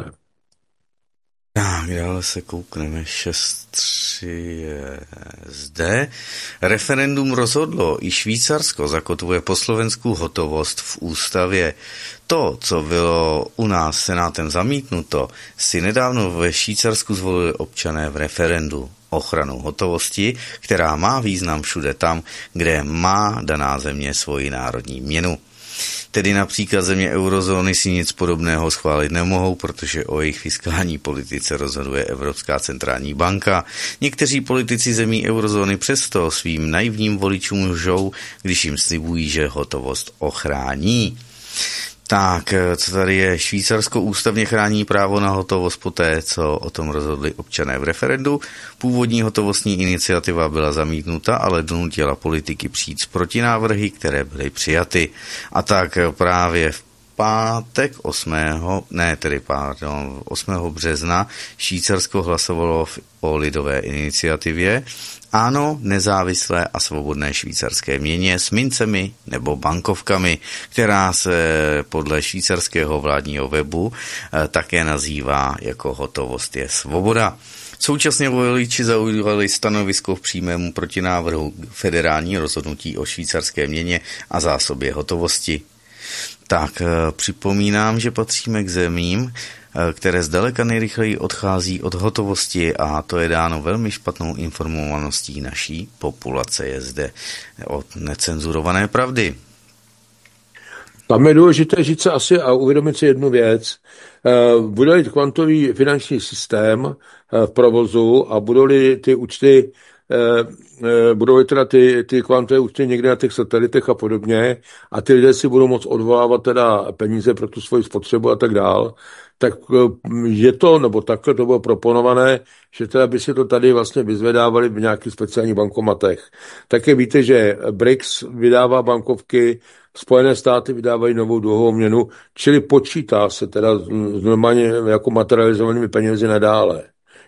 Tak, dále se koukneme. 6.3 je zde. Referendum rozhodlo, i Švýcarsko zakotvuje po Slovensku hotovost v ústavě. To, co bylo u nás senátem zamítnuto, si nedávno ve Švýcarsku zvolili občané v referendu. Ochranu hotovosti, která má význam všude tam, kde má daná země svoji národní měnu. Tedy například země eurozóny si nic podobného schválit nemohou, protože o jejich fiskální politice rozhoduje Evropská centrální banka. Někteří politici zemí eurozóny přesto svým naivním voličům lžou, když jim slibují, že hotovost ochrání. Tak, co tady je? Švýcarsko ústavně chrání právo na hotovost poté, co o tom rozhodli občané v referendu. Původní hotovostní iniciativa byla zamítnuta, ale donutila politiky přijít s protinávrhy, které byly přijaty. A tak právě v pátek 8. března Švýcarsko hlasovalo o lidové iniciativě ano nezávislé a svobodné švýcarské měně s mincemi nebo bankovkami, která se podle švýcarského vládního webu také nazývá jako hotovost je svoboda. Současně voliči zaujali stanovisko v přímému protinávrhu federální rozhodnutí o švýcarské měně a zásobě hotovosti. Tak připomínám, že patříme k zemím, které zdaleka nejrychleji odchází od hotovosti a to je dáno velmi špatnou informovaností naší populace. Je zde od necenzurované pravdy.
Tam je důležité říct se asi a uvědomit si jednu věc. Bude-li kvantový finanční systém v provozu a budou-li ty účty budou teda ty kvantové účty někde na těch satelitech a podobně a ty lidé si budou moct odvolávat teda peníze pro tu svoji spotřebu a tak dál, tak je to, nebo takhle to bylo proponované, že teda by si to tady vlastně vyzvedávali v nějakých speciálních bankomatech. Také víte, že BRICS vydává bankovky, Spojené státy vydávají novou dluhovou měnu, čili počítá se teda normálně jako materializovanými penězi nadále.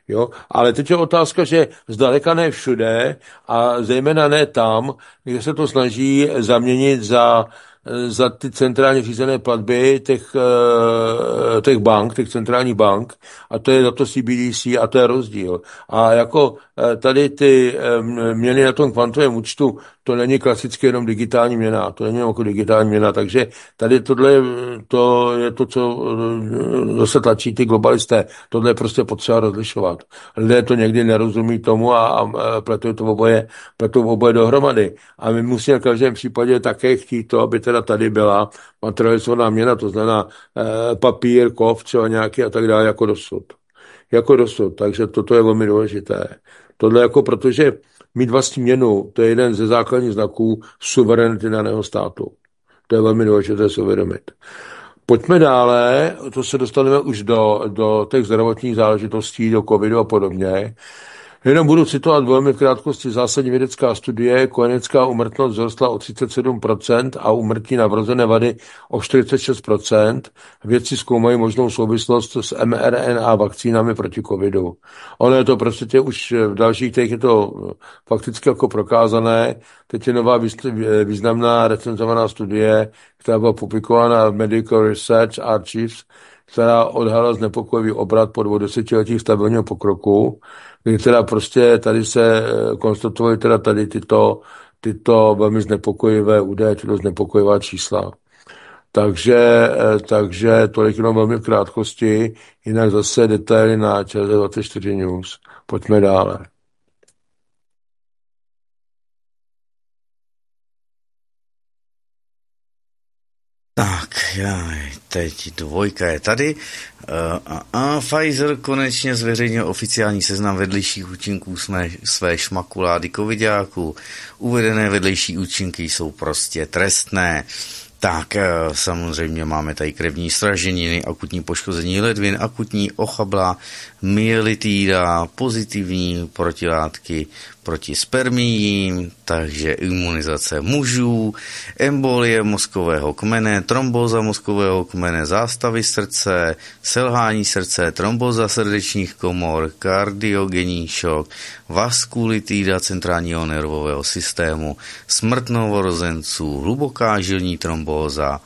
Jo? Ale teď je otázka, že zdaleka ne všude a zejména ne tam, kde se to snaží zaměnit za ty centrálně řízené platby těch bank, těch centrálních bank, a to je za to CBDC a to je rozdíl. A jako tady ty měny na tom kvantovém účtu, to není klasicky jenom digitální měna, to není jako digitální měna, takže tady tohle to je to, co zase tlačí ty globalisté. Tohle je prostě potřeba rozlišovat. Lidé to někdy nerozumí tomu a pletou oboje dohromady. A my musíme v každém případě také chtít to, aby teda tady byla materializovaná měna, to znamená papír, kov, třeba nějaký a tak dále, jako dosud. Jako dosud, takže toto je velmi důležité. Tohle jako, protože mít vlastní měnu, to je jeden ze základních znaků suverenity daného státu. To je velmi důležité si uvědomit. Pojďme dále, to se dostaneme už do těch zdravotních záležitostí, do covidu a podobně. Jenom budu citovat velmi v krátkosti zásadní vědecká studie. Kojenecká úmrtnost vzrostla o 37% a úmrtí na vrozené vady o 46%. Vědci zkoumají možnou souvislost s mRNA vakcínami proti covidu. Ono je to prostě už v dalších těch je to fakticky jako prokázané. Teď je nová významná recenzovaná studie, která byla publikována v Medical Research Archives, která odhalila znepokojivý obrat po 2 desetiletích stabilního pokroku, kdy teda prostě tady se konstatovaly teda tady tyto velmi znepokojivé údaje, tyto znepokojivá čísla. Takže tolik jenom velmi v krátkosti, jinak zase detaily na ČT24 News. Pojďme dále.
Tak, teď 2 je tady. Pfizer konečně zveřejnil oficiální seznam vedlejších účinků své šmakulády covidáku. Uvedené vedlejší účinky jsou prostě trestné. Tak samozřejmě máme tady krevní sraženiny, akutní poškození ledvin, akutní ochabla, myelitída, pozitivní protilátky proti spermiím, takže imunizace mužů, embolie mozkového kmene, trombóza mozkového kmene, zástavy srdce, selhání srdce, trombóza srdečních komor, kardiogenní šok, vaskulitída centrálního nervového systému, smrt novorozenců, hluboká žilní trombóza,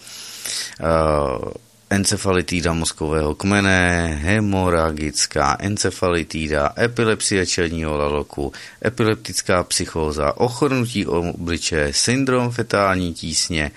encefalitída mozkového kmene, hemoragická encefalitída, epilepsie čelního laloku, epileptická psychóza, ochrnutí obličeje, syndrom fetální tísně,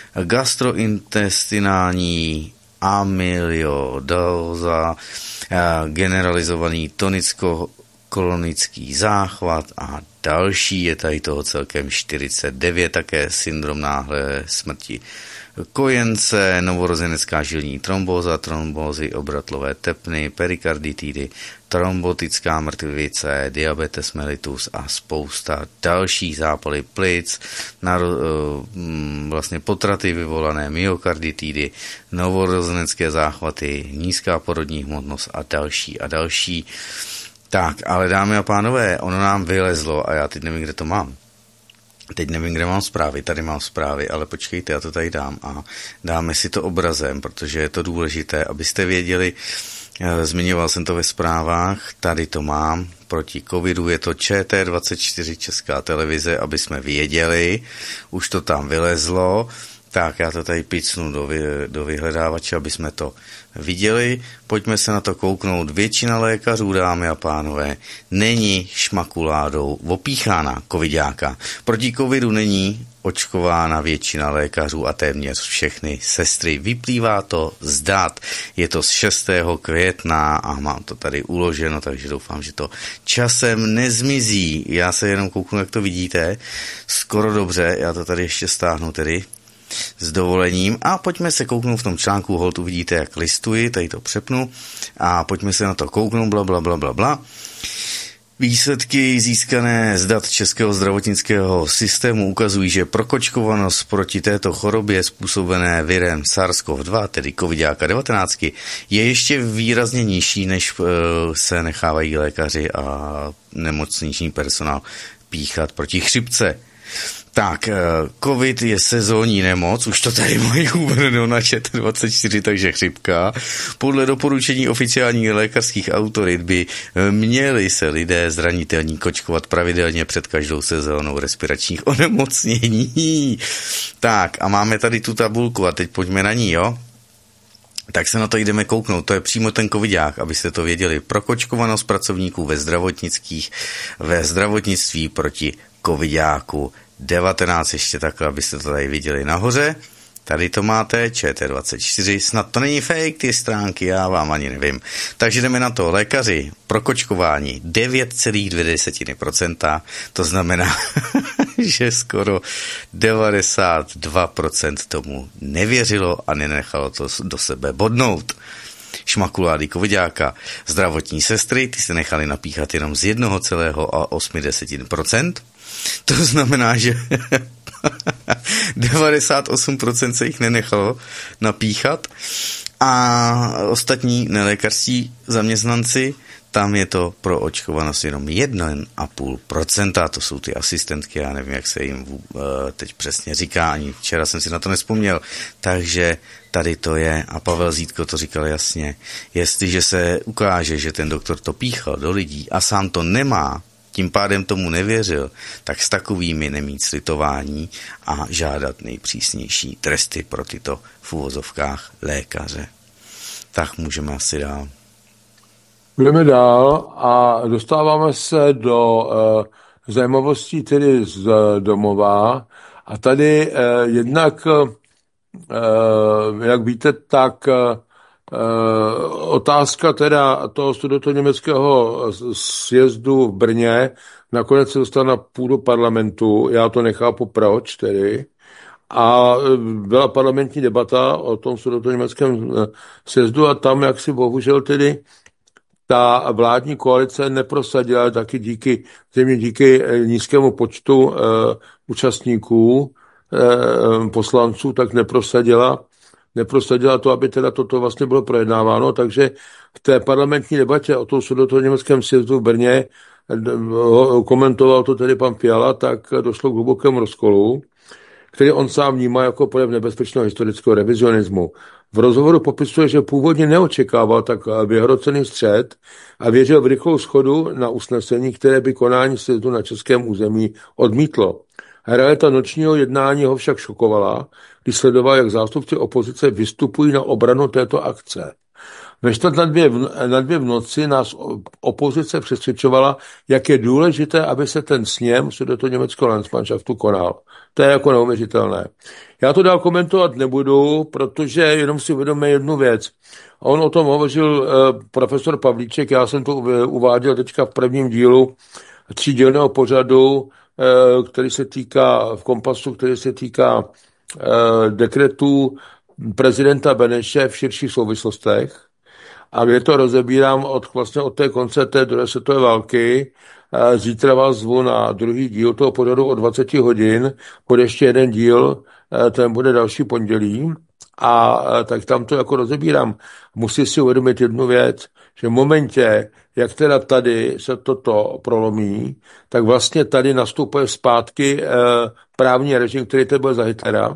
gastrointestinální amyloidóza, generalizovaný tonicko-kolonický záchvat a další. Je tady toho celkem 49, také syndrom náhlé smrti kojence, novorozenecká žilní trombóza, trombózy obratlové tepny, perikarditidy, trombotická mrtvice, diabetes mellitus a spousta dalších, zápaly plic, vlastně potraty vyvolané myokarditidy, novorozenecké záchvaty, nízká porodní hmotnost a další a další. Tak, ale dámy a pánové, ono nám vylezlo a já teď nevím, kde to mám. Teď nevím, kde mám zprávy, tady mám zprávy, ale počkejte, já to tady dám a dáme si to obrazem, protože je to důležité, abyste věděli, zmiňoval jsem to ve zprávách, tady to mám, proti covidu je to ČT24 Česká televize, aby jsme věděli, už to tam vylezlo, tak já to tady picnu do vyhledávače, aby jsme to viděli. Pojďme se na to kouknout. Většina lékařů, dámy a pánové, není šmakuládou opíchána covidáka. Proti covidu není očkována většina lékařů a téměř všechny sestry. Vyplývá to z dat. Je to z 6. května a mám to tady uloženo, takže doufám, že to časem nezmizí. Já se jenom kouknu, jak to vidíte. Skoro dobře, já to tady ještě stáhnu tedy s dovolením a pojďme se kouknout v tom článku, holt uvidíte, jak listuji, tady to přepnu a pojďme se na to kouknout, bla. Výsledky získané z dat Českého zdravotnického systému ukazují, že prokočkovanost proti této chorobě způsobené virem SARS-CoV-2, tedy COVID-19, je ještě výrazně nižší, než se nechávají lékaři a nemocniční personál píchat proti chřipce. Tak, covid je sezónní nemoc, už to tady mají uvedeno na ČT24, takže chřipka. Podle doporučení oficiálních lékařských autorit by měli se lidé zranitelní kočkovat pravidelně před každou sezónou respiračních onemocnění. Tak, a máme tady tu tabulku a teď pojďme na ní, jo? Tak se na to jdeme kouknout, to je přímo ten covidák, abyste to věděli. Prokočkovanost pracovníků ve zdravotnictví proti covidáku 19, ještě takhle, abyste to tady viděli nahoře. Tady to máte, ČT24, snad to není fake, ty stránky, já vám ani nevím. Takže jdeme na to, lékaři, prokočkování 9,2%, to znamená, že skoro 92% tomu nevěřilo a nenechalo to do sebe bodnout. Šmakulády covidáka, zdravotní sestry, ty se nechali napíchat jenom z 1,8%. To znamená, že 98% se jich nenechalo napíchat a ostatní nelékařští zaměstnanci, tam je to pro očkovanost jenom 1,5%. To jsou ty asistentky, já nevím, jak se jim teď přesně říká, ani včera jsem si na to nespomněl. Takže tady to je, a Pavel Zítko to říkal jasně, jestliže se ukáže, že ten doktor to píchal do lidí a sám to nemá, tím pádem tomu nevěřil, tak s takovými nemít slitování a žádat nejpřísnější tresty pro tyto v uvozovkách lékaře. Tak můžeme asi dál.
Budeme dál a dostáváme se do zajímavostí tedy z domova. A tady jednak, jak víte, tak otázka teda toho sudetoněmeckého sjezdu v Brně nakonec se dostala na půdu parlamentu. Já to nechápu proč tedy. A byla parlamentní debata o tom sudetoněmeckém sjezdu a tam, jak si bohužel tedy ta vládní koalice neprosadila taky díky nízkému počtu účastníků, poslanců, tak neprosadila to, aby teda toto vlastně bylo projednáváno, takže v té parlamentní debatě o tom sudetoněmeckém sjezdu v Brně komentoval to tedy pan Fiala, tak došlo k hlubokému rozkolu, který on sám vnímá jako projev nebezpečného historického revizionismu. V rozhovoru popisuje, že původně neočekával tak vyhrocený střet a věřil v rychlou shodu na usnesení, které by konání sjezdu na českém území odmítlo. Realita nočního jednání ho však šokovala, když sledoval, jak zástupci opozice vystupují na obranu této akce. Ve čtvrt na dvě v noci nás opozice přesvědčovala, jak je důležité, aby se ten sněm sudetoněmeckého Landsmannschaftu konal. To je jako neuvěřitelné. Já to dál komentovat nebudu, protože jenom si uvědomíme jednu věc. On o tom hovořil profesor Pavlíček, já jsem to uváděl teďka v prvním dílu třídílného pořadu, který se týká v Kompasu, který se týká dekretů prezidenta Beneše v širších souvislostech. A kde to rozebírám od té konce té druhé světové války. Zítra vás zvu na druhý díl toho pořadu o 20 hodin. Bude ještě jeden díl, ten bude další pondělí. A tak tam to jako rozebírám. Musí si uvědomit jednu věc, že v momentě, jak teda tady se toto prolomí, tak vlastně tady nastupuje zpátky právní režim, který tady byl za Hitlera.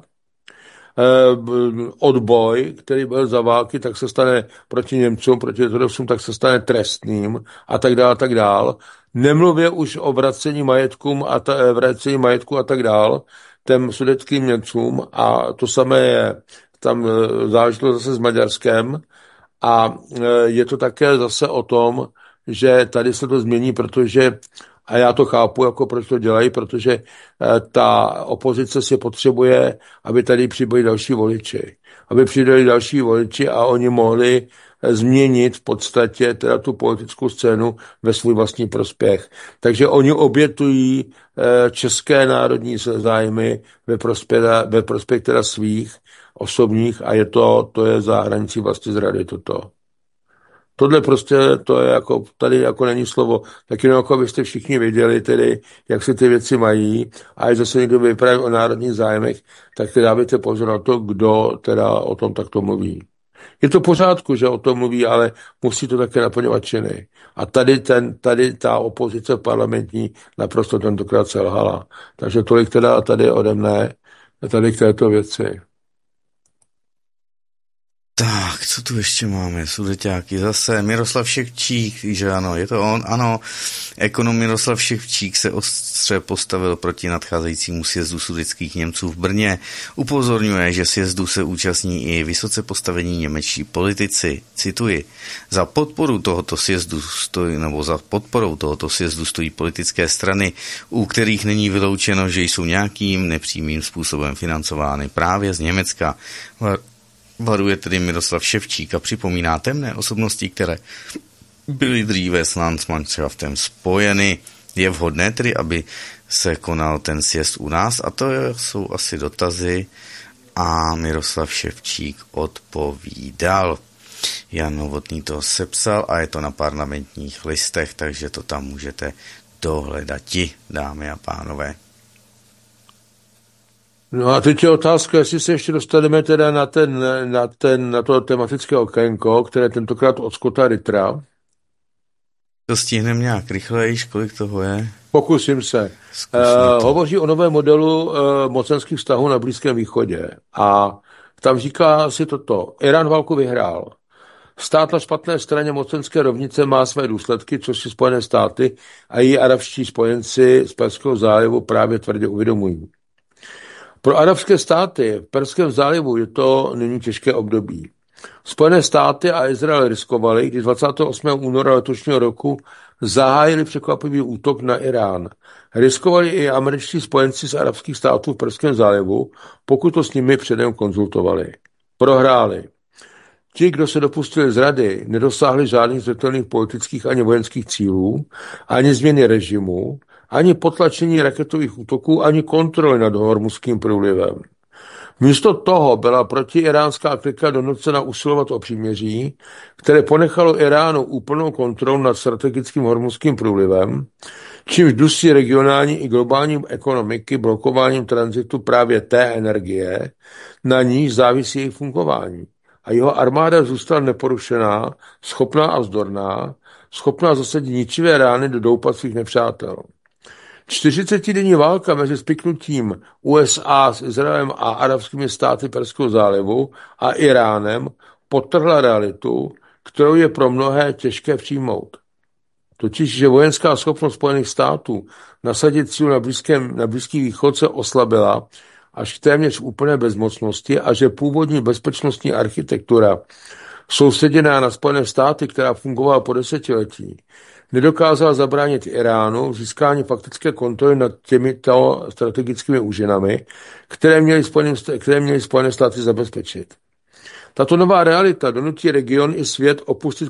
Odboj, který byl za války, tak se stane proti Němcům, proti Rusům, tak se stane trestným a tak dále, tak dál. Nemluvě už o vracení majetku a tak dál těm sudetským Němcům a to samé je tam záležitost zase s Maďarskem a je to také zase o tom, že tady se to změní, protože a já to chápu, jako proč to dělají, protože ta opozice si potřebuje, aby tady přibyli další voliči. Aby přidali další voliči a oni mohli změnit v podstatě teda tu politickou scénu ve svůj vlastní prospěch. Takže oni obětují české národní zájmy ve prospěch teda svých osobních a to je za hranicí vlastně zrady toto. Tohle prostě, to je jako, tady jako není slovo, tak jenom jako abyste všichni věděli tedy, jak se ty věci mají a až zase někdo vypráví o národních zájmech, tak dávajte pozor na to, kdo teda o tom takto mluví. Je to v pořádku, že o tom mluví, ale musí to také naplňovat činy. A tady ta opozice parlamentní naprosto tentokrát selhala. Takže tolik teda tady ode mne, tady k této věci.
Tak, co tu ještě máme? Sudeťáky zase. Miroslav Ševčík, že ano, je to on, ano. Ekonom Miroslav Ševčík se ostře postavil proti nadcházejícímu sjezdu sudetských Němců v Brně. Upozorňuje, že sjezdu se účastní i vysoce postavení němečtí politici. Cituji. Za podporou tohoto sjezdu stojí politické strany, u kterých není vyloučeno, že jsou nějakým nepřímým způsobem financovány právě z Německa. Varuje tedy Miroslav Ševčík a připomíná temné osobnosti, které byly dříve s Landsmannschaftem spojeny. Je vhodné tedy, aby se konal ten sjezd u nás? A to jsou asi dotazy a Miroslav Ševčík odpovídal. Jan Novotný to sepsal a je to na Parlamentních listech, takže to tam můžete dohledati, dámy a pánové.
No a teď je otázka, jestli se ještě dostaneme teda na to tematické okénko, které tentokrát od Scotta Rittera.
To stihneme nějak rychleji, kolik toho je?
Pokusím se. Hovoří o novém modelu mocenských vztahů na Blízkém východě. A tam říká si toto. Irán válku vyhrál. Stát na špatné straně mocenské rovnice má své důsledky, což si Spojené státy a její arabští spojenci z Perského zálivu právě tvrdě uvědomují. Pro arabské státy v Perském zálivu je to nyní těžké období. Spojené státy a Izrael riskovali, když 28. února letošního roku zahájili překvapivý útok na Irán. Riskovali i američtí spojenci z arabských států v Perském zálivu, pokud to s nimi předem konzultovali. Prohráli. Ti, kdo se dopustili zrady, nedosáhli žádných zřetelných politických ani vojenských cílů, ani změny režimu, ani potlačení raketových útoků, ani kontroly nad Hormuzským průlivem. Místo toho byla protiiránská klika donucena usilovat o příměří, které ponechalo Iránu úplnou kontrolu nad strategickým Hormuzským průlivem, čímž dusí regionální i globální ekonomiky blokováním tranzitu právě té energie, na níž závisí jejich fungování. A jeho armáda zůstala neporušená, schopná a vzdorná, schopná zasadit ničivé rány do doupat svých nepřátel. 40denní válka mezi spiknutím USA s Izraelem a arabskými státy Perského zálivu a Iránem podtrhla realitu, kterou je pro mnohé těžké přijmout. Totiž, že vojenská schopnost Spojených států nasadit sílu na Blízký východ se oslabila až k téměř úplné bezmocnosti a že původní bezpečnostní architektura soustředěná na Spojené státy, která fungovala po desetiletí, nedokázala zabránit Iránu v získání faktické kontroly nad těmito strategickými úžinami, které měly Spojené státy zabezpečit. Tato nová realita donutí region i svět opustit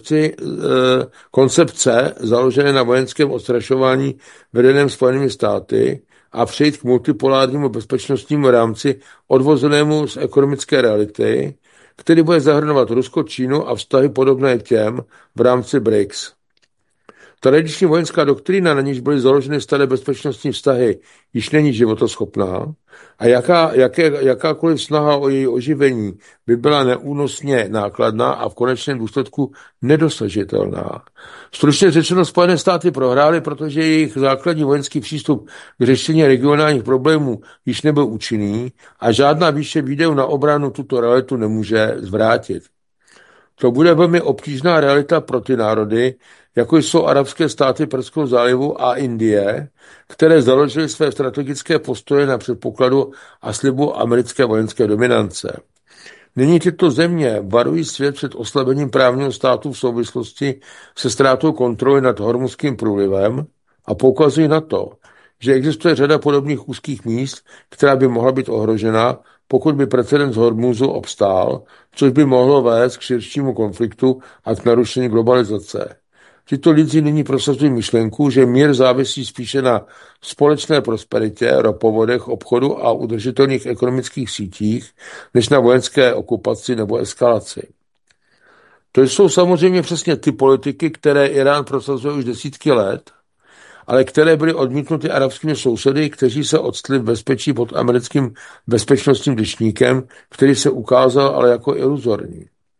koncepce založené na vojenském odstrašování vedeném Spojenými státy a přejít k multipolárnímu bezpečnostnímu rámci odvozenému z ekonomické reality, který bude zahrnovat Rusko, Čínu a vztahy podobné těm v rámci BRICS. Tradiční vojenská doktrína, na níž byly založeny staré bezpečnostní vztahy, již není životoschopná a jakákoliv snaha o její oživení by byla neúnosně nákladná a v konečném důsledku nedosažitelná. Stručně řečeno, Spojené státy prohrály, protože jejich základní vojenský přístup k řešení regionálních problémů již nebyl účinný a žádná výše výdajů na obranu tuto realitu nemůže zvrátit. To bude velmi obtížná realita pro ty národy, jako jsou arabské státy Perského zálivu a Indie, které založily své strategické postoje na předpokladu a slibu americké vojenské dominance. Nyní tyto země varují svět před oslabením právního státu v souvislosti se ztrátou kontroly nad Hormuzským průlivem a poukazují na to, že existuje řada podobných úzkých míst, která by mohla být ohrožena, pokud by precedens Hormuzu obstál, což by mohlo vést k širšímu konfliktu a k narušení globalizace. Tito lidé nyní prosazují myšlenku, že mír závisí spíše na společné prosperitě, ropovodech, obchodu a udržitelných ekonomických sítích, než na vojenské okupaci nebo eskalaci. To jsou samozřejmě přesně ty politiky, které Irán prosazuje už desítky let, ale které byly odmítnuty arabskými sousedy, kteří se odstli v bezpečí pod americkým bezpečnostním deštníkem, který se ukázal ale jako iluzorní.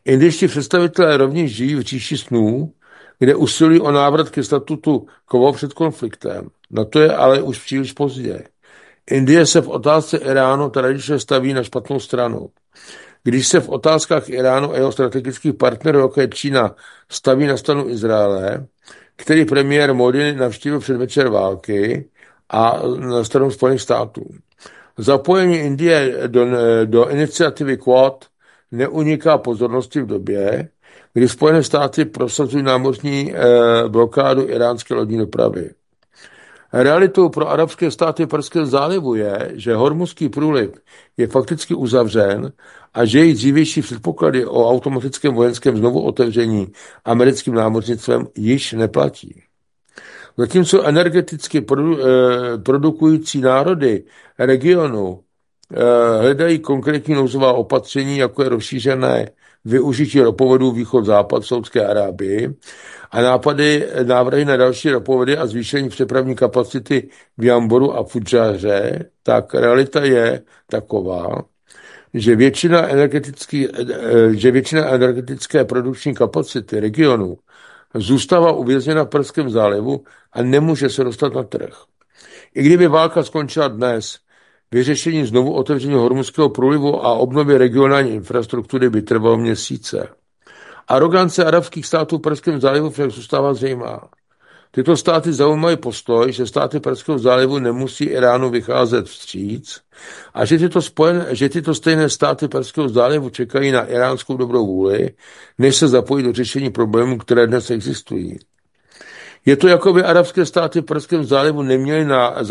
Indičtí představitelé rovněž žijí v říši snů, kde usilují o návrat ke statutu quo před konfliktem. Na to je ale už příliš pozdě. Indie se v otázce Iránu tradičně staví na špatnou stranu. Když se v otázkách Iránu a jeho strategických partnerů, jako je Čína, staví na stranu Izraele, který premiér Modi navštívil předvečer války, a na stranu Spojených států. Zapojení Indie do iniciativy Quad neuniká pozornosti v době, kdy Spojené státy prosazují námořní blokádu iránské lodní dopravy. Realitou pro arabské státy Perského zálivu je, že Hormuzský průliv je fakticky uzavřen a že její dřívější předpoklady o automatickém vojenském znovu otevření americkým námořnictvem již neplatí. Zatímco energeticky produkující národy regionu hledají konkrétní nouzová opatření, jako je rozšířené využití ropovodů východ-západ v Saudské Arábii a návrhy na další ropovody a zvýšení přepravní kapacity v Jamboru a Fudžáře, tak realita je taková, že většina energetické produkční kapacity regionu zůstává uvězněna v Perském zálivu a nemůže se dostat na trh. I kdyby válka skončila dnes, vyřešení znovu otevření Hormuzského průlivu a obnovy regionální infrastruktury by trvalo měsíce. Arogance arabských států v Perském zálivu však zůstává zřejmá. Tyto státy zaujímají postoj, že státy Perského zálivu nemusí Iránu vycházet vstříc a že tyto stejné státy Perského zálivu čekají na iránskou dobrou vůli, než se zapojí do řešení problémů, které dnes existují. Je to, jako by arabské státy v Perském zálivu neměly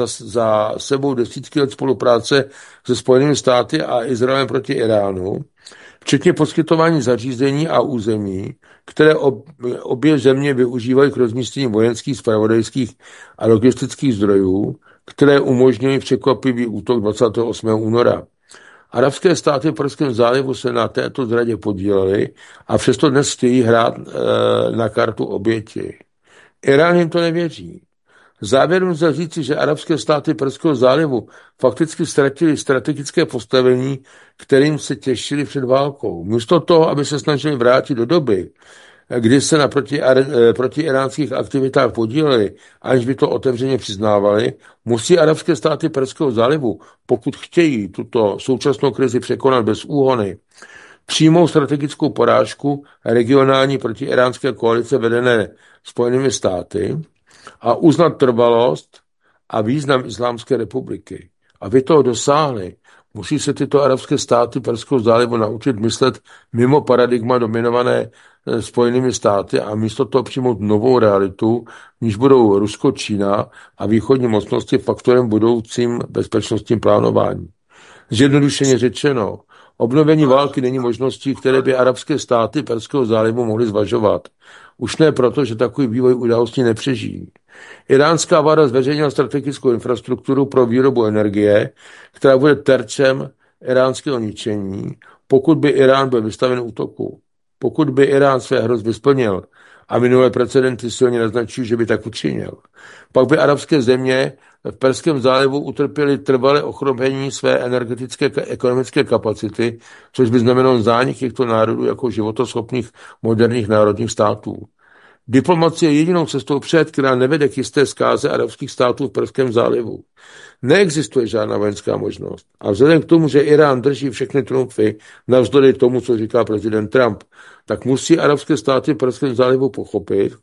za sebou desítky let spolupráce se Spojenými státy a Izraelem proti Iránu, včetně poskytování zařízení a území, které obě země využívají k rozmístění vojenských, zpravodajských a logistických zdrojů, které umožňují překvapivý útok 28. února. Arabské státy v Perském zálivu se na této zradě podílely a přesto dnes chtějí hrát na kartu oběti. Irán jim to nevěří. Závěrem lze říci, že arabské státy Perského zálivu fakticky ztratili strategické postavení, kterým se těšili před válkou. Místo toho, aby se snažili vrátit do doby, kdy se na protiiránských aktivitách podíleli, aniž by to otevřeně přiznávali, musí arabské státy Perského zálivu, pokud chtějí tuto současnou krizi překonat bez úhony, přijmou strategickou porážku regionální protiiránské koalice vedené Spojenými státy a uznat trvalost a význam Islámské republiky. Aby toho dosáhli, musí se tyto arabské státy Perského zálivu naučit myslet mimo paradigma dominované Spojenými státy a místo toho přijmout novou realitu, v níž budou Rusko, Čína a východní mocnosti faktorem budoucím bezpečnostním plánování. Zjednodušeně řečeno, obnovení války není možností, které by arabské státy Perského zálivu mohly zvažovat. Už ne proto, že takový vývoj událostí nepřežijí. Iránská vláda zveřejnila strategickou infrastrukturu pro výrobu energie, která bude terčem iránského ničení, pokud by Irán byl vystaven útoku. Pokud by Irán své hrozby splnil, a minulé precedenty silně naznačují, že by tak učinil, pak by arabské země v Perském zálivu utrpěly trvalé ochromení své energetické ekonomické kapacity, což by znamenalo zánik těchto národů jako životoschopných moderních národních států. Diplomacie je jedinou cestou před, která nevede k jisté zkáze arabských států v Perském zálivu. Neexistuje žádná vojenská možnost. A vzhledem k tomu, že Irán drží všechny trumfy, navzdory tomu, co říká prezident Trump, tak musí arabské státy v Perském zálivu pochopit,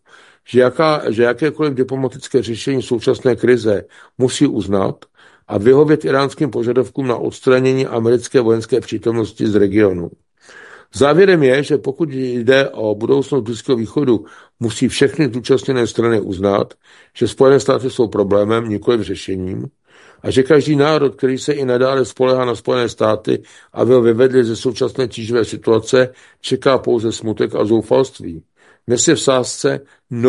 že jakékoliv diplomatické řešení současné krize musí uznat a vyhovět iránským požadavkům na odstranění americké vojenské přítomnosti z regionu. Závěrem je, že pokud jde o budoucnost Blízkého východu, musí všechny zúčastněné strany uznat, že Spojené státy jsou problémem, nikoliv řešením, a že každý národ, který se i nadále spoléhá na Spojené státy, aby ho vyvedli ze současné tíživé situace, čeká pouze smutek a zoufalství. Dnes je v sázce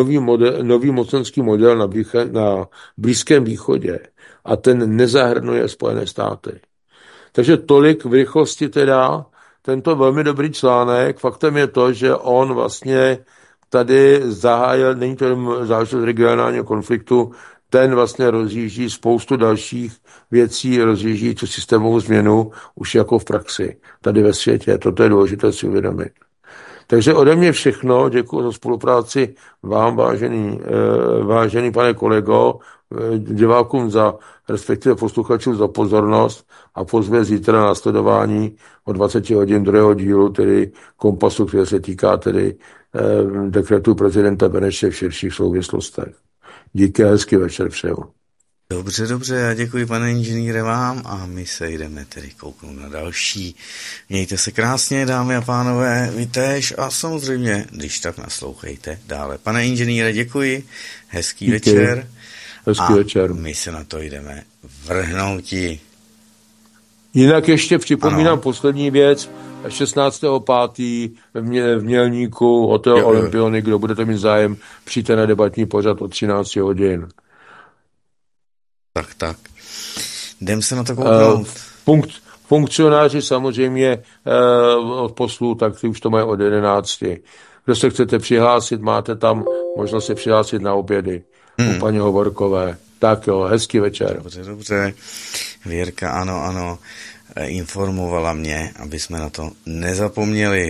nový mocenský model na Blízkém východě a ten nezahrnuje Spojené státy. Takže tolik v rychlosti teda tento velmi dobrý článek. Faktem je to, že on vlastně tady zahájil, není to jen záležitost regionálního konfliktu, ten vlastně rozjíždí spoustu dalších věcí, rozjíždí tu systémovou změnu už jako v praxi tady ve světě. Toto je důležité si uvědomit. Takže ode mě všechno, děkuji za spolupráci vám, vážený pane kolego, divákům respektive posluchačům za pozornost a pozve zítra na sledování o 20 hodin druhého dílu, tedy Kompasu, který se týká tedy dekretu prezidenta Beneše v širších souvislostech. Díky a hezký večer přeju.
Dobře, já děkuji, pane inženýre, vám a my se jdeme tedy kouknout na další. Mějte se krásně, dámy a pánové, vy též a samozřejmě, když tak naslouchejte dále. Pane inženýre, děkuji, hezký večer.
Hezký večer.
My se na to jdeme vrhnouti.
Jinak ještě připomínám poslední věc, 16.5. v Mělníku, hotel Olympiony, kdo budete mít zájem, přijďte na debatní pořad od 13 hodin.
Tak. Jdem se na to kouknout.
Funkcionáři samozřejmě od poslů, tak ty už to mají od 11. Kdo se chcete přihlásit, máte tam možnost se přihlásit na obědy u paní Hovorkové. Tak jo, hezký večer.
Dobře. Věrka, ano, informovala mě, aby jsme na to nezapomněli.